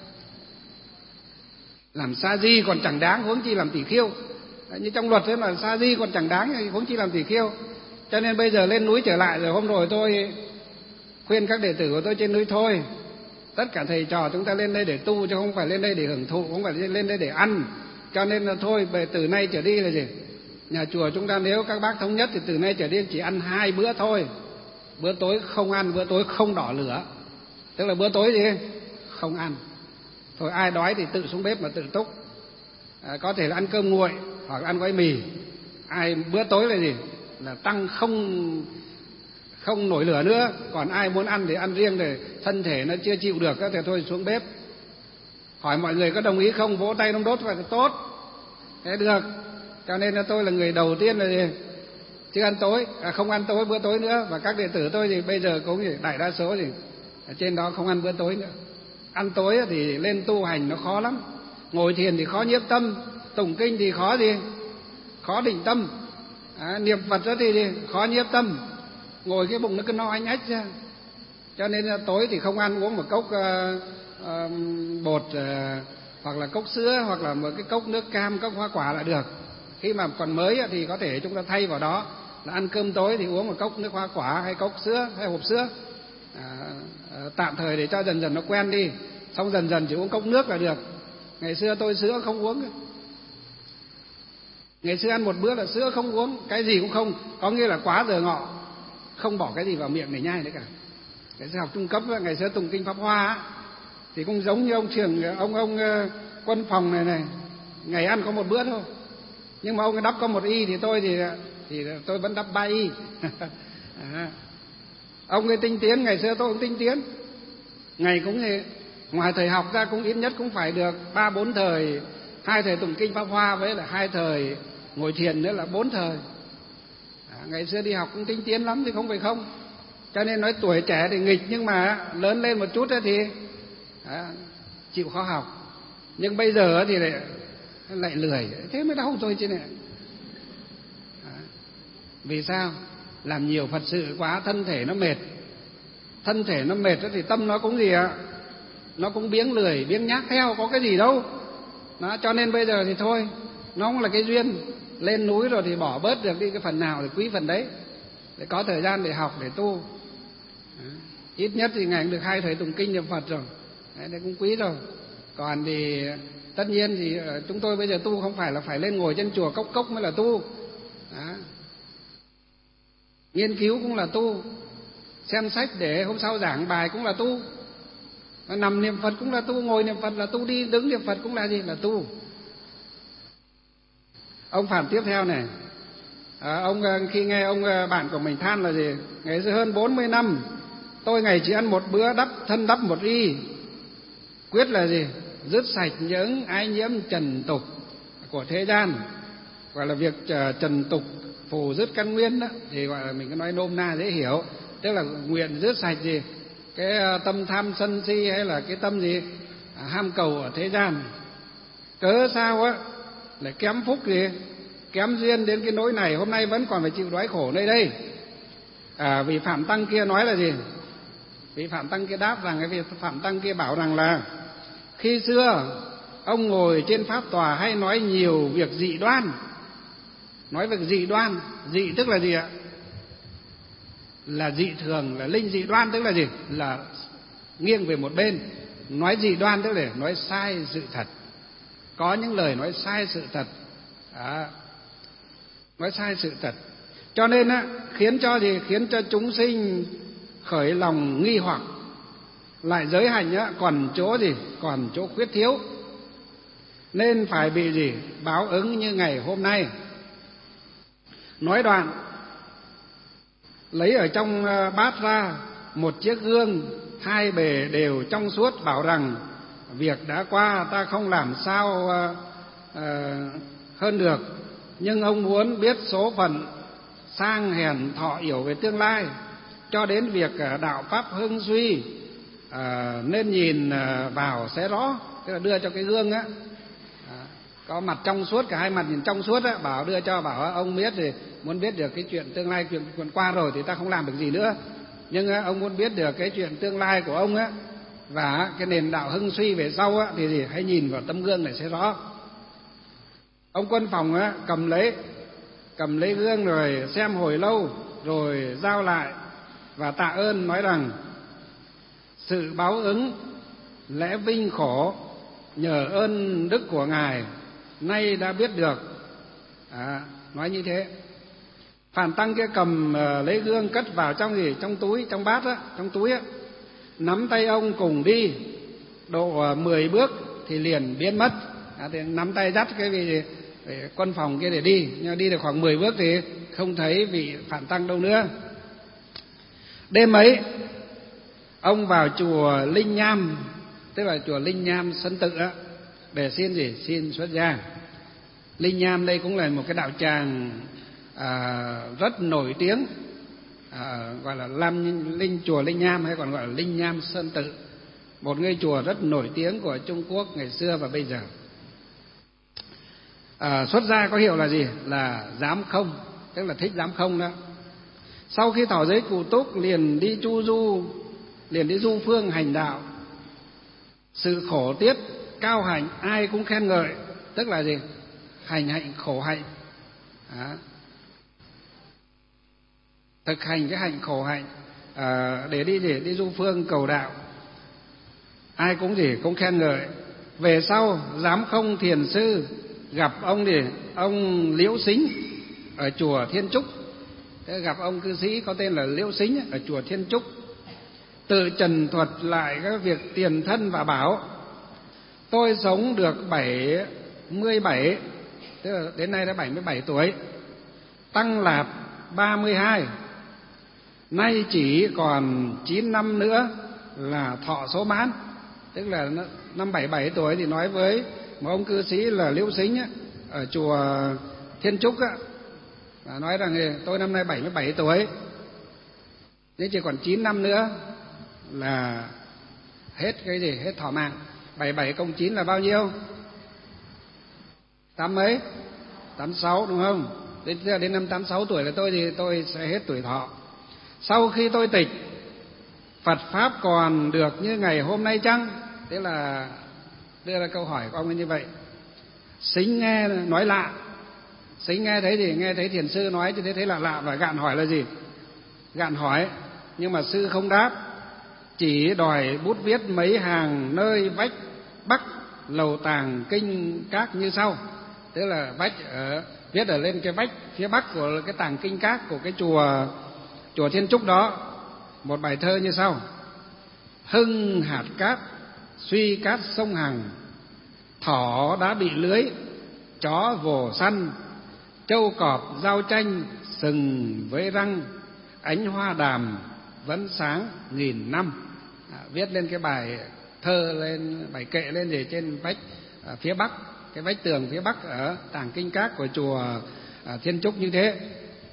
Làm sa di còn chẳng đáng, huống chi làm tỷ khiêu. Như trong luật thế mà sa di còn chẳng đáng, huống chi làm tỷ khiêu. Cho nên bây giờ lên núi trở lại rồi, hôm rồi tôi khuyên các đệ tử của tôi trên núi thôi. Tất cả thầy trò chúng ta lên đây để tu, chứ không phải lên đây để hưởng thụ, không phải lên đây để ăn. Cho nên là thôi, từ nay trở đi là gì? Nhà chùa chúng ta nếu các bác thống nhất thì từ nay trở đi chỉ ăn hai bữa thôi. Bữa tối không ăn, bữa tối không đỏ lửa. Tức là bữa tối gì? Không ăn. Thôi ai đói thì tự xuống bếp mà tự túc. À, có thể là ăn cơm nguội hoặc ăn gói mì. Ai bữa tối là gì? Là tăng không không nổi lửa nữa. Còn ai muốn ăn thì ăn riêng, để thân thể nó chưa chịu được thì thôi xuống bếp. Hỏi mọi người có đồng ý không? Vỗ tay nông đốt phải là tốt. Thế được. Cho nên là tôi là người đầu tiên là gì? Chứ ăn tối, à, không ăn tối bữa tối nữa. Và các đệ tử tôi thì bây giờ cũng gì, đại đa số thì ở trên đó không ăn bữa tối nữa. Ăn tối thì lên tu hành nó khó lắm. Ngồi thiền thì khó nhiếp tâm, tụng kinh thì khó gì? Khó định tâm. À, niệm Phật đó thì khó nhiếp tâm. Ngồi cái bụng nó cứ no ánh ách ra. Cho nên là tối thì không ăn, uống một cốc uh, uh, bột uh, hoặc là cốc sữa, hoặc là một cái cốc nước cam, cốc hoa quả là được. Khi mà còn mới thì có thể chúng ta thay vào đó là ăn cơm tối thì uống một cốc nước hoa quả hay cốc sữa hay hộp sữa. À, à, tạm thời để cho dần dần nó quen đi, xong dần dần chỉ uống cốc nước là được. Ngày xưa tôi sữa không uống. Ngày xưa ăn một bữa là sữa không uống, cái gì cũng không, có nghĩa là quá giờ ngọ không bỏ cái gì vào miệng để nhai nữa cả. Ngày xưa học trung cấp, ngày xưa tụng kinh Pháp Hoa thì cũng giống như ông trường ông ông Quân Phòng này này, ngày ăn có một bữa thôi. Nhưng mà ông ấy đắp có một y thì tôi thì thì tôi vẫn đắp ba y. À, ông ấy tinh tiến, ngày xưa tôi cũng tinh tiến. Ngày cũng thì ngoài thời học ra cũng ít nhất cũng phải được ba bốn thời, hai thời tụng kinh Pháp Hoa với là hai thời ngồi thiền nữa là bốn thời. À, ngày xưa đi học cũng tinh tiến lắm thì không phải không. Cho nên nói tuổi trẻ thì nghịch, nhưng mà lớn lên một chút thì à, chịu khó học. Nhưng bây giờ thì lại lại lười, thế mới đau tôi chứ này. À, vì sao? Làm nhiều Phật sự quá, thân thể nó mệt. Thân thể nó mệt thì tâm nó cũng gì ạ? Nó cũng biếng lười, biếng nhác theo, có cái gì đâu. Đó, cho nên bây giờ thì thôi, nó cũng là cái duyên. Lên núi rồi thì bỏ bớt được đi cái phần nào thì quý phần đấy, để có thời gian để học, để tu. Đó. Ít nhất thì ngày được hai thời tụng kinh niệm Phật rồi, đấy, đấy cũng quý rồi. Còn thì tất nhiên thì chúng tôi bây giờ tu không phải là phải lên ngồi trên chùa cốc cốc mới là tu. Đó. Nghiên cứu cũng là tu, xem sách để hôm sau giảng bài cũng là tu, nằm niệm Phật cũng là tu, ngồi niệm Phật là tu, đi đứng niệm Phật cũng là gì? Là tu. Ông Phạm tiếp theo này, à, ông khi nghe ông bạn của mình than là gì? Ngày xưa hơn bốn mươi năm tôi ngày chỉ ăn một bữa, đắp thân đắp một y. Quyết là gì? Dứt sạch những ái nhiễm trần tục của thế gian, gọi là việc trần tục phù dứt căn nguyên đó, thì gọi là mình cứ nói nôm na dễ hiểu, tức là nguyện dứt sạch gì cái tâm tham sân si hay là cái tâm gì à, ham cầu ở thế gian. Cớ sao á lại kém phúc gì, kém duyên đến cái nỗi này, hôm nay vẫn còn phải chịu đói khổ nơi đây. À, vị Phạm Tăng kia nói là gì? Vị Phạm Tăng kia đáp rằng, cái vị Phạm Tăng kia bảo rằng là khi xưa ông ngồi trên pháp tòa hay nói nhiều việc dị đoan. Nói việc dị đoan, dị tức là gì ạ? Là dị thường, là linh dị đoan tức là gì? Là nghiêng về một bên. Nói dị đoan tức là nói sai sự thật. Có những lời nói sai sự thật. À, nói sai sự thật. Cho nên á, khiến cho gì? Khiến cho chúng sinh khởi lòng nghi hoặc. Lại giới hành á, còn chỗ gì? Còn chỗ khuyết thiếu. Nên phải bị gì? Báo ứng như ngày hôm nay. Nói đoạn, lấy ở trong bát ra một chiếc gương, hai bề đều trong suốt, bảo rằng việc đã qua ta không làm sao uh, uh, hơn được, nhưng ông muốn biết số phận sang hèn thọ yểu về tương lai, cho đến việc uh, đạo pháp hưng suy uh, nên nhìn uh, vào sẽ rõ. Tức là đưa cho cái gương á, có mặt trong suốt, cả hai mặt nhìn trong suốt á, bảo đưa cho, bảo ông biết thì muốn biết được cái chuyện tương lai, chuyện, chuyện qua rồi thì ta không làm được gì nữa, nhưng á, ông muốn biết được cái chuyện tương lai của ông á và cái nền đạo hưng suy về sau á, thì gì hãy nhìn vào tấm gương này sẽ rõ. Ông Quân Phòng á, cầm lấy cầm lấy gương rồi xem hồi lâu, rồi giao lại và tạ ơn, nói rằng sự báo ứng lẽ vinh khổ nhờ ơn đức của ngài nay đã biết được. À, nói như thế. Phạm Tăng kia cầm uh, lấy gương cất vào trong gì? Trong túi, trong bát á, trong túi á. Nắm tay ông cùng đi độ uh, mười bước thì liền biến mất. À, thì nắm tay dắt cái vị Quân Phòng kia để đi, nhưng đi được khoảng mười bước thì không thấy vị Phạm Tăng đâu nữa. Đêm ấy ông vào chùa Linh Nham, tức là chùa Linh Nham Sơn Tự á, để xin gì? Xin xuất gia. Linh Nham đây cũng là một cái đạo tràng à, rất nổi tiếng, à, gọi là Lam Linh chùa Linh Nham, hay còn gọi là Linh Nham Sơn Tự, một ngôi chùa rất nổi tiếng của Trung Quốc ngày xưa và bây giờ. À, xuất gia có hiệu là gì? Là giám không, tức là thích giám không đó. Sau khi thọ giới cụ túc liền đi chu du, liền đi du phương hành đạo. Sự khổ tiết cao hạnh ai cũng khen ngợi, tức là gì? Hành hạnh khổ hạnh. À, thực hành cái hạnh khổ hạnh à, để đi để đi du phương cầu đạo, ai cũng gì cũng khen ngợi. Về sau giám không thiền sư gặp ông thì ông Liễu Xính ở chùa Thiên Trúc. Thế gặp ông cư sĩ có tên là Liễu Xính ở chùa Thiên Trúc, tự trần thuật lại các việc tiền thân và bảo: tôi sống được bảy mươi bảy, tức là đến nay đã bảy mươi bảy tuổi, tăng lạp ba mươi hai, nay chỉ còn chín năm nữa là thọ số mãn. Tức là năm bảy mươi bảy tuổi thì nói với một ông cư sĩ là Liễu Xính á, ở chùa Thiên Trúc á, và nói rằng tôi năm nay bảy mươi bảy tuổi, nếu chỉ còn chín năm nữa là hết cái gì? Hết thọ mạng. bảy mươi bảy cộng chín là bao nhiêu? Tám mấy? tám mươi sáu đúng không? Đến, đến năm tám mươi sáu tuổi là tôi thì tôi sẽ hết tuổi thọ. Sau khi tôi tịch, Phật Pháp còn được như ngày hôm nay chăng? Thế là đưa ra câu hỏi của ông ấy như vậy. Xính nghe nói lạ, Xính nghe thấy thì nghe thấy thiền sư nói thì thấy lạ lạ và gạn hỏi là gì? Gạn hỏi, nhưng mà sư không đáp, chỉ đòi bút viết mấy hàng nơi vách bắc lầu tàng kinh các như sau. Tức là vách ở, viết ở lên cái vách phía bắc của cái tàng kinh các của cái chùa chùa Thiên Trúc đó, một bài thơ như sau: hưng hạt cát, suy cát sông Hằng, thỏ đã bị lưới, chó vồ săn, trâu cọp giao tranh, sừng với răng, ánh hoa đàm vẫn sáng nghìn năm. À, viết lên cái bài thơ lên, bài kệ lên gì trên vách à, phía bắc, cái vách tường phía bắc ở tàng kinh các của chùa à, Thiên Trúc như thế.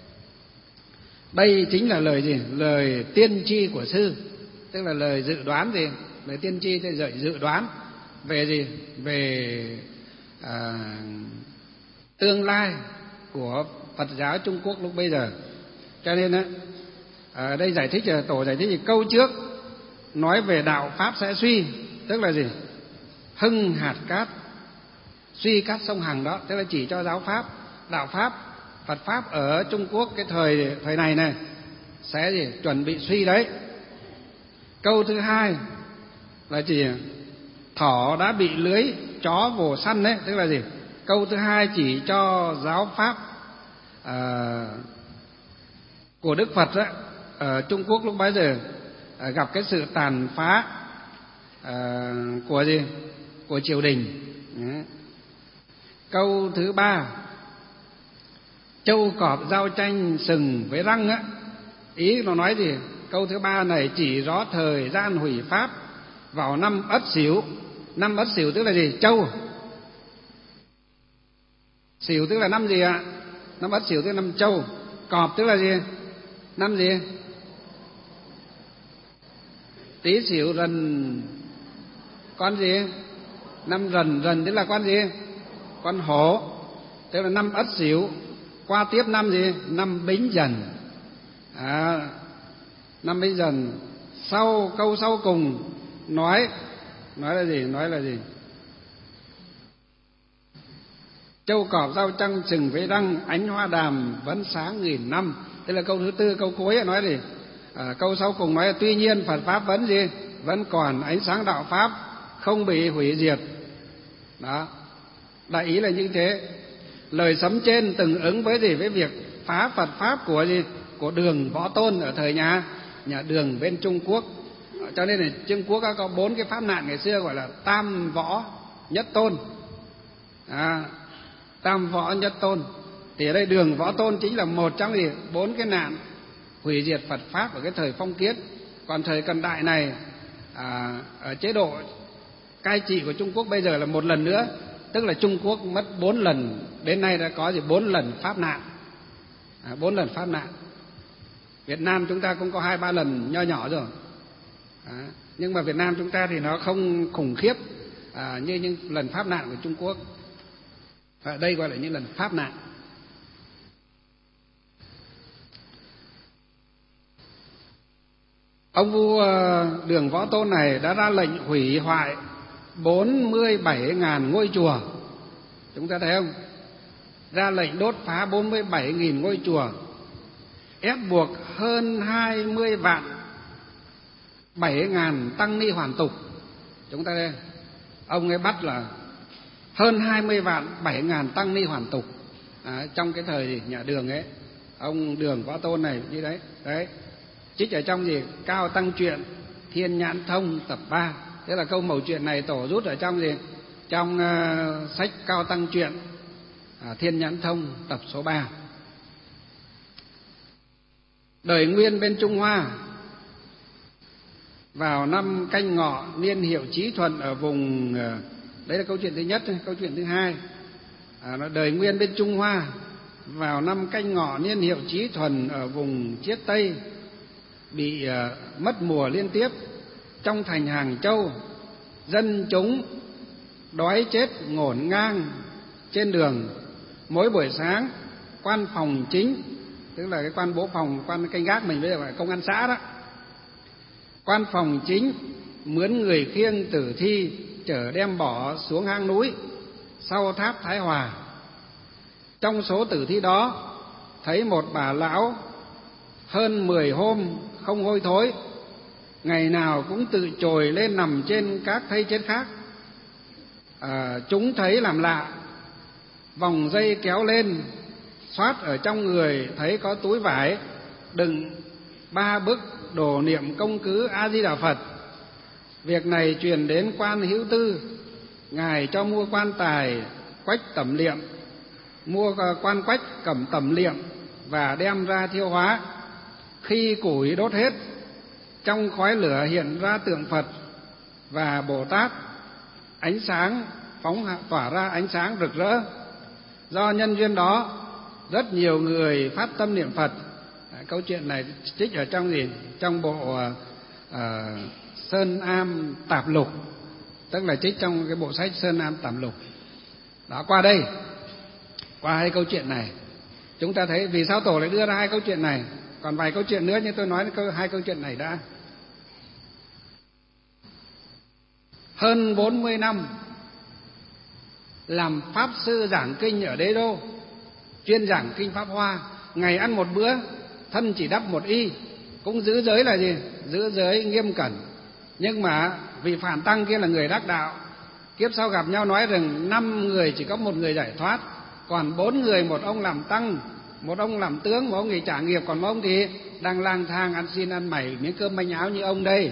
Đây chính là lời gì? Lời tiên tri của sư, tức là lời dự đoán gì? Lời tiên tri thì dạy dự đoán về gì? Về à, tương lai của Phật giáo Trung Quốc lúc bây giờ. Cho nên á, ở đây giải thích là tổ giải thích thì câu trước nói về đạo pháp sẽ suy, tức là gì? Hưng hạt cát, suy cát sông Hằng đó, tức là chỉ cho giáo pháp, đạo pháp, Phật pháp ở Trung Quốc cái thời thời này này sẽ gì? Chuẩn bị suy đấy. Câu thứ hai là chỉ thỏ đã bị lưới chó vồ săn đấy, tức là gì? Câu thứ hai chỉ cho giáo pháp à, của Đức Phật đó, ở Trung Quốc lúc bấy giờ à, gặp cái sự tàn phá à, của gì? Của triều đình. Đấy. Câu thứ ba, châu cọp giao tranh sừng với răng á, ý nó nói gì? Câu thứ ba này chỉ rõ thời gian hủy pháp vào năm Ất Sửu. Năm Ất Sửu tức là gì? Châu. Sửu tức là năm gì ạ? Năm Ất Sửu tức là năm Châu. Cọp tức là gì? Năm gì? Tý Sửu Dần. Con gì? Năm Dần. Dần tức là con gì? Con hổ. Tức là năm Ất Sửu. Qua tiếp năm gì? Năm Bính Dần. À, năm Bính Dần. Sau câu sau cùng nói nói là gì? Nói là gì? Châu cọp giao trăng sừng với răng, ánh hoa đàm vẫn sáng nghìn năm. Tức là câu thứ tư, câu cuối nói gì? À, câu sau cùng nói là tuy nhiên Phật pháp vẫn gì? Vẫn còn ánh sáng đạo pháp, không bị hủy diệt. Đó. Đại ý là như thế. Lời sấm trên từng ứng với gì? Với việc phá Phật pháp của gì? Của Đường Võ Tôn ở thời nhà nhà Đường bên Trung Quốc. Cho nên là Trung Quốc có bốn cái pháp nạn ngày xưa gọi là Tam Võ Nhất Tôn. À, Tam Võ Nhất Tôn. Thì ở đây Đường Võ Tôn chính là một trong gì? Bốn cái nạn hủy diệt Phật pháp ở cái thời phong kiến. Còn thời cận đại này à, ở chế độ cai trị của Trung Quốc bây giờ là một lần nữa, tức là Trung Quốc mất bốn lần, đến nay đã có gì? Bốn lần pháp nạn. À, bốn lần pháp nạn. Việt Nam chúng ta cũng có hai ba lần nho nhỏ rồi. À, nhưng mà Việt Nam chúng ta thì nó không khủng khiếp à, như những lần pháp nạn của Trung Quốc. À, đây gọi là những lần pháp nạn. Ông vua Đường Võ Tôn này đã ra lệnh hủy hoại bốn mươi bảy nghìn ngôi chùa. Chúng ta thấy không? Ra lệnh đốt phá bốn mươi bảy nghìn ngôi chùa, ép buộc hơn hai mươi vạn bảy nghìn tăng ni hoàn tục. Chúng ta đây, ông ấy bắt là hơn hai mươi vạn bảy nghìn tăng ni hoàn tục à, trong cái thời gì? Nhà Đường ấy. Ông Đường Võ Tôn này như đấy. Đấy. Trích ở trong gì? Cao Tăng Truyện Thiên Nhãn Thông tập ba. Thế là câu mẩu chuyện này tổ rút ở trong gì? Trong uh, sách Cao Tăng Truyện à, Thiên Nhãn Thông tập số ba. Đời Nguyên bên Trung Hoa vào năm Canh Ngọ niên hiệu Chí Thuận ở vùng, đấy là câu chuyện thứ nhất. Câu chuyện thứ hai à, đời Nguyên bên Trung Hoa vào năm Canh Ngọ niên hiệu Chí Thuận ở vùng Chiết Tây bị uh, mất mùa liên tiếp. Trong thành Hàng Châu, dân chúng đói chết ngổn ngang trên đường. Mỗi buổi sáng, quan phòng chính, tức là cái quan bố phòng, quan canh gác mình bây giờ gọi là công an xã đó, quan phòng chính mướn người khiêng tử thi chở đem bỏ xuống hang núi sau tháp Thái Hòa. Trong số tử thi đó thấy một bà lão hơn mười hôm không hôi thối, ngày nào cũng tự trồi lên nằm trên các thây chết khác. À, chúng thấy làm lạ, vòng dây kéo lên, xoát ở trong người thấy có túi vải đựng ba bức đồ niệm công cứ A Di Đà Phật. Việc này truyền đến quan Hữu Tư, ngài cho mua quan tài quách tẩm liệm, mua quan quách cẩm tẩm liệm và đem ra thiêu hóa. Khi củi đốt hết, trong khói lửa hiện ra tượng Phật và Bồ Tát, ánh sáng phóng tỏa ra ánh sáng rực rỡ. Do nhân duyên đó, rất nhiều người phát tâm niệm Phật. À, câu chuyện này trích ở trong gì? Trong bộ uh, Sơn Am Tạp Lục, tức là trích trong cái bộ sách Sơn Am Tạp Lục. Đó, qua đây, qua hai câu chuyện này, chúng ta thấy vì sao Tổ lại đưa ra hai câu chuyện này. Còn vài câu chuyện nữa, nhưng tôi nói hai câu chuyện này đã. Hơn bốn mươi năm làm pháp sư giảng kinh ở Đế Đô, chuyên giảng kinh Pháp Hoa, ngày ăn một bữa, thân chỉ đắp một y, cũng giữ giới là gì? Giữ giới nghiêm cẩn. Nhưng mà vị Phản Tăng kia là người đắc đạo, kiếp sau gặp nhau nói rằng năm người chỉ có một người giải thoát, còn bốn người, một ông làm tăng, một ông làm tướng, một ông nghỉ trả nghiệp, còn một ông thì đang lang thang ăn xin ăn mày miếng cơm manh áo như ông đây.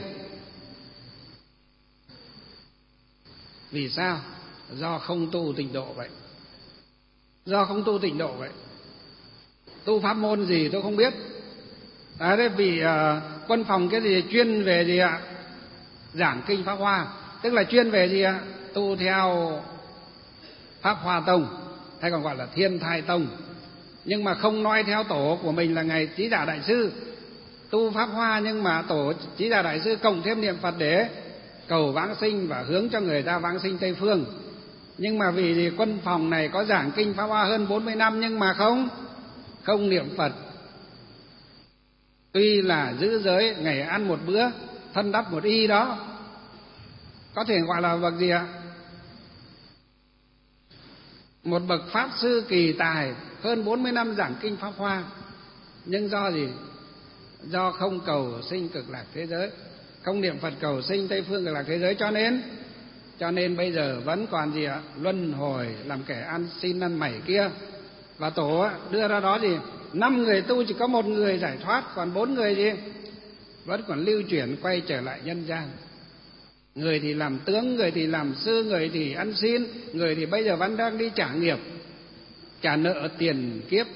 Vì sao? Do không tu tịnh độ vậy. Do không tu tịnh độ vậy. Tu pháp môn gì tôi không biết. À, đấy vì uh, quân phòng cái gì chuyên về gì ạ? Giảng kinh Pháp Hoa, tức là chuyên về gì ạ? Tu theo Pháp Hoa Tông, hay còn gọi là Thiên Thai Tông. Nhưng mà không nói theo tổ của mình là Ngài Trí Giả Đại Sư. Tu Pháp Hoa nhưng mà tổ Trí Giả Đại Sư cộng thêm niệm Phật để cầu vãng sinh và hướng cho người ta vãng sinh Tây Phương. Nhưng mà vì thì quân phòng này có giảng kinh Pháp Hoa hơn bốn mươi năm nhưng mà không không niệm Phật. Tuy là giữ giới, ngày ăn một bữa, thân đắp một y đó, có thể gọi là bậc gì ạ? Một bậc pháp sư kỳ tài, hơn bốn mươi năm giảng kinh Pháp Hoa. Nhưng do gì? Do không cầu sinh cực lạc thế giới, không niệm Phật cầu sinh Tây Phương cực lạc thế giới, cho nên cho nên bây giờ vẫn còn gì ạ? Luân hồi làm kẻ ăn xin ăn mày kia. Và tổ đưa ra đó gì? Năm người tu chỉ có một người giải thoát, còn bốn người gì? Vẫn còn lưu chuyển quay trở lại nhân gian. Người thì làm tướng, người thì làm sư, người thì ăn xin, người thì bây giờ vẫn đang đi trả nghiệp, trả nợ tiền kiếp.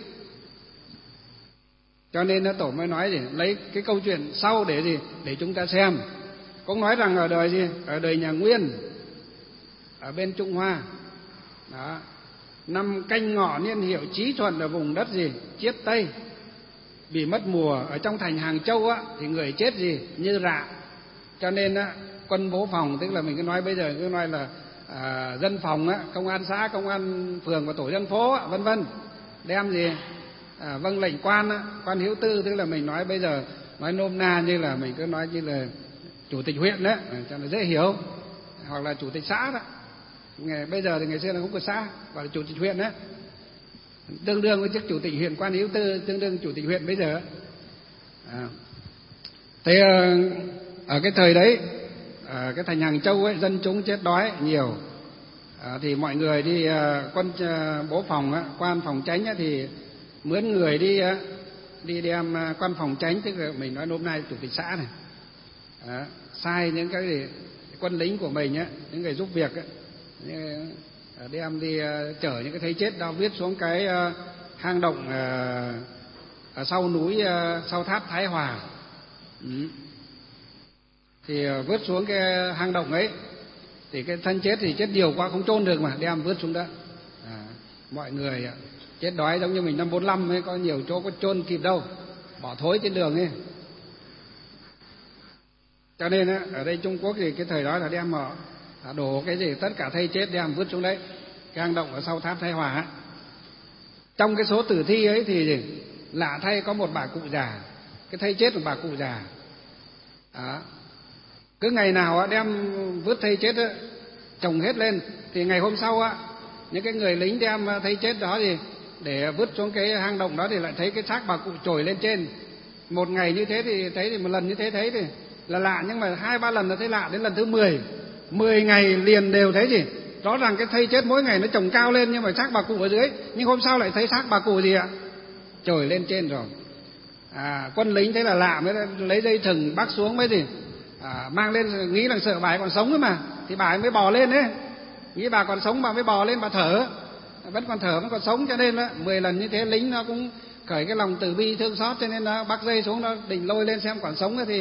Cho nên nó tổ mới nói gì? Lấy cái câu chuyện sau để gì? Để chúng ta xem. Cũng nói rằng ở đời gì? Ở đời nhà Nguyên, ở bên Trung Hoa đó, năm Canh Ngọ niên hiệu Chí Thuận ở vùng đất gì? Chiết Tây. Vì mất mùa ở trong thành Hàng Châu á, thì người chết gì? Như rạ. Cho nên á, quân bố phòng, tức là mình cứ nói bây giờ cứ nói là à, dân phòng á, công an xã, công an phường và tổ dân phố á, vân vân, đem gì? À, vâng lệnh quan á, quan hữu tư, tức là mình nói bây giờ nói nôm na như là mình cứ nói như là chủ tịch huyện đó, cho nó dễ hiểu, hoặc là chủ tịch xã đó. Ngày, bây giờ thì ngày xưa là không có xã, gọi là chủ tịch huyện đó, tương đương với chức chủ tịch huyện, quan hữu tư tương đương chủ tịch huyện bây giờ. À, thế ở cái thời đấy, ở cái thành Hàng Châu ấy, dân chúng chết đói nhiều, à, thì mọi người đi à, quân à, bố phòng á, quan phòng chánh á, thì mướn người đi á, đi đem à, quan phòng chánh, tức là mình nói nôm na chủ tịch xã này, à, sai những cái gì, quân lính của mình á, những người giúp việc á, đem đi uh, chở những cái thấy chết đó, viết xuống cái uh, hang động uh, ở sau núi uh, sau tháp Thái Hòa. Ừ. Thì uh, vứt xuống cái hang động ấy, thì cái thân chết thì chết nhiều quá không chôn được mà đem vứt xuống đó. À, mọi người uh, chết đói giống như mình năm bốn lăm ấy, có nhiều chỗ có chôn kịp đâu, bỏ thối trên đường ấy. Cho nên á, ở đây Trung Quốc thì cái thời đó là đem họ đổ cái gì tất cả thây chết đem vứt xuống đấy, cái hang động ở sau tháp Thái Hòa. Trong cái số tử thi ấy thì gì? Lạ thay có một bà cụ già, cái thây chết của bà cụ già đó. Cứ ngày nào đem vứt thây chết đó, chồng hết lên, thì ngày hôm sau á, những cái người lính đem thây chết đó thì để vứt xuống cái hang động đó thì lại thấy cái xác bà cụ trồi lên trên. Một ngày như thế thì thấy, thì một lần như thế thấy thì là lạ, nhưng mà hai ba lần là thấy lạ, đến lần thứ mười, mười ngày liền đều thấy gì? Rõ ràng cái thây chết mỗi ngày nó chồng cao lên, nhưng mà xác bà cụ ở dưới, nhưng hôm sau lại thấy xác bà cụ gì ạ? Trồi lên trên rồi. À, quân lính thấy là lạ mới lấy dây thừng bắt xuống mới gì? À, mang lên, nghĩ là sợ bà ấy còn sống ấy mà, thì bà ấy mới bò lên đấy, nghĩ bà còn sống bà mới bò lên, bà thở, vẫn còn thở, vẫn còn sống, cho nên đó, mười lần như thế lính nó cũng khởi cái lòng từ bi thương xót, cho nên nó bắt dây xuống, nó định lôi lên xem còn sống thì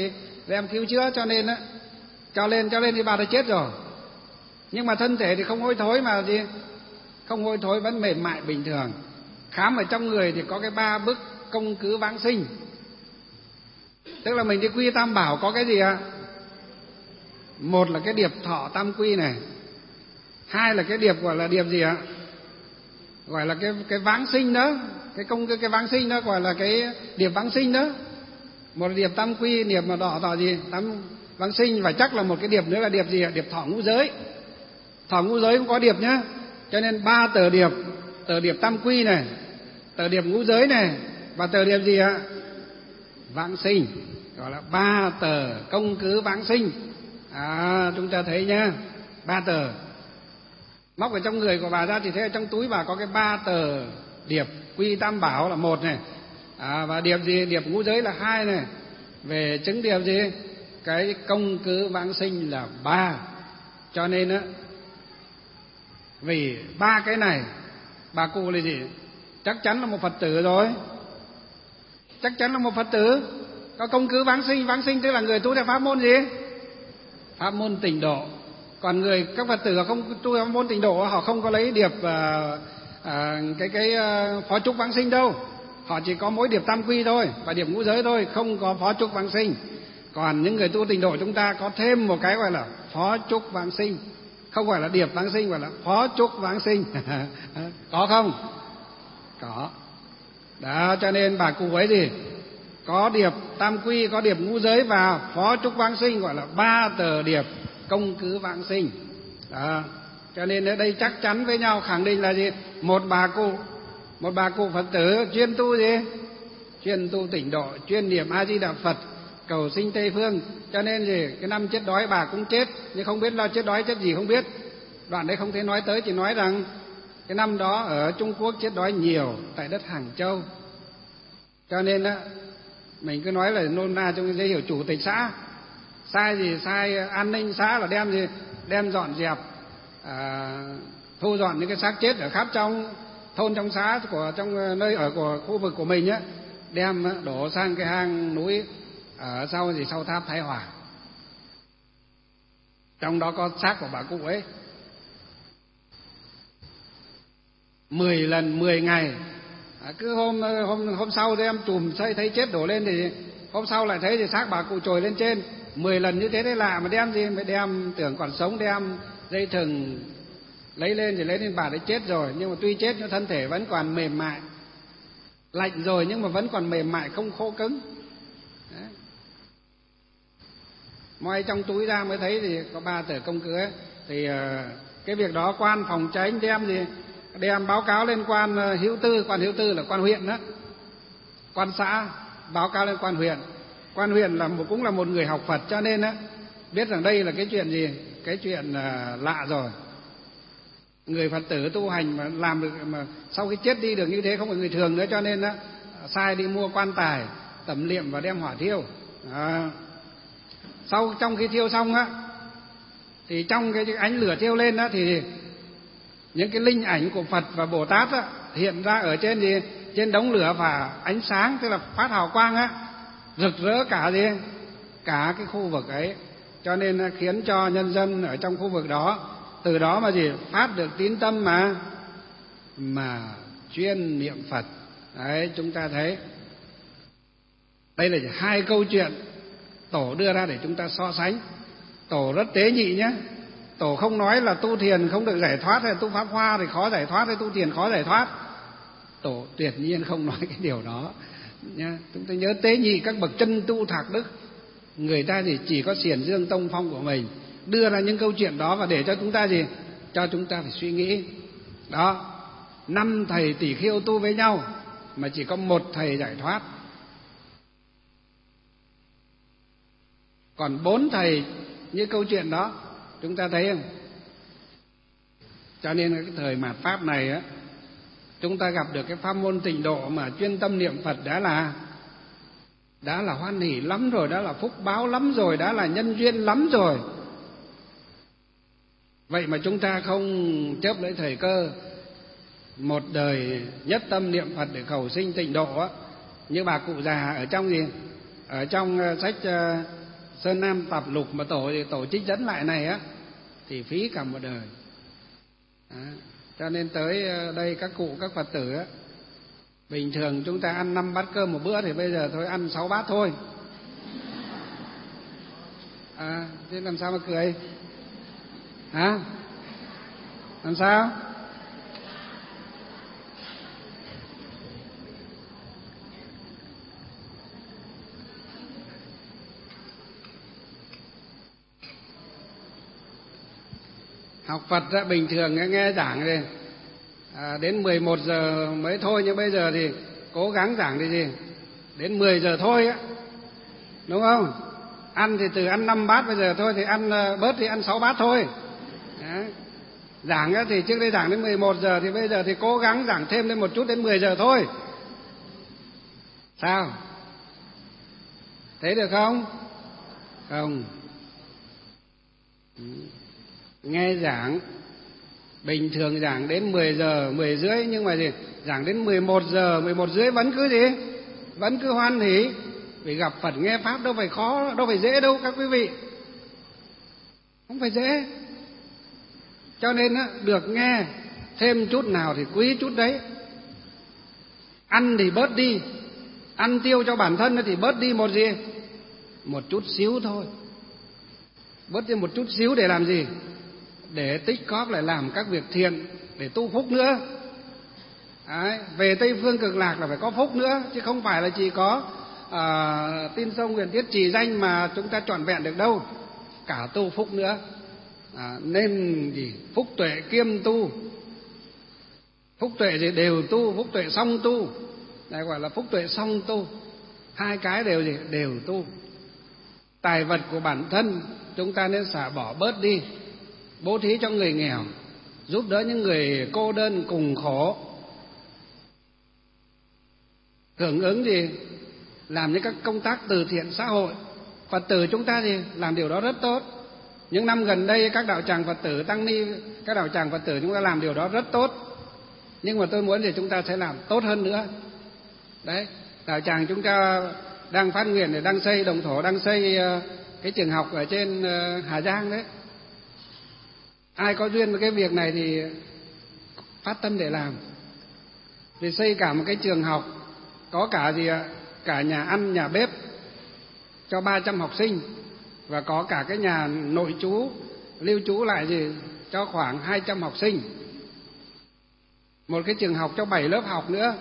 đem cứu chữa, cho nên á cho lên cho lên thì bà đã chết rồi. Nhưng mà thân thể thì không hôi thối mà gì, không hôi thối, vẫn mềm mại bình thường. Khám ở trong người thì có cái ba bức công cứ vãng sinh, tức là mình đi quy tam bảo có cái gì ạ? Một là cái điệp thọ tam quy này, hai là cái điệp gọi là điệp gì ạ? Gọi là cái cái vãng sinh đó, cái công cái, cái vãng sinh đó gọi là cái điệp vãng sinh đó. Một là điệp tam quy, điệp mà đỏ tỏ gì? Tam vãng sinh, và chắc là một cái điệp nữa là điệp gì ạ? Điệp thọ ngũ giới. Thọ ngũ giới cũng có điệp nhá. Cho nên ba tờ điệp, tờ điệp tam quy này, tờ điệp ngũ giới này, và tờ điệp gì ạ? Vãng sinh, gọi là ba tờ công cứ vãng sinh. À, chúng ta thấy nhá, ba tờ. Móc ở trong người của bà ra thì thấy ở trong túi bà có cái ba tờ điệp quy tam bảo là một này, à, và điệp gì? Điệp ngũ giới là hai này. Về chứng điệp gì? Cái công cứ vãng sinh là ba. Cho nên á, vì ba cái này, bà cụ là gì? Chắc chắn là một Phật tử rồi. Chắc chắn là một Phật tử. Có công cứ vãng sinh, vãng sinh tức là người tu theo pháp môn gì? Pháp môn Tịnh Độ. Còn người các Phật tử không tu theo pháp môn Tịnh Độ, họ không có lấy điệp à, à, cái cái à, phó trúc vãng sinh đâu. Họ chỉ có mỗi điệp tam quy thôi và điệp ngũ giới thôi, không có phó trúc vãng sinh. Còn những người tu Tịnh Độ chúng ta có thêm một cái gọi là phó trúc vãng sinh, không phải là điệp vãng sinh, gọi là phó trúc vãng sinh. Có không? Có. Đó, cho nên bà cụ ấy gì? Có điệp tam quy, có điệp ngũ giới và phó trúc vãng sinh, gọi là ba tờ điệp công cứ vãng sinh. Đó. Cho nên ở đây chắc chắn với nhau khẳng định là gì? Một bà cụ, một bà cụ Phật tử chuyên tu gì? Chuyên tu Tịnh Độ, chuyên niệm A Di Đà Phật, cầu sinh Tây phương. Cho nên gì? Cái năm chết đói bà cũng chết, nhưng không biết lo chết đói chết gì không biết. Đoạn đấy không thể nói tới, chỉ nói rằng cái năm đó ở Trung Quốc chết đói nhiều tại đất Hàng Châu. Cho nên á, mình cứ nói là nôm na trong cái giấy hiệu chủ tịch xã, sai gì sai an ninh xã là đem gì đem dọn dẹp, à, thu dọn những cái xác chết ở khắp trong thôn, trong xã của trong nơi ở của khu vực của mình á, đem đổ sang cái hang núi ở sau gì sau tháp Thái Hòa. Trong đó có xác của bà cụ ấy. Mười lần mười ngày, à, cứ hôm hôm hôm sau thì em chùm thấy thấy chết đổ lên thì hôm sau lại thấy thì xác bà cụ trồi lên trên. Mười lần như thế đấy lạ, mà đem gì mới đem tưởng còn sống, đem dây thừng lấy lên thì lấy lên bà đấy chết rồi, nhưng mà tuy chết nhưng thân thể vẫn còn mềm mại, lạnh rồi nhưng mà vẫn còn mềm mại, không khô cứng. Đấy. Moi trong túi ra mới thấy thì có ba tờ công cứ ấy. Thì uh, cái việc đó quan phòng chánh đem gì đem báo cáo lên quan uh, hữu tư, quan hữu tư là quan huyện đó, quan xã báo cáo lên quan huyện. Quan huyện là một, cũng là một người học Phật, cho nên á biết rằng đây là cái chuyện gì, cái chuyện uh, lạ rồi. Người Phật tử tu hành mà làm được, mà sau khi chết đi được như thế không phải người thường nữa, cho nên á sai đi mua quan tài tẩm liệm và đem hỏa thiêu. À, sau trong khi thiêu xong á thì trong cái ánh lửa thiêu lên á thì những cái linh ảnh của Phật và Bồ Tát á hiện ra ở trên gì trên đống lửa và ánh sáng, tức là phát hào quang á, rực rỡ cả gì cả cái khu vực ấy, cho nên khiến cho nhân dân ở trong khu vực đó từ đó mà gì phát được tín tâm mà mà chuyên niệm Phật. Đấy, chúng ta thấy đây là hai câu chuyện Tổ đưa ra để chúng ta so sánh. Tổ rất tế nhị nhé. Tổ không nói là tu thiền không được giải thoát, hay tu pháp hoa thì khó giải thoát, hay tu thiền khó giải thoát. Tổ tuyệt nhiên không nói cái điều đó nha. Chúng ta nhớ tế nhị các bậc chân tu thạc đức, người ta thì chỉ có xiển dương tông phong của mình, đưa ra những câu chuyện đó và để cho chúng ta gì cho chúng ta phải suy nghĩ. Đó, năm thầy tỷ khiêu tu với nhau mà chỉ có một thầy giải thoát, còn bốn thầy như câu chuyện đó, chúng ta thấy không? Cho nên cái thời mạt Pháp này á, chúng ta gặp được cái pháp môn Tịnh Độ mà chuyên tâm niệm Phật đã là đã là hoan hỷ lắm rồi, đã là phúc báo lắm rồi, đã là nhân duyên lắm rồi. Vậy mà chúng ta không chớp lấy thời cơ, một đời nhất tâm niệm Phật để cầu sinh Tịnh Độ á, như bà cụ già ở trong gì ở trong sách Sơn Nam Tập Lục mà tổ thì tổ trích dẫn lại này á thì phí cả một đời. Đó. Cho nên tới đây các cụ các Phật tử á, bình thường chúng ta ăn năm bát cơm một bữa thì bây giờ thôi ăn sáu bát thôi. À, thế làm sao mà cười? Hả? Làm sao? Học Phật á, bình thường nghe giảng thì à, đến mười một giờ mới thôi, nhưng bây giờ thì cố gắng giảng thì gì đến mười giờ thôi á, đúng không? Ăn thì từ ăn năm bát bây giờ thôi thì ăn bớt thì ăn sáu bát thôi. Đấy. Giảng á, thì trước đây giảng đến mười một giờ thì bây giờ thì cố gắng giảng thêm lên một chút đến mười giờ thôi. Sao? Thấy được không? Không. Nghe giảng bình thường giảng đến mười giờ, mười rưỡi, nhưng mà gì? Giảng đến mười một giờ, mười một rưỡi vẫn cứ gì? Vẫn cứ hoan hỉ. Vì gặp Phật nghe Pháp đâu phải khó, đâu phải dễ đâu các quý vị. Không phải dễ. Cho nên á, được nghe thêm chút nào thì quý chút đấy. Ăn thì bớt đi, ăn tiêu cho bản thân thì bớt đi một gì? Một chút xíu thôi. Bớt đi một chút xíu để làm gì? Để tích góp lại làm các việc thiện, để tu phúc nữa. Đấy, về Tây Phương Cực Lạc là phải có phúc nữa, chứ không phải là chỉ có à, tin sông huyền tiết trì danh mà chúng ta trọn vẹn được đâu. Cả tu phúc nữa. À, nên gì? Phúc tuệ kiêm tu. Phúc tuệ gì? Đều tu, phúc tuệ song tu. Đây gọi là phúc tuệ song tu. Hai cái đều gì? Đều tu. Tài vật của bản thân chúng ta nên xả bỏ bớt đi, bố thí cho người nghèo, giúp đỡ những người cô đơn cùng khổ, hưởng ứng gì? Làm những các công tác từ thiện xã hội. Phật tử chúng ta thì làm điều đó rất tốt. Những năm gần đây các đạo tràng Phật tử tăng ni, các đạo tràng Phật tử chúng ta làm điều đó rất tốt. Nhưng mà tôi muốn thì chúng ta sẽ làm tốt hơn nữa. Đấy, đạo tràng chúng ta đang phát nguyện để đang xây đồng thổ, đang xây cái trường học ở trên Hà Giang đấy. Ai có duyên với cái việc này thì phát tâm để làm. Vì xây cả một cái trường học, có cả gì ạ? Cả nhà ăn, nhà bếp cho ba trăm học sinh, và có cả cái nhà nội trú, lưu trú lại gì cho khoảng hai trăm học sinh. Một cái trường học cho bảy lớp học nữa.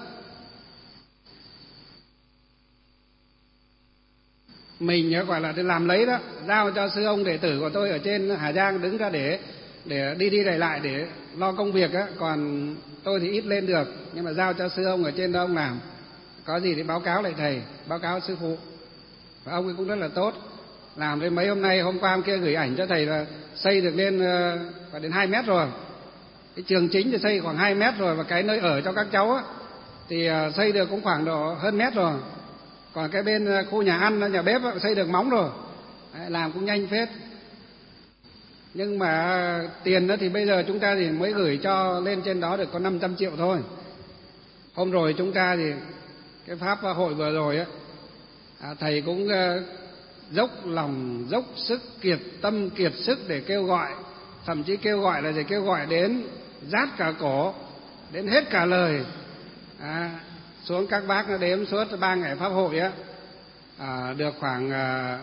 Mình gọi là làm lấy đó, giao cho sư ông đệ tử của tôi ở trên Hà Giang đứng ra để để đi đi lại lại để lo công việc á, còn tôi thì ít lên được, nhưng mà giao cho sư ông ở trên đó ông làm. Có gì thì báo cáo lại thầy, báo cáo sư phụ. Và ông ấy cũng rất là tốt. Làm đến mấy hôm nay, hôm qua hôm kia gửi ảnh cho thầy là xây được lên uh, đến hai mét rồi. Cái trường chính thì xây khoảng hai mét rồi, và cái nơi ở cho các cháu á, thì uh, xây được cũng khoảng độ hơn mét rồi. Còn cái bên khu nhà ăn, nhà bếp á, xây được móng rồi. Đấy, làm cũng nhanh phết. Nhưng mà tiền đó thì bây giờ chúng ta thì mới gửi cho lên trên đó được có năm trăm triệu thôi. Hôm rồi chúng ta thì cái pháp hội vừa rồi á, à, thầy cũng uh, dốc lòng, dốc sức, kiệt tâm, kiệt sức để kêu gọi. Thậm chí kêu gọi là để kêu gọi đến rát cả cổ, đến hết cả lời. À, xuống các bác nó đếm suốt ba ngày pháp hội á, à, được khoảng à,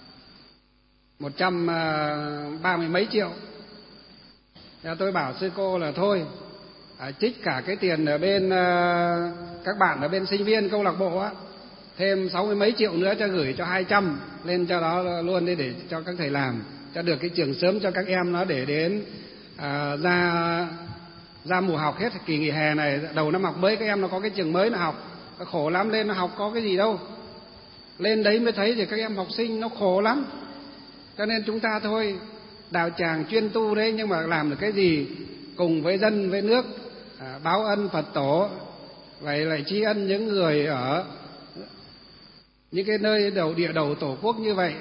một trăm ba mươi mấy triệu. Thế tôi bảo sư cô là thôi, à, trích cả cái tiền ở bên à, các bạn ở bên sinh viên câu lạc bộ á, thêm sáu mươi mấy triệu nữa cho gửi cho hai trăm lên cho đó luôn đi, để cho các thầy làm cho được cái trường sớm cho các em nó, để đến à, ra ra mùa học hết kỳ nghỉ hè này, đầu năm học mới các em nó có cái trường mới nó học. Nó khổ lắm, lên nó học có cái gì đâu, lên đấy mới thấy thì các em học sinh nó khổ lắm. Cho nên chúng ta thôi, đạo tràng chuyên tu đấy, nhưng mà làm được cái gì cùng với dân với nước, à, báo ân Phật tổ, vậy lại tri ân những người ở những cái nơi đầu địa đầu tổ quốc như vậy.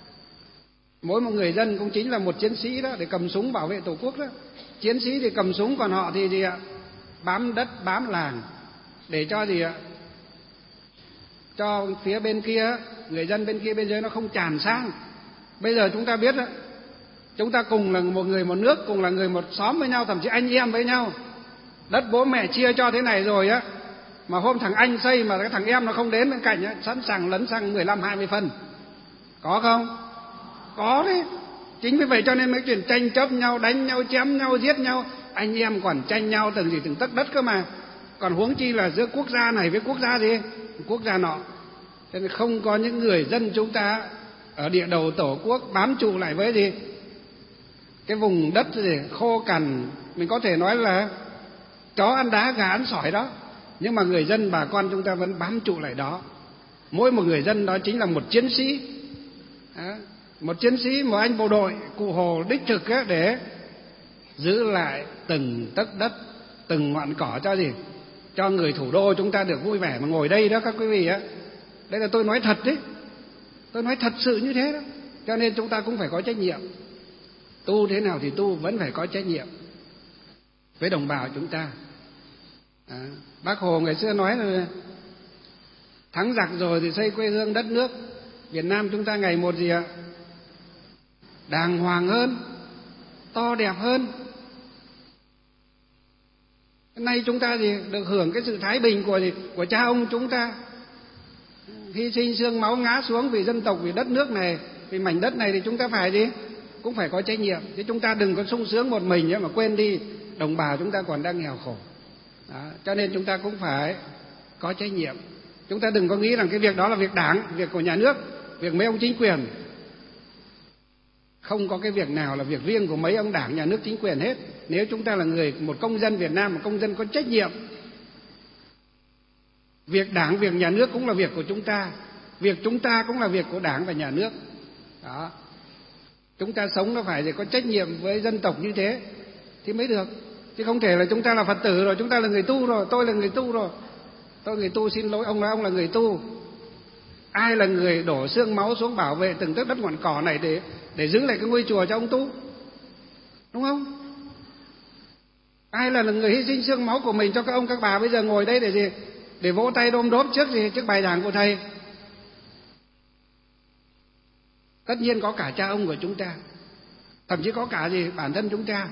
Mỗi một người dân cũng chính là một chiến sĩ đó, để cầm súng bảo vệ tổ quốc đó. Chiến sĩ thì cầm súng, còn họ thì gì ạ? Bám đất, bám làng, để cho gì ạ? Cho phía bên kia, người dân bên kia bên dưới nó không tràn sang. Bây giờ chúng ta biết đó, chúng ta cùng là một người một nước, cùng là người một xóm với nhau, thậm chí anh em với nhau. Đất bố mẹ chia cho thế này rồi á, mà hôm thằng anh xây mà cái thằng em nó không đến bên cạnh á, sẵn sàng lấn sang mười lăm hai mươi phân. Có không? Có đấy. Chính vì vậy cho nên mấy chuyện tranh chấp nhau, đánh nhau, chém nhau, giết nhau, anh em còn tranh nhau từng gì từng tấc đất cơ mà. Còn huống chi là giữa quốc gia này với quốc gia gì? Quốc gia nọ. Cho nên không có những người dân chúng ta ở địa đầu tổ quốc bám trụ lại với gì? Cái vùng đất gì khô cằn, mình có thể nói là chó ăn đá gà ăn sỏi đó, nhưng mà người dân bà con chúng ta vẫn bám trụ lại đó. Mỗi một người dân đó chính là một chiến sĩ, đó, một chiến sĩ, một anh bộ đội cụ Hồ đích thực á, để giữ lại từng tấc đất, từng ngọn cỏ cho gì? Cho người thủ đô chúng ta được vui vẻ mà ngồi đây đó các quý vị á. Đây là tôi nói thật đấy, tôi nói thật sự như thế đó. Cho nên chúng ta cũng phải có trách nhiệm. Tu thế nào thì tu, vẫn phải có trách nhiệm với đồng bào chúng ta. À, Bác Hồ ngày xưa nói là thắng giặc rồi thì xây quê hương đất nước. Việt Nam chúng ta ngày một gì ạ? Đàng hoàng hơn, to đẹp hơn. Nay chúng ta thì được hưởng cái sự thái bình của gì? Của cha ông chúng ta. Hy sinh xương máu ngã xuống vì dân tộc, vì đất nước này, vì mảnh đất này thì chúng ta phải gì? Cũng phải có trách nhiệm. Chứ chúng ta đừng có sung sướng một mình mà quên đi đồng bào chúng ta còn đang nghèo khổ. Đó, cho nên chúng ta cũng phải có trách nhiệm. Chúng ta đừng có nghĩ rằng cái việc đó là việc đảng, việc của nhà nước, việc mấy ông chính quyền. Không có cái việc nào là việc riêng của mấy ông đảng, nhà nước, chính quyền hết. Nếu chúng ta là người, một công dân Việt Nam, một công dân có trách nhiệm, việc đảng, việc nhà nước cũng là việc của chúng ta, việc chúng ta cũng là việc của đảng và nhà nước. Đó. Chúng ta sống nó phải có trách nhiệm với dân tộc như thế thì mới được. Chứ không thể là chúng ta là Phật tử rồi, chúng ta là người tu rồi, tôi là người tu rồi. Tôi người tu, xin lỗi ông là ông là người tu. Ai là người đổ xương máu xuống bảo vệ từng tấc đất ngọn cỏ này để để giữ lại cái ngôi chùa cho ông tu? Đúng không? Ai là, là người hy sinh xương máu của mình cho các ông các bà bây giờ ngồi đây để gì? Để vỗ tay đôm đốp trước gì? Trước bài giảng của thầy. Tất nhiên có cả cha ông của chúng ta, thậm chí có cả gì bản thân chúng ta.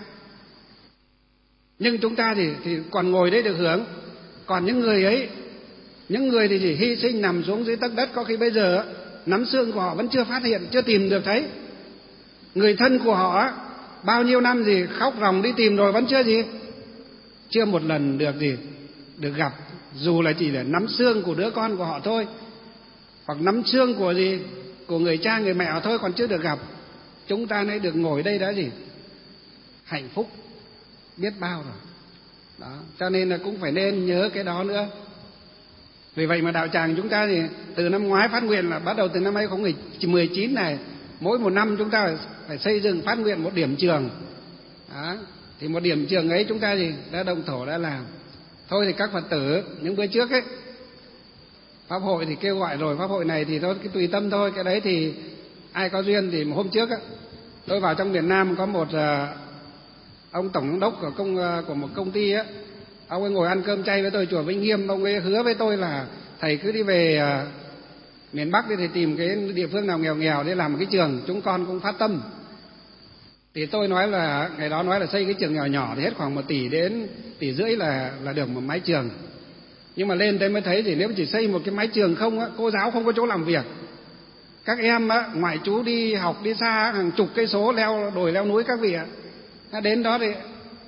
Nhưng chúng ta thì thì còn ngồi đấy được hưởng. Còn những người ấy, những người thì chỉ hy sinh nằm xuống dưới tấc đất, có khi bây giờ nắm xương của họ vẫn chưa phát hiện, chưa tìm được thấy. Người thân của họ bao nhiêu năm gì khóc ròng đi tìm rồi vẫn chưa gì, chưa một lần được gì được gặp, dù là chỉ là nắm xương của đứa con của họ thôi, hoặc nắm xương của gì của người cha người mẹ họ thôi, còn chưa được gặp. Chúng ta nay được ngồi đây đã gì hạnh phúc biết bao rồi. Đó, cho nên là cũng phải nên nhớ cái đó nữa. Vì vậy mà đạo tràng chúng ta thì từ năm ngoái phát nguyện là bắt đầu từ năm hai không một chín này, mỗi một năm chúng ta phải xây dựng phát nguyện một điểm trường. Đó, thì một điểm trường ấy chúng ta gì đã động thổ đã làm. Thôi thì các Phật tử những bữa trước ấy, pháp hội thì kêu gọi rồi, pháp hội này thì thôi cái tùy tâm thôi, cái đấy thì ai có duyên. Thì hôm trước ấy, tôi vào trong miền Nam có một uh, ông tổng giám đốc của công của một công ty á, ông ấy ngồi ăn cơm chay với tôi chùa Vĩnh Nghiêm. Ông ấy hứa với tôi là thầy cứ đi về uh, miền Bắc đi, thầy tìm cái địa phương nào nghèo nghèo để làm một cái trường, chúng con cũng phát tâm. Thì tôi nói là ngày đó nói là xây cái trường nhỏ nhỏ thì hết khoảng một tỷ đến tỷ rưỡi là là được một mái trường. Nhưng mà lên đây mới thấy thì nếu chỉ xây một cái mái trường không á, cô giáo không có chỗ làm việc. Các em á, ngoại trú đi học đi xa hàng chục cây số leo đồi leo núi các vị ạ. À, đến đó thì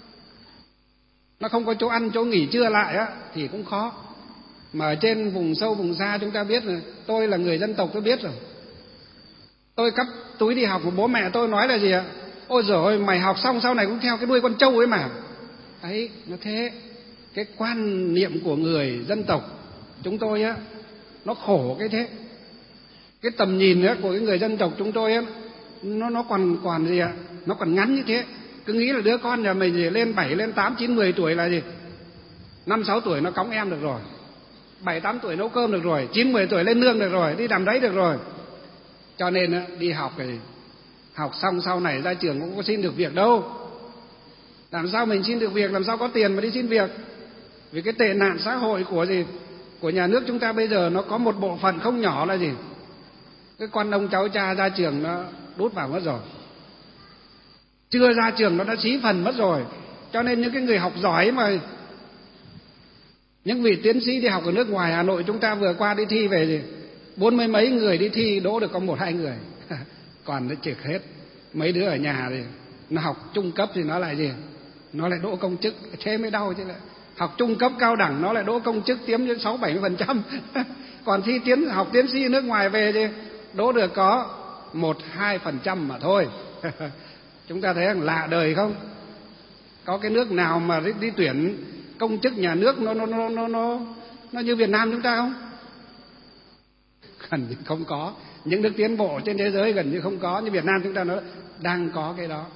nó không có chỗ ăn chỗ nghỉ trưa lại á thì cũng khó. Mà ở trên vùng sâu vùng xa chúng ta biết rồi, tôi là người dân tộc tôi biết rồi. Tôi cắp túi đi học của bố mẹ tôi nói là gì ạ? Ôi giời ơi, mày học xong sau này cũng theo cái đuôi con trâu ấy mà. Đấy, nó thế. Cái quan niệm của người dân tộc chúng tôi á, nó khổ cái thế. Cái tầm nhìn á của cái người dân tộc chúng tôi á, nó nó còn còn gì ạ? Nó còn ngắn như thế. Cứ nghĩ là đứa con nhà mình gì lên bảy, lên tám, chín, mười tuổi là gì? năm, sáu tuổi nó cõng em được rồi. bảy, tám tuổi nấu cơm được rồi. chín, mười tuổi lên nương được rồi, đi làm đấy được rồi. Cho nên á, đi học thì học xong sau này ra trường cũng có xin được việc đâu. Làm sao mình xin được việc, làm sao có tiền mà đi xin việc. Vì cái tệ nạn xã hội của gì của nhà nước chúng ta bây giờ nó có một bộ phận không nhỏ là gì? Cái con ông cháu cha ra trường nó đút vào mất rồi. Chưa ra trường nó đã xí phần mất rồi. Cho nên những cái người học giỏi mà, những vị tiến sĩ đi học ở nước ngoài, Hà Nội chúng ta vừa qua đi thi về gì, bốn mươi mấy người đi thi đỗ được có một hai người. Còn nó triệt hết. Mấy đứa ở nhà thì nó học trung cấp thì nó lại gì, nó lại đỗ công chức, thế mới đau chứ. Lại học trung cấp cao đẳng nó lại đỗ công chức chiếm đến sáu bảy mươi phần trăm. Còn thi tiến học tiến sĩ nước ngoài về thì đỗ được có một hai phần trăm mà thôi. Chúng ta thấy rằng lạ đời không? Có cái nước nào mà đi, đi tuyển công chức nhà nước nó nó nó nó nó nó như Việt Nam chúng ta không? Gần như không có. Những nước tiến bộ trên thế giới gần như không có, như Việt Nam chúng ta nó đang có cái đó.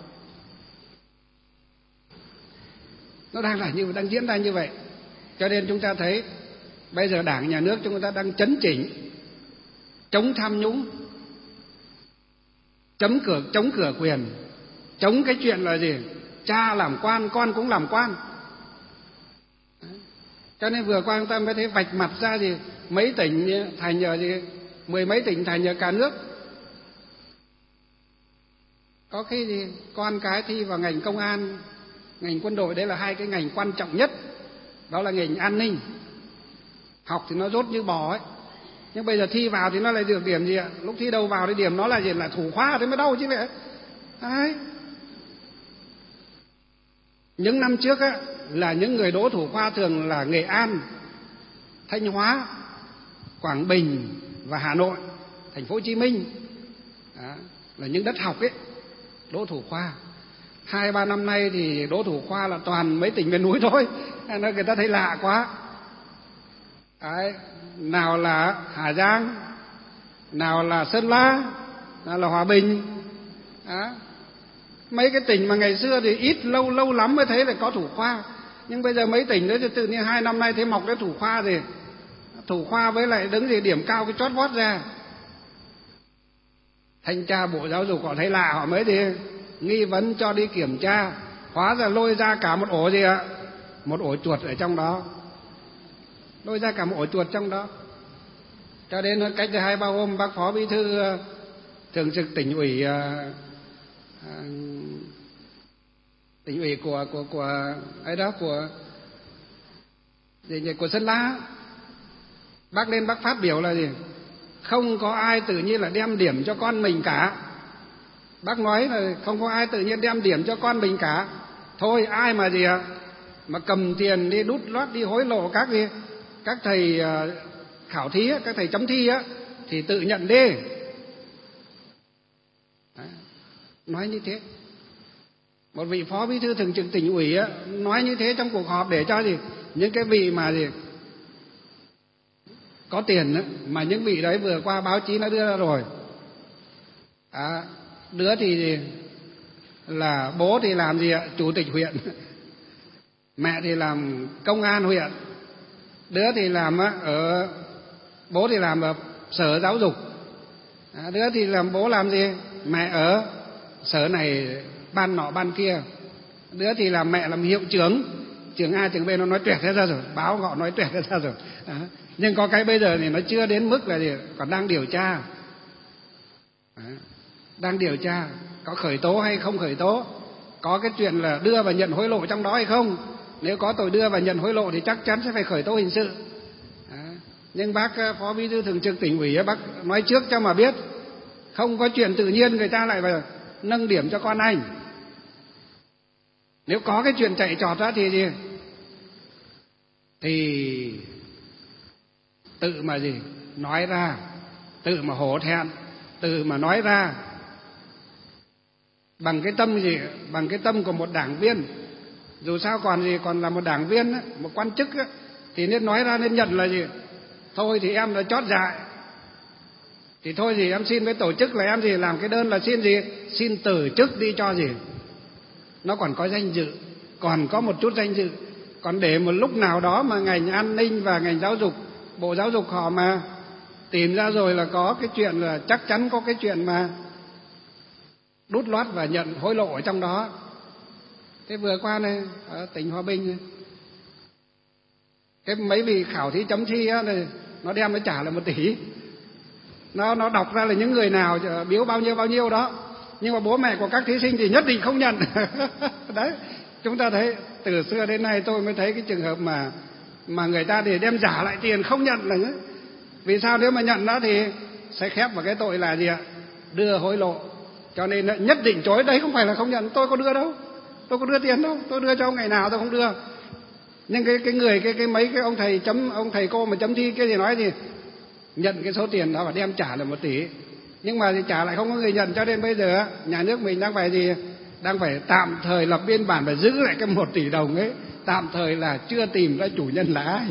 Nó đang là như đang diễn ra như vậy. Cho nên chúng ta thấy bây giờ Đảng nhà nước chúng ta đang chấn chỉnh, chống tham nhũng, chống cửa chống cửa quyền, chống cái chuyện là gì? Cha làm quan, con cũng làm quan. Đấy. Cho nên vừa qua chúng ta mới thấy vạch mặt ra gì, mấy tỉnh thành nhờ gì, mười mấy tỉnh thành nhờ cả nước. Có khi gì con cái thi vào ngành công an, ngành quân đội, đấy là hai cái ngành quan trọng nhất. Đó là ngành an ninh. Học thì nó rốt như bò ấy. Nhưng bây giờ thi vào thì nó lại được điểm gì ạ? Lúc thi đầu vào thì điểm nó là gì? Là thủ khoa thế mới đau chứ vậy. Đấy. Những năm trước á, là những người đỗ thủ khoa thường là Nghệ An, Thanh Hóa, Quảng Bình và Hà Nội, Thành phố Hồ Chí Minh. Đó, là những đất học ấy, đỗ thủ khoa. Hai ba năm nay thì đỗ thủ khoa là toàn mấy tỉnh miền núi thôi. Nên người ta thấy lạ quá. Đấy, nào là Hà Giang, nào là Sơn La, nào là Hòa Bình. Đó. Mấy cái tỉnh mà ngày xưa thì ít, lâu lâu lắm mới thấy là có thủ khoa. Nhưng bây giờ mấy tỉnh đấy thì tự nhiên hai năm nay thấy mọc cái thủ khoa gì, thủ khoa với lại đứng gì điểm cao cái chót vót ra. Thanh tra Bộ Giáo dục họ thấy lạ, họ mới thì nghi vấn cho đi kiểm tra. Hóa ra lôi ra cả một ổ gì ạ? Một ổ chuột ở trong đó. Lôi ra cả một ổ chuột trong đó. Cho đến cách hai ba hôm bác Phó Bí thư thường trực tỉnh ủy À, tỉnh ủy của của của ấy đó của gì nhỉ, của Sơn La, bác lên bác phát biểu là gì, không có ai tự nhiên là đem điểm cho con mình cả. Bác nói là không có ai tự nhiên đem điểm cho con mình cả. Thôi ai mà gì ạ, mà cầm tiền đi đút lót đi hối lộ các gì, các thầy khảo thí, các thầy chấm thi á, thì tự nhận đi. Đấy. Nói như thế. Một vị Phó Bí thư thường trực tỉnh ủy á, nói như thế trong cuộc họp để cho gì, những cái vị mà gì có tiền á, mà những vị đấy vừa qua báo chí nó đưa ra rồi. À, đứa thì gì, là bố thì làm gì ạ, chủ tịch huyện, mẹ thì làm công an huyện, đứa thì làm ở bố thì làm ở sở giáo dục, à, đứa thì làm bố làm gì, mẹ ở sở này ban nọ ban kia, đứa thì làm mẹ làm hiệu trưởng, trường A trường B nó nói tuyệt hết ra rồi, báo họ nói tuyệt hết ra rồi. À, nhưng có cái bây giờ thì nó chưa đến mức là gì, còn đang điều tra. À, đang điều tra có khởi tố hay không khởi tố, có cái chuyện là đưa và nhận hối lộ trong đó hay không. Nếu có tội đưa và nhận hối lộ thì chắc chắn sẽ phải khởi tố hình sự. À, nhưng bác Phó Bí thư thường trực tỉnh ủy bác nói trước cho mà biết, không có chuyện tự nhiên người ta lại vào nâng điểm cho con anh. Nếu có cái chuyện chạy trọt ra thì gì, thì tự mà gì nói ra, tự mà hổ thẹn, tự mà nói ra, bằng cái tâm gì, bằng cái tâm của một đảng viên. Dù sao còn gì, còn là một đảng viên, một quan chức, thì nên nói ra, nên nhận là gì, thôi thì em là chót dại, thì thôi gì em xin với tổ chức là em gì làm cái đơn là xin gì, xin từ chức đi cho gì, nó còn có danh dự, còn có một chút danh dự. Còn để một lúc nào đó mà ngành an ninh và ngành giáo dục, Bộ Giáo dục họ mà tìm ra rồi là có cái chuyện là chắc chắn có cái chuyện mà đút lót và nhận hối lộ ở trong đó. Thế vừa qua này ở tỉnh Hòa Bình này, cái mấy vị khảo thí chấm thi á, này, nó đem nó trả là một tỷ, nó nó đọc ra là những người nào biếu bao nhiêu bao nhiêu đó, nhưng mà bố mẹ của các thí sinh thì nhất định không nhận. Đấy, chúng ta thấy từ xưa đến nay tôi mới thấy cái trường hợp mà mà người ta để đem trả lại tiền không nhận là nữa. Vì sao? Nếu mà nhận đó thì sẽ khép vào cái tội là gì ạ? Đưa hối lộ. Cho nên nhất định chối. Đấy không phải là không nhận. Tôi có đưa đâu, tôi có đưa tiền đâu, tôi đưa cho ông ngày nào tôi không đưa. Nhưng cái cái người cái cái mấy cái ông thầy chấm ông thầy cô mà chấm thi cái gì nói thì nhận cái số tiền đó và đem trả là một tỷ, nhưng mà thì trả lại không có người nhận. Cho nên bây giờ nhà nước mình đang phải gì đang phải tạm thời lập biên bản và giữ lại cái một tỷ đồng ấy, tạm thời là chưa tìm ra chủ nhân là ai.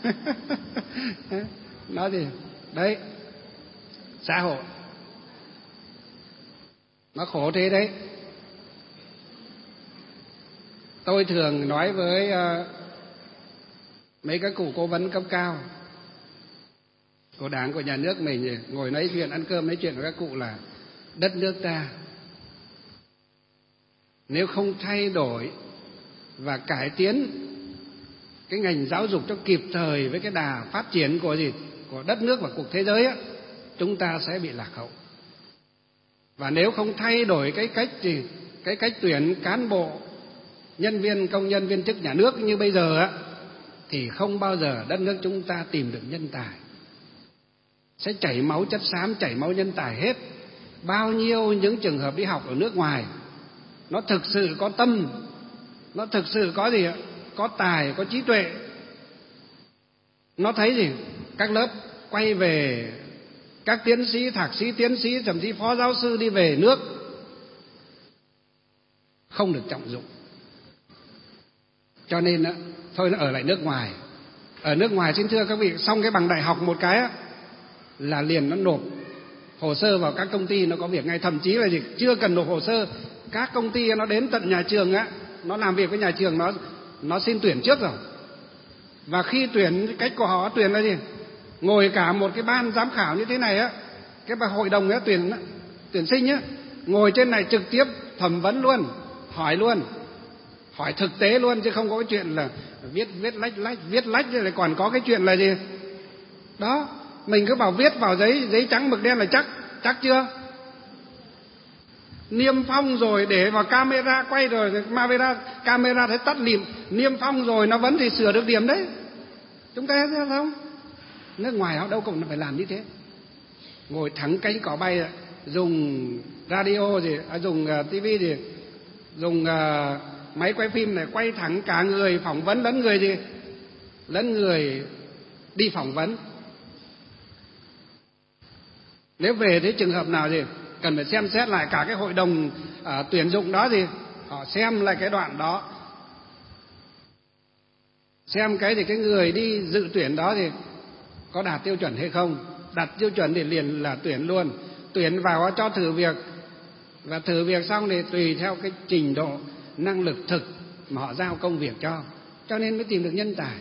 Nói gì đấy, xã hội nó khổ thế đấy. Tôi thường nói với uh, mấy các cụ cố vấn cấp cao của Đảng, của nhà nước mình, ngồi nói chuyện ăn cơm nói chuyện với các cụ là đất nước ta nếu không thay đổi và cải tiến cái ngành giáo dục cho kịp thời với cái đà phát triển của gì của đất nước và cuộc thế giới á, chúng ta sẽ bị lạc hậu. Và nếu không thay đổi cái cách gì cái cách tuyển cán bộ, nhân viên, công nhân, viên chức nhà nước như bây giờ á, thì không bao giờ đất nước chúng ta tìm được nhân tài. Sẽ chảy máu chất xám, chảy máu nhân tài hết. Bao nhiêu những trường hợp đi học ở nước ngoài, nó thực sự có tâm, nó thực sự có gì ạ? Có tài, có trí tuệ. Nó thấy gì? Các lớp quay về, các tiến sĩ, thạc sĩ, tiến sĩ, thậm chí phó giáo sư đi về nước không được trọng dụng. Cho nên á, thôi nó ở lại nước ngoài. Ở nước ngoài xin thưa các vị, xong cái bằng đại học một cái á, là liền nó nộp hồ sơ vào các công ty, nó có việc ngay. Thậm chí là gì? Chưa cần nộp hồ sơ, các công ty nó đến tận nhà trường á, nó làm việc với nhà trường, nó nó xin tuyển trước rồi. Và khi tuyển, cách của họ tuyển là gì? Ngồi cả một cái ban giám khảo như thế này á, cái bà hội đồng á, tuyển tuyển sinh á, ngồi trên này trực tiếp thẩm vấn luôn, hỏi luôn, hỏi thực tế luôn, chứ không có cái chuyện là viết viết lách lách viết lách rồi còn có cái chuyện là gì đó. Mình cứ bảo viết vào giấy giấy trắng mực đen là chắc chắc chưa? Niêm phong rồi để vào camera quay rồi, camera camera thấy tắt lịm, niêm phong rồi nó vẫn thì sửa được điểm đấy. Chúng ta thấy không? Nước ngoài họ đâu cũng phải làm như thế. Ngồi thẳng cánh cỏ bay, dùng radio gì, à, dùng uh, tivi gì, dùng uh, máy quay phim này quay thẳng cả người phỏng vấn lẫn người gì, lẫn người đi phỏng vấn. Nếu về thế trường hợp nào gì cần phải xem xét lại cả cái hội đồng uh, tuyển dụng đó gì, họ xem lại cái đoạn đó, xem cái thì cái người đi dự tuyển đó thì có đạt tiêu chuẩn hay không. Đạt tiêu chuẩn thì liền là tuyển luôn, tuyển vào cho thử việc, và thử việc xong thì tùy theo cái trình độ năng lực thực mà họ giao công việc cho, cho nên mới tìm được nhân tài.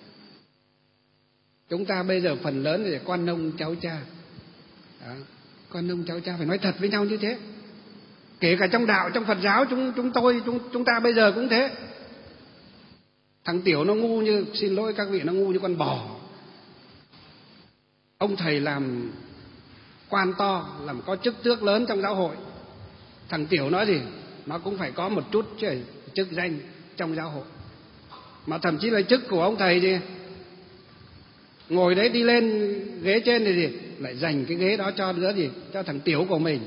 Chúng ta bây giờ phần lớn thì con nông cháu cha đó. Con nông cháu cha phải nói thật với nhau như thế. Kể cả trong đạo, trong Phật giáo chúng chúng tôi chúng chúng ta bây giờ cũng thế. Thằng Tiểu nó ngu như, xin lỗi các vị, nó ngu như con bò. Ông thầy làm quan to, làm có chức tước lớn trong giáo hội, thằng Tiểu nói gì nó cũng phải có một chút chứ, chức danh trong giáo hội. Mà thậm chí là chức của ông thầy gì ngồi đấy đi lên ghế trên thì gì lại dành cái ghế đó cho đứa gì, cho thằng Tiểu của mình.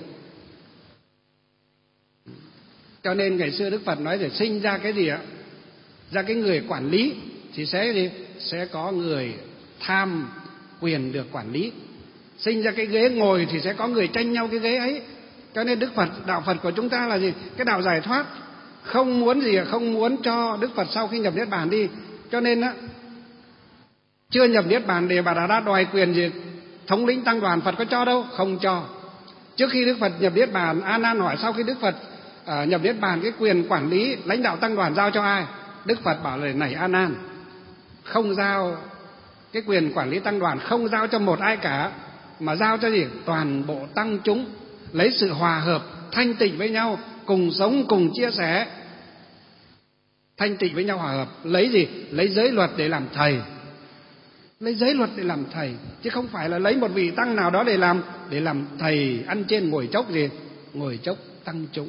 Cho nên ngày xưa Đức Phật nói để sinh ra cái gì ạ, ra cái người quản lý thì sẽ gì sẽ có người tham quyền được quản lý. Sinh ra cái ghế ngồi thì sẽ có người tranh nhau cái ghế ấy. Cho nên Đức Phật, đạo Phật của chúng ta là gì? Cái đạo giải thoát, không muốn gì, không muốn cho Đức Phật sau khi nhập niết bàn đi. Cho nên á, chưa nhập niết bàn để bà đã, đã đòi quyền gì thống lĩnh tăng đoàn, Phật có cho đâu, không cho. Trước khi Đức Phật nhập niết bàn, A Nan hỏi sau khi Đức Phật uh, nhập niết bàn cái quyền quản lý lãnh đạo tăng đoàn giao cho ai? Đức Phật bảo là này A Nan, không giao cái quyền quản lý tăng đoàn, không giao cho một ai cả, mà giao cho gì? Toàn bộ tăng chúng, lấy sự hòa hợp, thanh tịnh với nhau, cùng sống, cùng chia sẻ. Thanh tịnh với nhau, hòa hợp, lấy gì? Lấy giới luật để làm thầy. Lấy giới luật để làm thầy, chứ không phải là lấy một vị tăng nào đó để làm để làm thầy ăn trên ngồi chốc gì, ngồi chốc tăng chúng.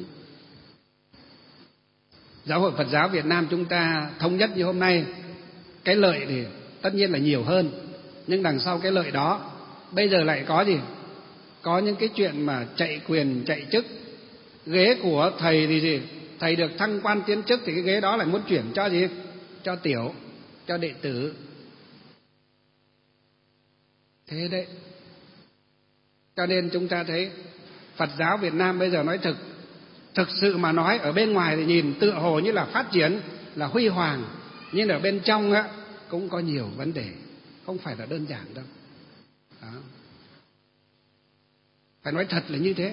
Giáo hội Phật giáo Việt Nam chúng ta thống nhất như hôm nay, cái lợi thì tất nhiên là nhiều hơn, nhưng đằng sau cái lợi đó bây giờ lại có gì? Có những cái chuyện mà chạy quyền chạy chức. Ghế của thầy thì gì? Thầy được thăng quan tiến chức thì cái ghế đó lại muốn chuyển cho gì? Cho tiểu, cho đệ tử. Thế đấy. Cho nên chúng ta thấy Phật giáo Việt Nam bây giờ nói thực, thực sự mà nói ở bên ngoài thì nhìn tựa hồ như là phát triển, là huy hoàng, nhưng ở bên trong á cũng có nhiều vấn đề, không phải là đơn giản đâu. Đó. Phải nói thật là như thế.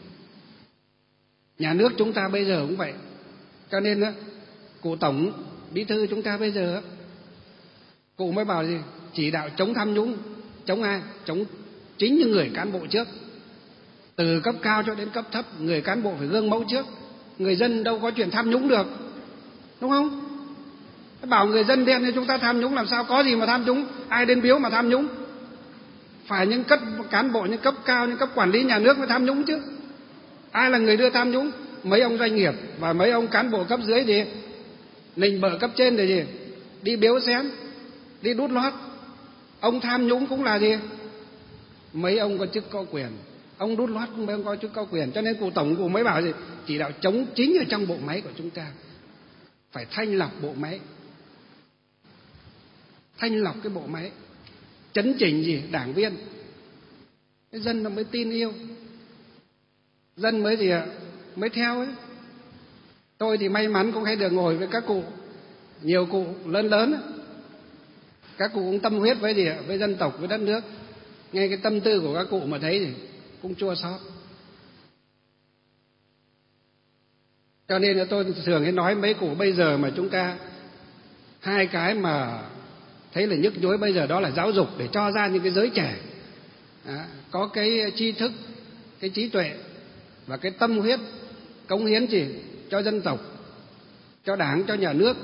Nhà nước chúng ta bây giờ cũng vậy. Cho nên á, cụ Tổng Bí thư chúng ta bây giờ á, cụ mới bảo gì? Chỉ đạo chống tham nhũng. Chống ai? Chống chính những người cán bộ trước. Từ cấp cao cho đến cấp thấp, người cán bộ phải gương mẫu trước. Người dân đâu có chuyện tham nhũng được, đúng không? Bảo người dân đen thì chúng ta tham nhũng, làm sao có gì mà tham nhũng? Ai đến biếu mà tham nhũng? Phải những cấp cán bộ, những cấp cao, những cấp quản lý nhà nước mới tham nhũng chứ. Ai là người đưa tham nhũng? Mấy ông doanh nghiệp và mấy ông cán bộ cấp dưới thì nịnh bợ cấp trên để gì? Đi biếu xén, đi đút lót. Ông tham nhũng cũng là gì? Mấy ông có chức có quyền. Ông đút lót mấy ông có chức có quyền. Cho nên cụ Tổng cụ mới bảo gì? Chỉ đạo chống chính ở trong bộ máy của chúng ta. Phải thanh lọc bộ máy. Thanh lọc cái bộ máy. Chấn chỉnh gì? Đảng viên. Cái dân nó mới tin yêu. Dân mới gì ạ? Mới theo ấy. Tôi thì may mắn cũng hay được ngồi với các cụ, nhiều cụ lớn lớn ấy. Các cụ cũng tâm huyết với gì ạ? Với dân tộc, với đất nước. Nghe cái tâm tư của các cụ mà thấy thì cũng chua xót. Cho nên là tôi thường hay nói mấy cụ bây giờ mà chúng ta hai cái mà thấy là nhức nhối bây giờ đó là giáo dục để cho ra những cái giới trẻ đó, có cái tri thức, cái trí tuệ và cái tâm huyết cống hiến gì cho dân tộc, cho Đảng, cho nhà nước.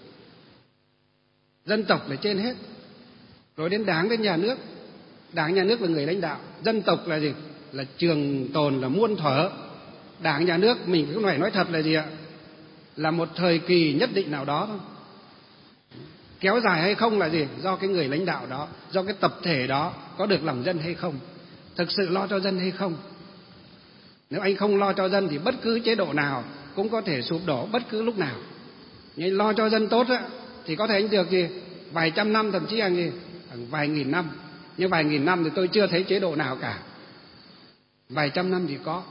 Dân tộc là trên hết, rồi đến Đảng, đến nhà nước. Đảng, nhà nước là người lãnh đạo, dân tộc là gì? Là trường tồn, là muôn thuở. Đảng, nhà nước mình cũng phải nói thật là gì ạ? Là một thời kỳ nhất định nào đó thôi. Kéo dài hay không là gì? Do cái người lãnh đạo đó, do cái tập thể đó có được lòng dân hay không, thực sự lo cho dân hay không. Nếu anh không lo cho dân thì bất cứ chế độ nào cũng có thể sụp đổ bất cứ lúc nào. Nhưng lo cho dân tốt á, thì có thể anh được gì? Vài trăm năm, thậm chí là gì? Vài nghìn năm. Nhưng vài nghìn năm thì tôi chưa thấy chế độ nào cả. Vài trăm năm thì có.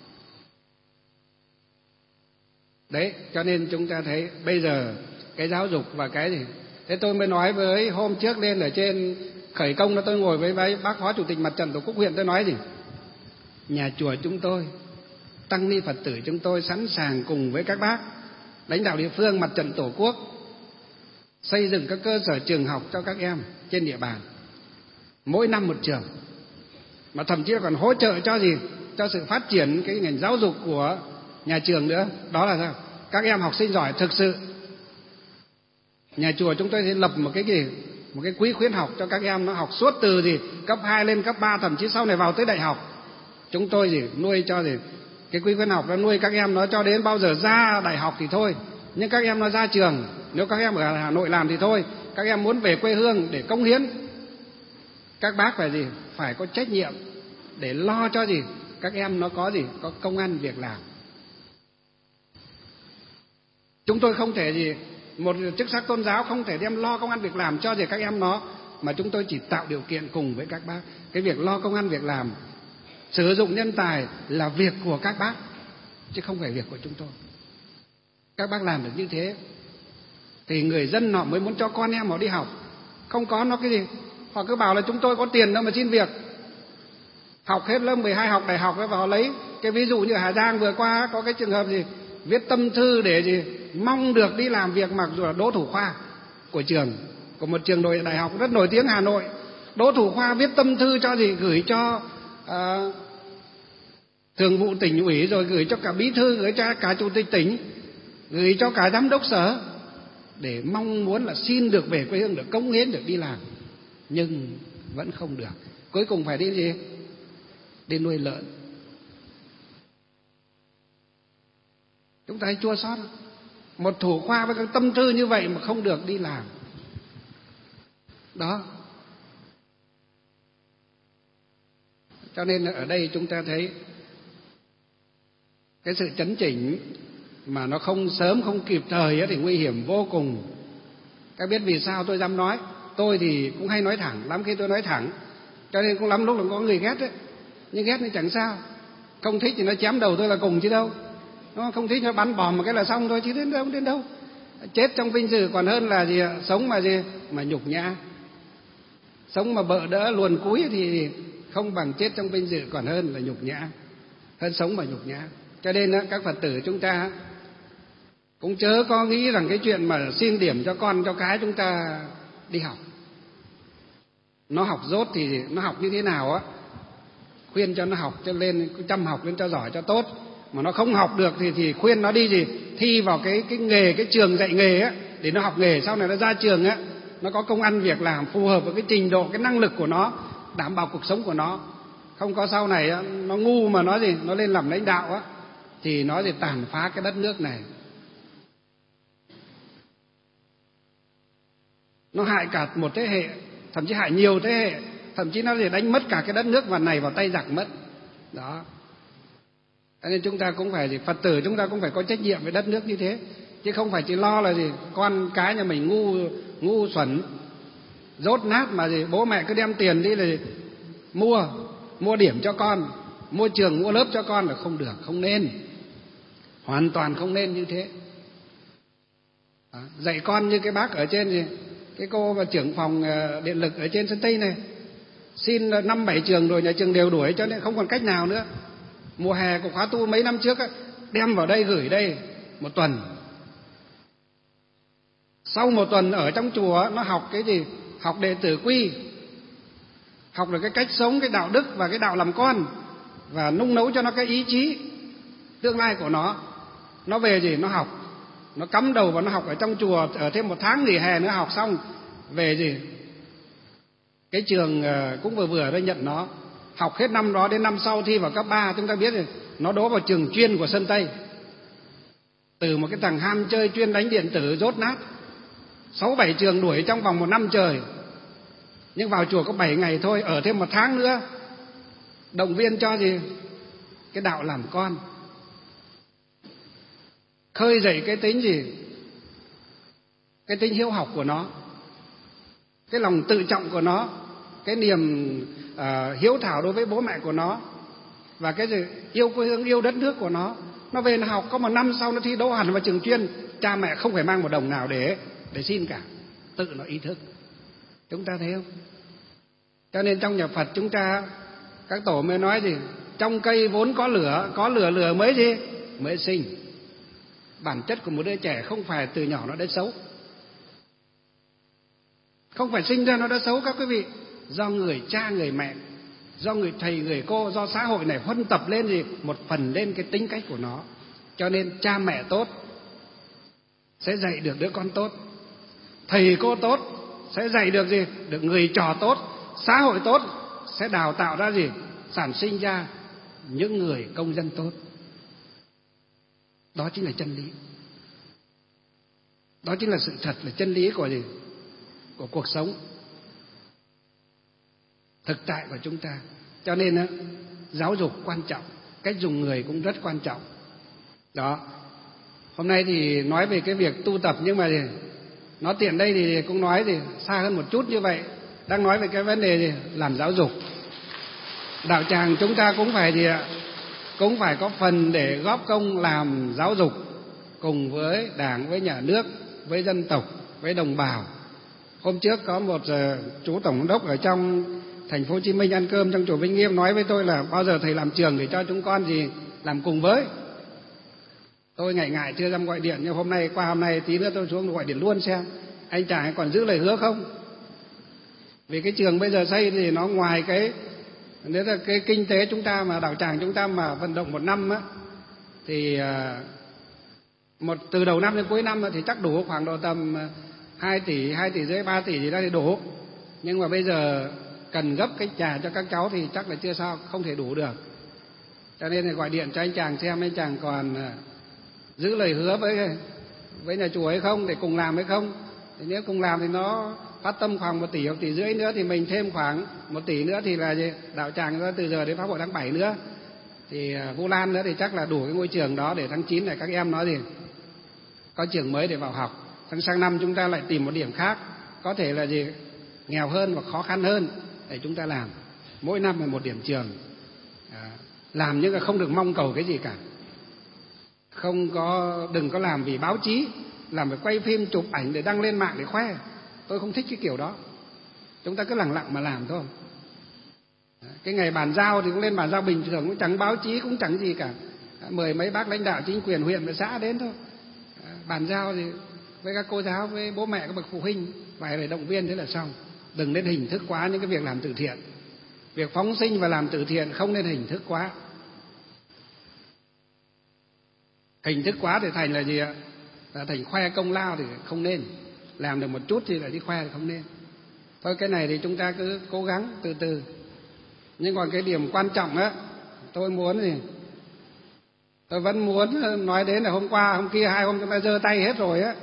Đấy, cho nên chúng ta thấy bây giờ cái giáo dục và cái gì? Thế tôi mới nói với hôm trước lên ở trên khởi công đó, tôi ngồi với bác Phó Chủ tịch Mặt trận Tổ quốc huyện, tôi nói gì? Nhà chùa chúng tôi, tăng ni Phật tử chúng tôi sẵn sàng cùng với các bác, lãnh đạo địa phương, Mặt trận Tổ quốc xây dựng các cơ sở trường học cho các em trên địa bàn. Mỗi năm một trường. Mà thậm chí là còn hỗ trợ cho gì? Cho sự phát triển cái ngành giáo dục của nhà trường nữa. Đó là sao? Các em học sinh giỏi thực sự. Nhà chùa chúng tôi sẽ lập một cái gì? Một cái quỹ khuyến học cho các em nó học suốt từ gì? Cấp hai lên cấp ba, thậm chí sau này vào tới đại học. Chúng tôi gì? Nuôi cho gì? Cái quỹ khuyến học nó nuôi các em nó cho đến bao giờ ra đại học thì thôi. Nhưng các em nó ra trường, nếu các em ở Hà Nội làm thì thôi. Các em muốn về quê hương để cống hiến, các bác phải gì? Phải có trách nhiệm để lo cho gì? Các em nó có gì? Có công ăn việc làm. Chúng tôi không thể gì, một chức sắc tôn giáo không thể đem lo công ăn việc làm cho gì các em nó, mà chúng tôi chỉ tạo điều kiện cùng với các bác. Cái việc lo công ăn việc làm, sử dụng nhân tài là việc của các bác, chứ không phải việc của chúng tôi. Các bác làm được như thế thì người dân họ mới muốn cho con em họ đi học. Không có nó cái gì, họ cứ bảo là chúng tôi có tiền đâu mà xin việc. Học hết lớp mười hai, học đại học và họ lấy cái ví dụ như ở Hà Giang vừa qua có cái trường hợp gì viết tâm thư để gì mong được đi làm việc, mặc dù là đỗ thủ khoa của trường, của một trường đội đại học rất nổi tiếng Hà Nội. Đỗ thủ khoa viết tâm thư cho gì? Gửi cho à, thường vụ tỉnh ủy, rồi gửi cho cả bí thư, gửi cho cả chủ tịch tỉnh, gửi cho cả giám đốc sở, để mong muốn là xin được về quê hương, được cống hiến, được đi làm. Nhưng vẫn không được. Cuối cùng phải đi gì? Đi nuôi lợn. Chúng ta thấy chua xót. Một thủ khoa với các tâm tư như vậy mà không được đi làm. Đó. Cho nên ở đây chúng ta thấy cái sự chấn chỉnh mà nó không sớm, không kịp thời thì nguy hiểm vô cùng. Các biết vì sao tôi dám nói? Tôi thì cũng hay nói thẳng, lắm khi tôi nói thẳng, cho nên cũng lắm lúc là có người ghét đấy. Nhưng ghét thì chẳng sao, không thích thì nó chém đầu tôi là cùng chứ đâu. Nó không thích nó bắn bom một cái là xong thôi, chứ đến đâu đến đâu. Chết trong vinh dự còn hơn là gì ạ? Sống mà gì mà nhục nhã. Sống mà bợ đỡ luồn cúi thì không bằng chết trong vinh dự còn hơn là nhục nhã, hơn sống mà nhục nhã. Cho nên các Phật tử chúng ta cũng chớ có nghĩ rằng cái chuyện mà siêng điểm cho con cho cái chúng ta đi học. Nó học dốt thì nó học như thế nào á, khuyên cho nó học cho lên, chăm học lên cho giỏi cho tốt. Mà nó không học được thì thì khuyên nó đi gì thi vào cái cái nghề, cái trường dạy nghề á, để nó học nghề, sau này nó ra trường á, nó có công ăn việc làm phù hợp với cái trình độ, cái năng lực của nó, đảm bảo cuộc sống của nó. Không có sau này á, nó ngu mà nó gì nó lên làm lãnh đạo á, thì nó gì tàn phá cái đất nước này. Nó hại cả một thế hệ, thậm chí hại nhiều thế hệ, thậm chí nó để đánh mất cả cái đất nước và này vào tay giặc mất. Đó. Cho nên chúng ta cũng phải gì, Phật tử chúng ta cũng phải có trách nhiệm với đất nước như thế, chứ không phải chỉ lo là gì con cái nhà mình ngu ngu xuẩn dốt nát mà gì bố mẹ cứ đem tiền đi là gì, mua mua điểm cho con, mua trường mua lớp cho con là không được, không nên, hoàn toàn không nên như thế. Đó. Dạy con như cái bác ở trên gì, cái cô và trưởng phòng điện lực ở trên sân Tây này, xin năm bảy trường rồi nhà trường đều đuổi, cho nên không còn cách nào nữa. Mùa hè của khóa tu mấy năm trước á, đem vào đây gửi đây một tuần. Sau một tuần ở trong chùa nó học cái gì? Học đệ tử quy, học được cái cách sống, cái đạo đức và cái đạo làm con, và nung nấu cho nó cái ý chí tương lai của nó. Nó về gì? Nó học, nó cắm đầu vào nó học ở trong chùa, ở thêm một tháng nghỉ hè nữa học xong về gì? Cái trường cũng vừa vừa đã nhận nó, học hết năm đó đến năm sau thi vào cấp ba, chúng ta biết rồi, nó đỗ vào trường chuyên của sân Tây. Từ một cái thằng ham chơi chuyên đánh điện tử dốt nát, sáu bảy trường đuổi trong vòng một năm trời. Nhưng vào chùa có bảy ngày thôi, ở thêm một tháng nữa, động viên cho gì? Cái đạo làm con, khơi dậy cái tính gì? Cái tính hiếu học của nó, cái lòng tự trọng của nó, cái niềm uh, hiếu thảo đối với bố mẹ của nó, và cái gì? Yêu quê hương, yêu đất nước của nó. Nó về nó học có một năm sau nó thi đỗ hẳn vào trường chuyên, cha mẹ không phải mang một đồng nào để để xin cả, tự nó ý thức. Chúng ta thấy không? Cho nên trong nhà Phật chúng ta, các tổ mới nói gì? Trong cây vốn có lửa, có lửa lửa mới gì? Mới sinh. Bản chất của một đứa trẻ không phải từ nhỏ nó đã xấu, không phải sinh ra nó đã xấu các quý vị, do người cha người mẹ, do người thầy người cô, do xã hội này huân tập lên gì một phần lên cái tính cách của nó. Cho nên cha mẹ tốt sẽ dạy được đứa con tốt, thầy cô tốt sẽ dạy được gì? Được người trò tốt. Xã hội tốt sẽ đào tạo ra gì? Sản sinh ra những người công dân tốt. Đó chính là chân lý. Đó chính là sự thật, là chân lý của gì? Của cuộc sống thực tại của chúng ta. Cho nên á, giáo dục quan trọng, cách dùng người cũng rất quan trọng. Đó. Hôm nay thì nói về cái việc tu tập, nhưng mà gì? Nó tiện đây thì cũng nói thì xa hơn một chút như vậy. Đang nói về cái vấn đề gì? Làm giáo dục. Đạo tràng chúng ta cũng phải gì ạ? Cũng phải có phần để góp công làm giáo dục cùng với Đảng, với nhà nước, với dân tộc, với đồng bào. Hôm trước có một uh, chú tổng đốc ở trong thành phố Hồ Chí Minh ăn cơm trong chùa Vinh Nghiêm nói với tôi là bao giờ thầy làm trường để cho chúng con gì làm cùng với. Tôi ngại ngại chưa dám gọi điện, nhưng hôm nay qua hôm nay tí nữa tôi xuống gọi điện luôn xem anh chàng còn giữ lời hứa không. Vì cái trường bây giờ xây thì nó ngoài cái nếu là cái kinh tế chúng ta mà đạo tràng chúng ta mà vận động một năm á, thì một từ đầu năm đến cuối năm thì chắc đủ khoảng độ tầm hai tỷ, hai tỷ rưỡi, ba tỷ gì đó thì đủ. Nhưng mà bây giờ cần gấp cái nhà cho các cháu thì chắc là chưa sao, không thể đủ được. Cho nên là gọi điện cho anh chàng xem anh chàng còn giữ lời hứa với với nhà chùa hay không, để cùng làm hay không. Thì nếu cùng làm thì nó phát tâm khoảng một tỷ hoặc tỷ rưỡi nữa, thì mình thêm khoảng một tỷ nữa thì là gì? Đạo tràng ra từ giờ đến Pháp hội tháng bảy nữa, thì Vu Lan nữa thì chắc là đủ cái ngôi trường đó để tháng chín này các em nói gì có trường mới để vào học. Tháng sang năm chúng ta lại tìm một điểm khác, có thể là gì nghèo hơn và khó khăn hơn để chúng ta làm. Mỗi năm là một điểm trường, à, làm nhưng mà không được mong cầu cái gì cả. Không có, đừng có làm vì báo chí, làm để quay phim chụp ảnh để đăng lên mạng để khoe. Tôi không thích cái kiểu đó. Chúng ta cứ lặng lặng mà làm thôi. Cái ngày bàn giao thì cũng lên bàn giao bình thường, cũng chẳng báo chí, cũng chẳng gì cả. Mời mấy bác lãnh đạo chính quyền huyện và xã đến thôi. Bàn giao thì với các cô giáo, với bố mẹ, các bậc phụ huynh, vài lời động viên thế là xong. Đừng nên hình thức quá những cái việc làm từ thiện. Việc phóng sinh và làm từ thiện không nên hình thức quá. Hình thức quá thì thành là gì ạ? Là thành khoe công lao thì không nên. Làm được một chút thì lại đi khoe thì không nên. Thôi cái này thì chúng ta cứ cố gắng từ từ. Nhưng còn cái điểm quan trọng á, tôi muốn gì? Tôi vẫn muốn nói đến là hôm qua, hôm kia, hai hôm chúng ta giơ tay hết rồi á.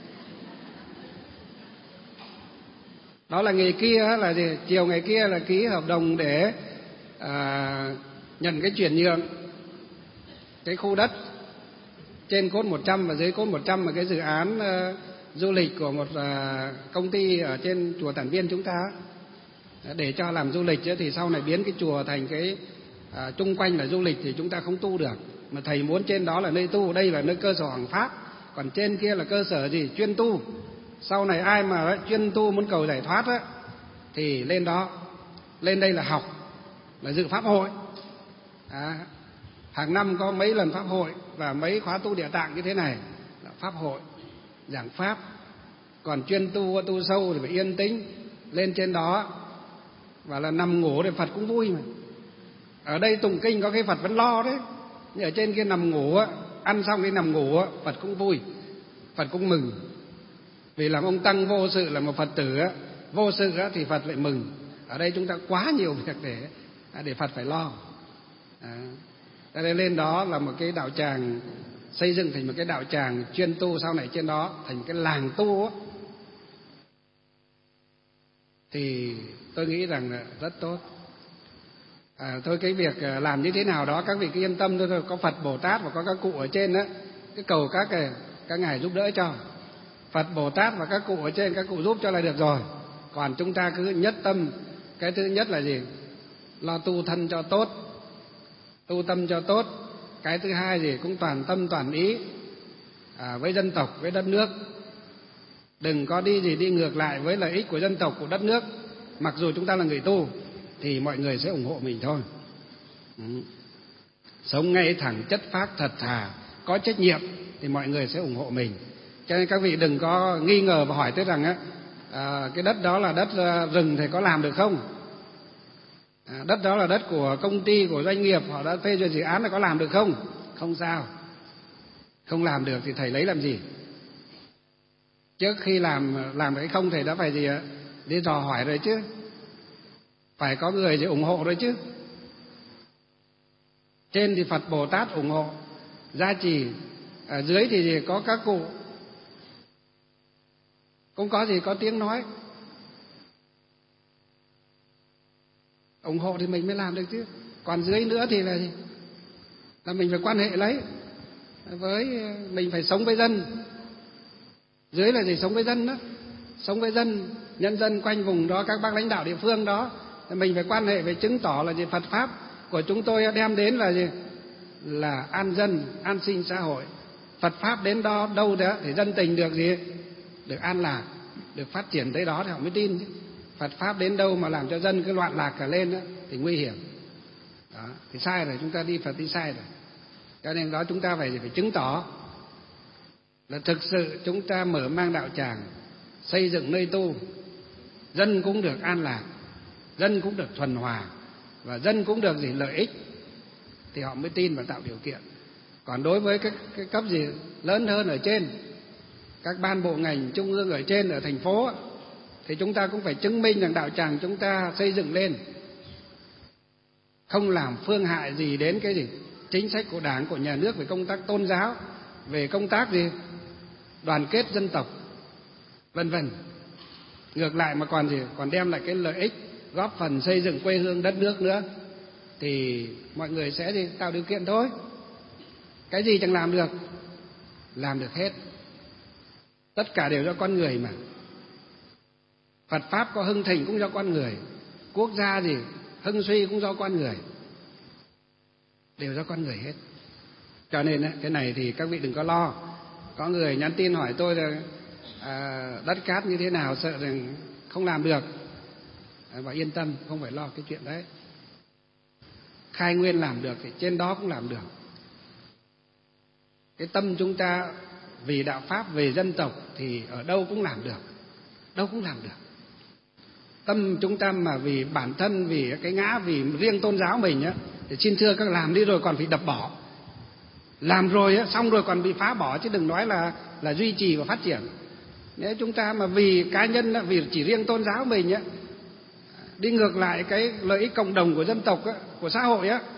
Đó là ngày kia là gì? Chiều ngày kia là ký hợp đồng để à, nhận cái chuyển nhượng cái khu đất trên cốt một trăm và dưới cốt một trăm, mà cái dự án uh, du lịch của một uh, công ty ở trên chùa Tản Viên chúng ta, để cho làm du lịch thì sau này biến cái chùa thành cái uh, chung quanh là du lịch thì chúng ta không tu được. Mà thầy muốn trên đó là nơi tu, đây là nơi cơ sở hoàng pháp, còn trên kia là cơ sở gì? Chuyên tu. Sau này ai mà chuyên tu muốn cầu giải thoát á, thì lên đó, lên đây là học, là dự pháp hội. À, hàng năm có mấy lần pháp hội và mấy khóa tu địa tạng như thế này là pháp hội, giảng pháp. Còn chuyên tu, tu sâu thì phải yên tĩnh, lên trên đó và là nằm ngủ thì Phật cũng vui mà. Ở đây tụng kinh có cái Phật vẫn lo đấy, nhưng ở trên kia nằm ngủ á, ăn xong đi nằm ngủ á, Phật cũng vui, Phật cũng mừng. Vì làm ông tăng vô sự là một Phật tử á, vô sự á thì Phật lại mừng. Ở đây chúng ta quá nhiều việc để để Phật phải lo. À, ta đây lên đó là một cái đạo tràng, xây dựng thành một cái đạo tràng chuyên tu, sau này trên đó thành một cái làng tu á, thì tôi nghĩ rằng là rất tốt. À, thôi cái việc làm như thế nào đó các vị cứ yên tâm thôi, thôi. Có Phật Bồ Tát và có các cụ ở trên đó, cứ cầu các các ngài giúp đỡ cho. Phật Bồ Tát và các cụ ở trên, các cụ giúp cho là được rồi. Còn chúng ta cứ nhất tâm. Cái thứ nhất là gì? Lo tu thân cho tốt, tu tâm cho tốt. Cái thứ hai gì? Cũng toàn tâm toàn ý à, với dân tộc, với đất nước. Đừng có đi gì đi ngược lại với lợi ích của dân tộc, của đất nước. Mặc dù chúng ta là người tu thì mọi người sẽ ủng hộ mình thôi. Ừ. Sống ngay thẳng, chất phác, thật thà, có trách nhiệm thì mọi người sẽ ủng hộ mình. Cho nên các vị đừng có nghi ngờ và hỏi tới rằng á, à, cái đất đó là đất rừng thì có làm được không? À, đất đó là đất của công ty, của doanh nghiệp, họ đã phê duyệt dự án là có làm được không? Không sao. Không làm được thì thầy lấy làm gì? Trước khi làm làm được hay không thầy đã phải gì ạ? Đi dò hỏi rồi chứ. Phải có người gì ủng hộ rồi chứ. Trên thì Phật Bồ Tát ủng hộ, gia trì. Ở dưới thì gì? Có các cụ cũng có gì, có tiếng nói ủng hộ thì mình mới làm được chứ. Còn dưới nữa thì là gì? Là mình phải quan hệ lấy với, mình phải sống với dân. Dưới là gì? Sống với dân đó, sống với dân, nhân dân quanh vùng đó, các bác lãnh đạo địa phương đó, mình phải quan hệ, phải chứng tỏ là gì? Phật pháp của chúng tôi đem đến là gì? Là an dân, an sinh xã hội. Phật pháp đến đó đâu đó thì dân tình được gì? Được an lạc, được phát triển tới đó thì họ mới tin chứ. Phật pháp đến đâu mà làm cho dân cứ loạn lạc cả lên đó, thì nguy hiểm. Đó, thì sai rồi, chúng ta đi Phật đi sai rồi. Cho nên đó chúng ta phải phải chứng tỏ là thực sự chúng ta mở mang đạo tràng, xây dựng nơi tu, dân cũng được an lạc, dân cũng được thuần hòa, và dân cũng được gì? Lợi ích, thì họ mới tin và tạo điều kiện. Còn đối với cái, cái cấp gì lớn hơn ở trên, các ban bộ ngành trung ương ở trên, ở thành phố, thì chúng ta cũng phải chứng minh rằng đạo tràng chúng ta xây dựng lên không làm phương hại gì đến cái gì? Chính sách của Đảng, của nhà nước về công tác tôn giáo, về công tác gì đoàn kết dân tộc, vân vân. Ngược lại mà còn gì còn đem lại cái lợi ích góp phần xây dựng quê hương đất nước nữa, thì mọi người sẽ gì tạo điều kiện thôi. Cái gì chẳng làm được, làm được hết. Tất cả đều do con người mà. Phật pháp có hưng thịnh cũng do con người, quốc gia gì hưng suy cũng do con người, đều do con người hết. Cho nên cái này thì các vị đừng có lo. Có người nhắn tin hỏi tôi là à, đất cát như thế nào, sợ rằng không làm được. Và yên tâm, không phải lo cái chuyện đấy. Khai nguyên làm được thì trên đó cũng làm được. Cái tâm chúng ta vì đạo pháp, về dân tộc thì ở đâu cũng làm được, đâu cũng làm được. Tâm chúng ta mà vì bản thân, vì cái ngã, vì riêng tôn giáo mình á, thì xin thưa các làm đi rồi còn phải đập bỏ. Làm rồi á, xong rồi còn bị phá bỏ, chứ đừng nói là là duy trì và phát triển. Nếu chúng ta mà vì cá nhân á, vì chỉ riêng tôn giáo mình á, đi ngược lại cái lợi ích cộng đồng của dân tộc á, của xã hội á,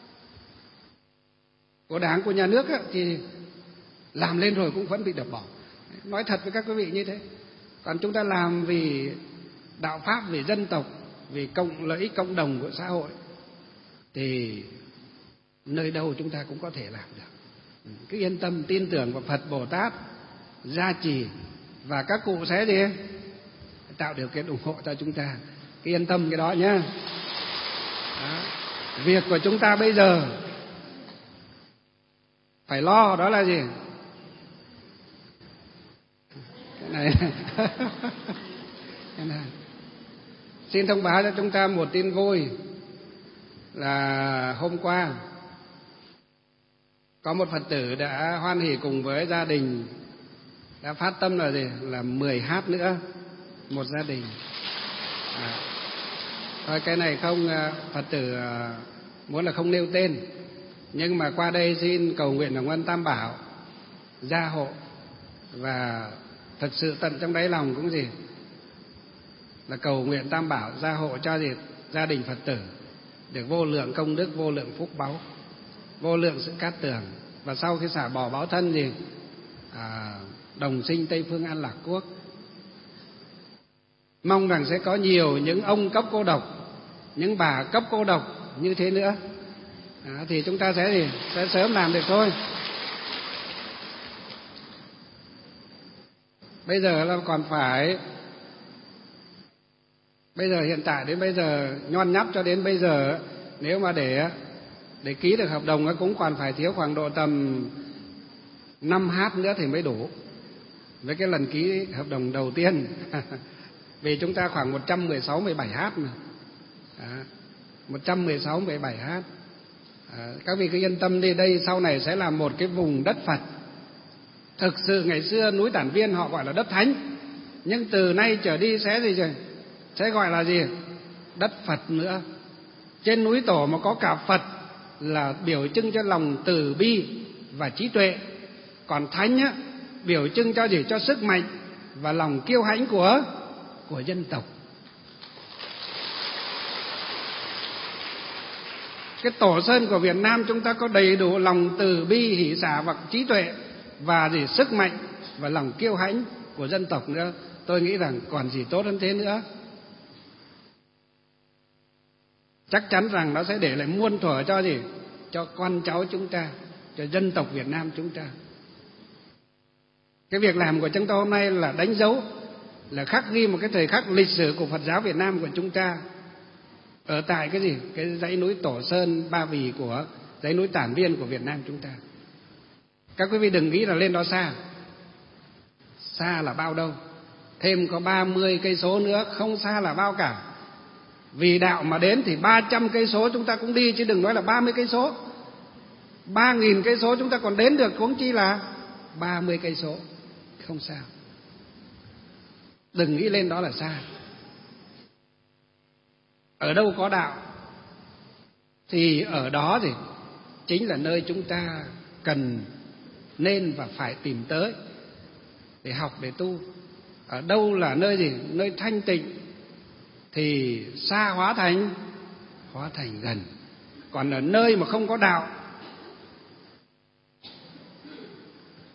của đảng, của nhà nước á, thì làm lên rồi cũng vẫn bị đập bỏ. Nói thật với các quý vị như thế. Còn chúng ta làm vì đạo pháp, vì dân tộc, vì cộng lợi ích cộng đồng của xã hội, thì nơi đâu chúng ta cũng có thể làm được. Cứ yên tâm, tin tưởng vào Phật Bồ Tát gia trì, và các cụ sẽ gì tạo điều kiện ủng hộ cho chúng ta. Cứ yên tâm cái đó nhé. Đó. Việc của chúng ta bây giờ phải lo đó là gì? Cái này, cái này. Xin thông báo cho chúng ta một tin vui là hôm qua có một Phật tử đã hoan hỉ cùng với gia đình đã phát tâm là gì? Là mười hát nữa, một gia đình. À, thôi cái này không, Phật tử muốn là không nêu tên, nhưng mà qua đây xin cầu nguyện Hồng Ân Tam Bảo gia hộ, và thực sự tận trong đáy lòng cũng gì là cầu nguyện Tam Bảo gia hộ cho gì gia đình Phật tử được vô lượng công đức, vô lượng phúc báu, vô lượng sự cát tường, và sau khi xả bỏ báo thân gì à, đồng sinh Tây Phương An Lạc Quốc. Mong rằng sẽ có nhiều những ông cấp cô độc, những bà cấp cô độc như thế nữa. À, thì chúng ta sẽ gì sẽ sớm làm được thôi. Bây giờ là còn phải, bây giờ hiện tại đến bây giờ nhon nhắp cho đến bây giờ, nếu mà để để ký được hợp đồng cũng còn phải thiếu khoảng độ tầm năm hát nữa thì mới đủ với cái lần ký hợp đồng đầu tiên. Vì chúng ta khoảng một trăm mười sáu, mười bảy hát mà. À, một trăm mười sáu, mười bảy hát. À, các vị cứ yên tâm đi, đây sau này sẽ là một cái vùng đất Phật. Thực sự ngày xưa núi Tản Viên họ gọi là đất thánh, nhưng từ nay trở đi sẽ gì rồi? Sẽ gọi là gì? Đất Phật nữa. Trên núi Tổ mà có cả Phật là biểu trưng cho lòng từ bi và trí tuệ, còn thánh á, biểu trưng cho gì? Cho sức mạnh và lòng kiêu hãnh của của dân tộc. Cái Tổ Sơn của Việt Nam chúng ta có đầy đủ lòng từ bi, hỷ xả và trí tuệ, và gì? Sức mạnh và lòng kiêu hãnh của dân tộc nữa. Tôi nghĩ rằng còn gì tốt hơn thế nữa. Chắc chắn rằng nó sẽ để lại muôn thuở cho gì? Cho con cháu chúng ta, cho dân tộc Việt Nam chúng ta. Cái việc làm của chúng tôi hôm nay là đánh dấu, là khắc ghi một cái thời khắc lịch sử của Phật giáo Việt Nam của chúng ta, ở tại cái gì? Cái dãy núi Tổ Sơn Ba Vì, của dãy núi Tản Viên của Việt Nam chúng ta. Các quý vị đừng nghĩ là lên đó xa. Xa là bao đâu? Thêm có ba mươi cây số nữa, không xa là bao cả. Vì đạo mà đến thì ba trăm cây số chúng ta cũng đi, chứ đừng nói là ba mươi cây số. ba nghìn cây số chúng ta còn đến được, huống chi là ba mươi cây số. Không sao. Đừng nghĩ lên đó là xa. Ở đâu có đạo thì ở đó thì chính là nơi chúng ta cần, nên và phải tìm tới để học, để tu. Ở đâu là nơi gì? Nơi thanh tịnh thì xa hóa thành hóa thành gần. Còn ở nơi mà không có đạo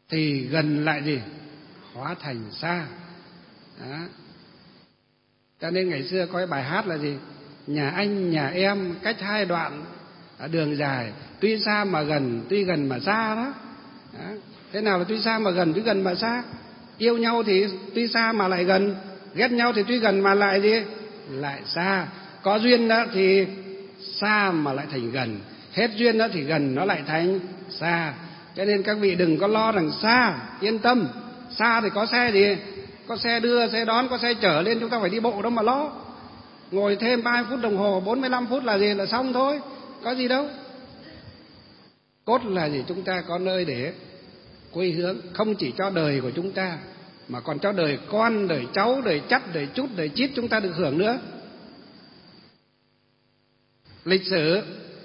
thì gần lại gì? Hóa thành xa. Đó. Cho nên ngày xưa có cái bài hát là gì? Nhà anh nhà em cách hai đoạn đường dài, tuy xa mà gần, tuy gần mà xa đó. Đó. Thế nào là tuy xa mà gần, tuy gần mà xa? Yêu nhau thì tuy xa mà lại gần, ghét nhau thì tuy gần mà lại gì? Lại xa. Có duyên đó thì xa mà lại thành gần, hết duyên đó thì gần nó lại thành xa. Cho nên các vị đừng có lo rằng xa, yên tâm. Xa thì có xe gì? Có xe đưa, xe đón, có xe chở lên, chúng ta phải đi bộ đâu mà lo. Ngồi thêm ba mươi phút đồng hồ, bốn mươi lăm phút là gì? Là xong thôi, có gì đâu. Cốt là gì? Chúng ta có nơi để quy hướng, không chỉ cho đời của chúng ta mà còn cho đời con, đời cháu, đời chắt, đời chút, đời chít chúng ta được hưởng nữa. Lịch sử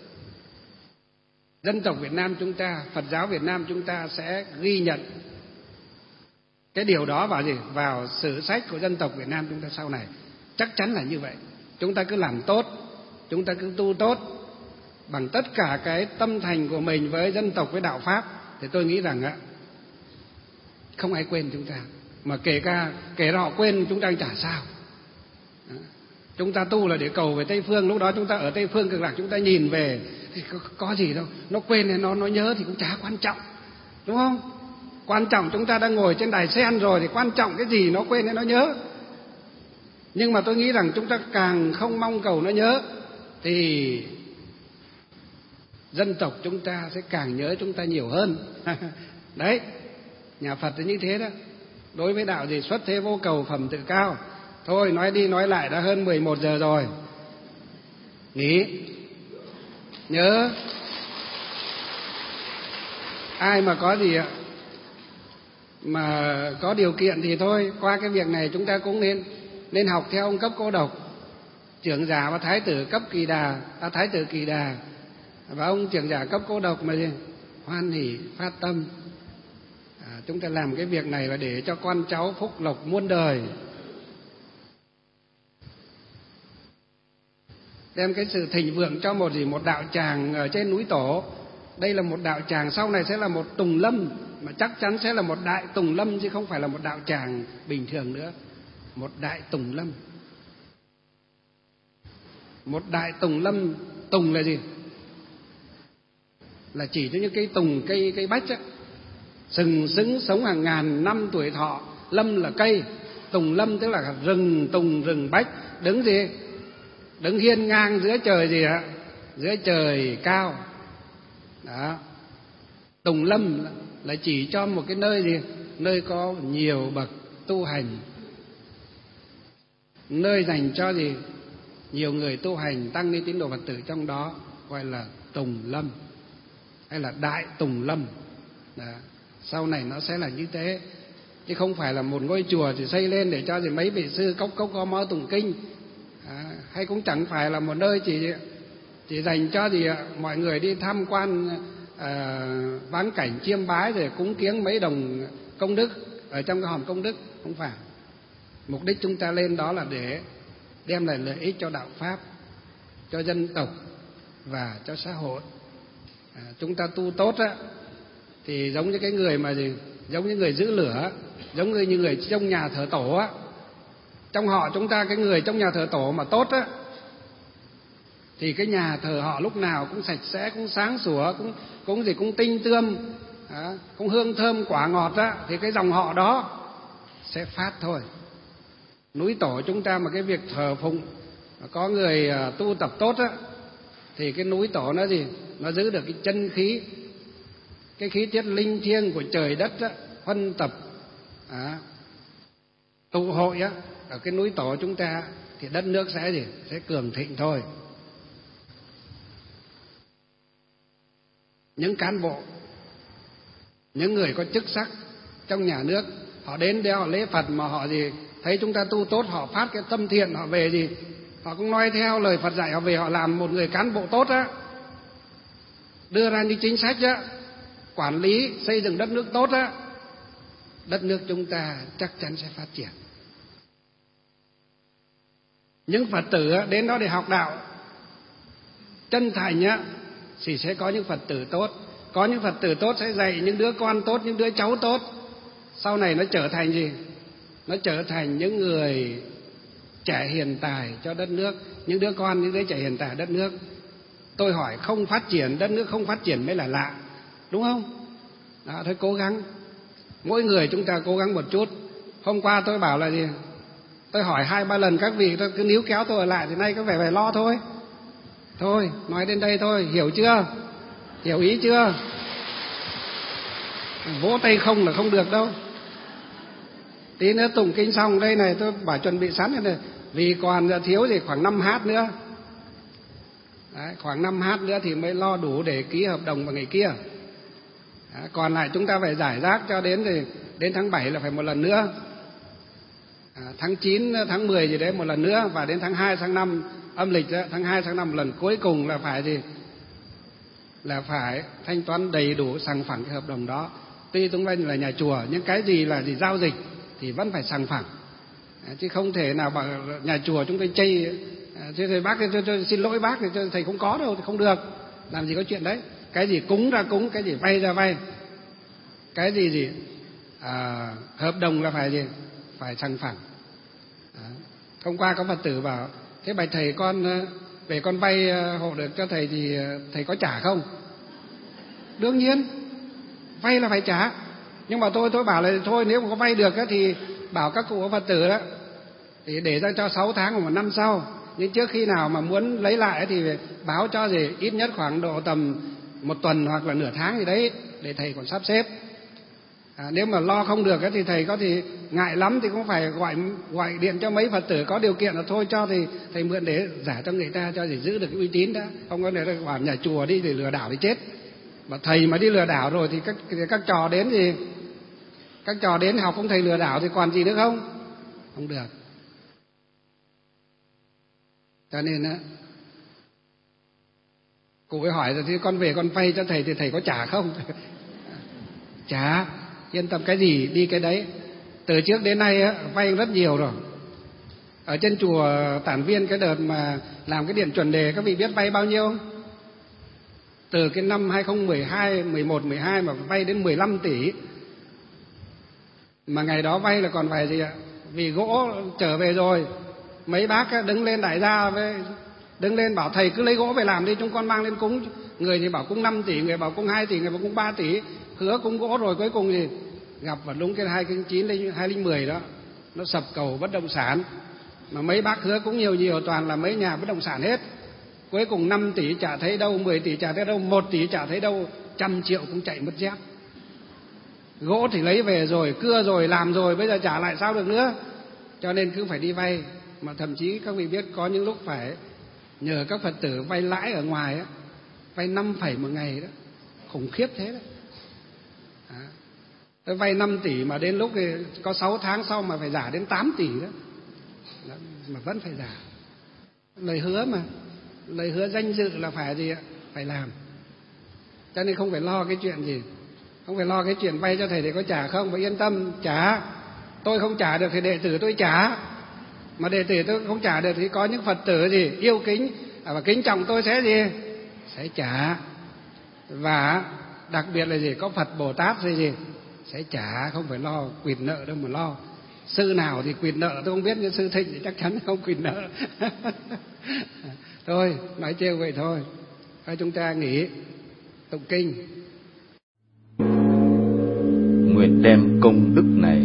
dân tộc Việt Nam chúng ta, Phật giáo Việt Nam chúng ta sẽ ghi nhận cái điều đó vào gì? Vào sử sách của dân tộc Việt Nam chúng ta sau này. Chắc chắn là như vậy. Chúng ta cứ làm tốt, chúng ta cứ tu tốt bằng tất cả cái tâm thành của mình với dân tộc, với đạo pháp, thì tôi nghĩ rằng á, không ai quên chúng ta. Mà kể cả kể ra họ quên chúng ta chả sao. Đó. Chúng ta tu là để cầu về Tây Phương, lúc đó chúng ta ở Tây Phương Cực Lạc, chúng ta nhìn về thì có, có gì đâu. Nó quên hay nó nó nhớ thì cũng chả quan trọng, đúng không? Quan trọng chúng ta đang ngồi trên đài sen rồi thì quan trọng cái gì nó quên hay nó nhớ. Nhưng mà tôi nghĩ rằng chúng ta càng không mong cầu nó nhớ thì dân tộc chúng ta sẽ càng nhớ chúng ta nhiều hơn. Đấy, nhà Phật thì như thế đó. Đối với đạo gì? Xuất thế vô cầu, phẩm tự cao. Thôi nói đi nói lại đã hơn mười một giờ rồi, nghỉ. Nhớ ai mà có gì ạ, mà có điều kiện thì thôi, qua cái việc này chúng ta cũng nên nên học theo ông Cấp Cô Độc, trưởng giả và thái tử Cấp Kỳ Đà, à, thái tử Kỳ Đà và ông trưởng giả Cấp Cô Độc mà gì? Hoan hỷ phát tâm. À, chúng ta làm cái việc này là để cho con cháu phúc lộc muôn đời. Đem cái sự thịnh vượng cho một gì? Một đạo tràng ở trên núi Tổ. Đây là một đạo tràng, sau này sẽ là một tùng lâm, mà chắc chắn sẽ là một đại tùng lâm chứ không phải là một đạo tràng bình thường nữa. Một đại tùng lâm. Một đại tùng lâm. Tùng là gì? Là chỉ cho những cây tùng, cây cây bách á, sừng sững sống hàng ngàn năm tuổi thọ. Lâm là cây, tùng lâm tức là rừng tùng, rừng bách, đứng gì? Đứng hiên ngang giữa trời gì ạ? Giữa trời cao. Đó. Tùng lâm là chỉ cho một cái nơi gì? Nơi có nhiều bậc tu hành, nơi dành cho gì? Nhiều người tu hành, tăng ni tín đồ Phật tử trong đó, gọi là tùng lâm hay là đại tùng lâm. Đó. Sau này nó sẽ là như thế, chứ không phải là một ngôi chùa thì xây lên để cho gì mấy vị sư cốc cốc có mõ tụng kinh. À, hay cũng chẳng phải là một nơi chỉ chỉ dành cho gì mọi người đi tham quan à, vãn cảnh chiêm bái rồi cúng kiếng mấy đồng công đức ở trong cái hòm công đức. Không phải. Mục đích chúng ta lên đó là để đem lại lợi ích cho đạo pháp, cho dân tộc và cho xã hội. À, chúng ta tu tốt á thì giống như cái người mà gì, giống như người giữ lửa, giống như người trong nhà thờ tổ á. Trong họ chúng ta, cái người trong nhà thờ tổ mà tốt á thì cái nhà thờ họ lúc nào cũng sạch sẽ, cũng sáng sủa, cũng cũng gì cũng tinh tươm, à, cũng hương thơm quả ngọt á, thì cái dòng họ đó sẽ phát thôi. Núi Tổ chúng ta mà cái việc thờ phụng có người tu tập tốt á thì cái núi Tổ nó gì, nó giữ được cái chân khí, cái khí tiết linh thiêng của trời đất á, huân tập à, tụ hội á ở cái núi Tổ chúng ta thì đất nước sẽ gì, sẽ cường thịnh thôi. Những cán bộ, những người có chức sắc trong nhà nước, họ đến để họ lễ Phật mà họ gì thấy chúng ta tu tốt, họ phát cái tâm thiện, họ về gì họ cũng nói theo lời Phật dạy, họ về họ làm một người cán bộ tốt á, đưa ra những chính sách á, quản lý xây dựng đất nước tốt á, đất nước chúng ta chắc chắn sẽ phát triển. Những Phật tử đến đó để học đạo chân thành á thì sẽ có những Phật tử tốt, Có những Phật tử tốt sẽ dạy những đứa con tốt, những đứa cháu tốt. Sau này nó trở thành gì? Nó trở thành những người trẻ hiền tài cho đất nước. Những đứa con, những đứa trẻ hiền tài đất nước. Tôi hỏi, không phát triển, đất nước không phát triển mới là lạ, đúng không? Đó, thôi cố gắng. Mỗi người chúng ta cố gắng một chút. Hôm qua tôi bảo là gì? Tôi hỏi hai ba lần các vị, tôi cứ níu kéo tôi ở lại, thì nay có vẻ phải lo thôi. Thôi, nói đến đây thôi, hiểu chưa? Hiểu ý chưa? Vỗ tay không là không được đâu. Tí nữa tụng kinh xong đây này, tôi bảo chuẩn bị sẵn này, này. Vì còn thiếu gì khoảng năm hát nữa. Đấy, khoảng năm hát nữa thì mới lo đủ để ký hợp đồng vào ngày kia. Đấy, còn lại chúng ta phải giải rác cho đến thì đến tháng bảy là phải một lần nữa. À, tháng chín, tháng mười gì đấy một lần nữa, và đến tháng hai, tháng năm âm lịch đó, tháng hai, tháng năm một lần cuối cùng là phải gì? Là phải thanh toán đầy đủ sòng phẳng cái hợp đồng đó. Tuy chúng ta là nhà chùa, nhưng cái gì là gì giao dịch thì vẫn phải sòng phẳng. À, chứ không thể nào bảo nhà chùa chúng tôi chây, à, thế thầy bác tôi, tôi xin lỗi bác thì thầy không có đâu thì không được. Làm gì có chuyện đấy. Cái gì cúng ra cúng, cái gì vay ra vay, cái gì gì à, hợp đồng là phải gì? Phải sòng phẳng. À, hôm qua có Phật tử bảo, thế bạch thầy con về con vay hộ được cho thầy thì thầy có trả không? Đương nhiên vay là phải trả. Nhưng mà tôi tôi bảo là thôi, nếu mà có vay được thì bảo các cụ Phật tử đó thì để ra cho sáu tháng hoặc một năm sau. Nhưng trước khi nào mà muốn lấy lại thì báo cho gì ít nhất khoảng độ tầm một tuần hoặc là nửa tháng gì đấy, để thầy còn sắp xếp. À, nếu mà lo không được thì thầy có thì ngại lắm thì cũng phải gọi gọi điện cho mấy Phật tử có điều kiện là thôi cho thì thầy mượn để giả cho người ta, cho để giữ được cái uy tín đã. Không có để bảo nhà chùa đi để lừa đảo thì chết. Mà thầy mà đi lừa đảo rồi thì các các trò đến thì các trò đến học không thầy lừa đảo thì còn gì nữa không? Không được. Cho nên á, cụ ấy hỏi rồi thì con về con vay cho thầy thì thầy có trả không? Trả, yên tâm, cái gì đi cái đấy. Từ trước đến nay á, vay rất nhiều rồi. Ở trên chùa Tản Viên cái đợt mà làm cái điện chuẩn đề, các vị biết vay bao nhiêu không? Từ cái năm hai không một hai, mười một, mười hai mà vay đến mười lăm tỷ. Mà ngày đó vay là còn phải gì ạ? Vì gỗ trở về rồi, mấy bác đứng lên đại gia với đứng lên bảo thầy cứ lấy gỗ về làm đi, chúng con mang lên cúng. Người thì bảo cúng năm tỷ, người bảo cúng hai tỷ, người bảo cúng ba tỷ. Hứa cúng gỗ rồi cuối cùng gì? Gặp vào đúng cái hai không chín, hai không một không đó, nó sập cầu bất động sản. Mà mấy bác hứa cũng nhiều nhiều, toàn là mấy nhà bất động sản hết. Cuối cùng năm tỷ chả thấy đâu, mười tỷ chả thấy đâu, một tỷ chả thấy đâu, trăm triệu cũng chạy mất dép. Gỗ thì lấy về rồi, cưa rồi, làm rồi, bây giờ trả lại sao được nữa. Cho nên cứ phải đi vay. Mà thậm chí các vị biết có những lúc phải nhờ các Phật tử vay lãi ở ngoài á, vay năm phẩy một ngày đó, khủng khiếp thế đó. À, tôi vay năm tỷ mà đến lúc thì có sáu tháng sau mà phải giả đến tám tỷ đó. Đó, mà vẫn phải giả. Lời hứa mà, lời hứa danh dự là phải gì ạ? Phải làm. Cho nên không phải lo cái chuyện gì, không phải lo cái chuyện vay cho thầy thì có trả không, phải yên tâm trả. Tôi không trả được thì đệ tử tôi trả. Mà đệ tử tôi không trả được thì có những Phật tử gì yêu kính và kính trọng tôi sẽ gì? Sẽ trả. Và đặc biệt là gì? Có Phật Bồ Tát gì gì? Sẽ trả, không phải lo quỵt nợ đâu mà lo. Sư nào thì quỵt nợ tôi không biết, nhưng sư Thịnh thì chắc chắn không quỵt nợ. Thôi, nói trêu vậy thôi. Thôi chúng ta nghỉ tụng kinh. Nguyện đem công đức này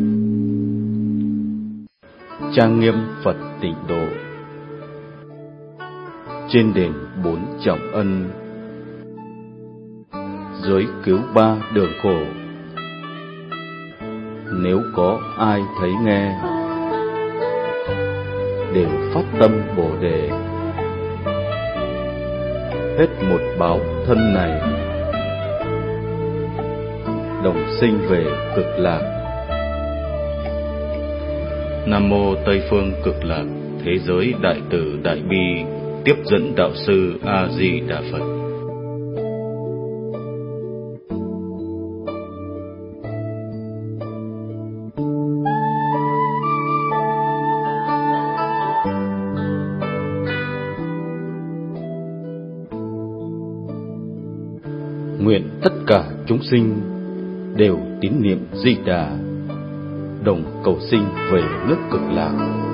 trang nghiêm Phật Tịnh Độ, trên đền bốn trọng ân, dưới cứu ba đường khổ. Nếu có ai thấy nghe, đều phát tâm Bồ Đề, hết một báo thân này, đồng sinh về Cực Lạc. Nam mô Tây phương Cực Lạc Thế giới Đại Từ Đại Bi Tiếp dẫn Đạo sư A Di Đà Phật. nguyện tất cả chúng sinh đều tín niệm Di Đà, đồng cầu sinh về nước Cực Lạc.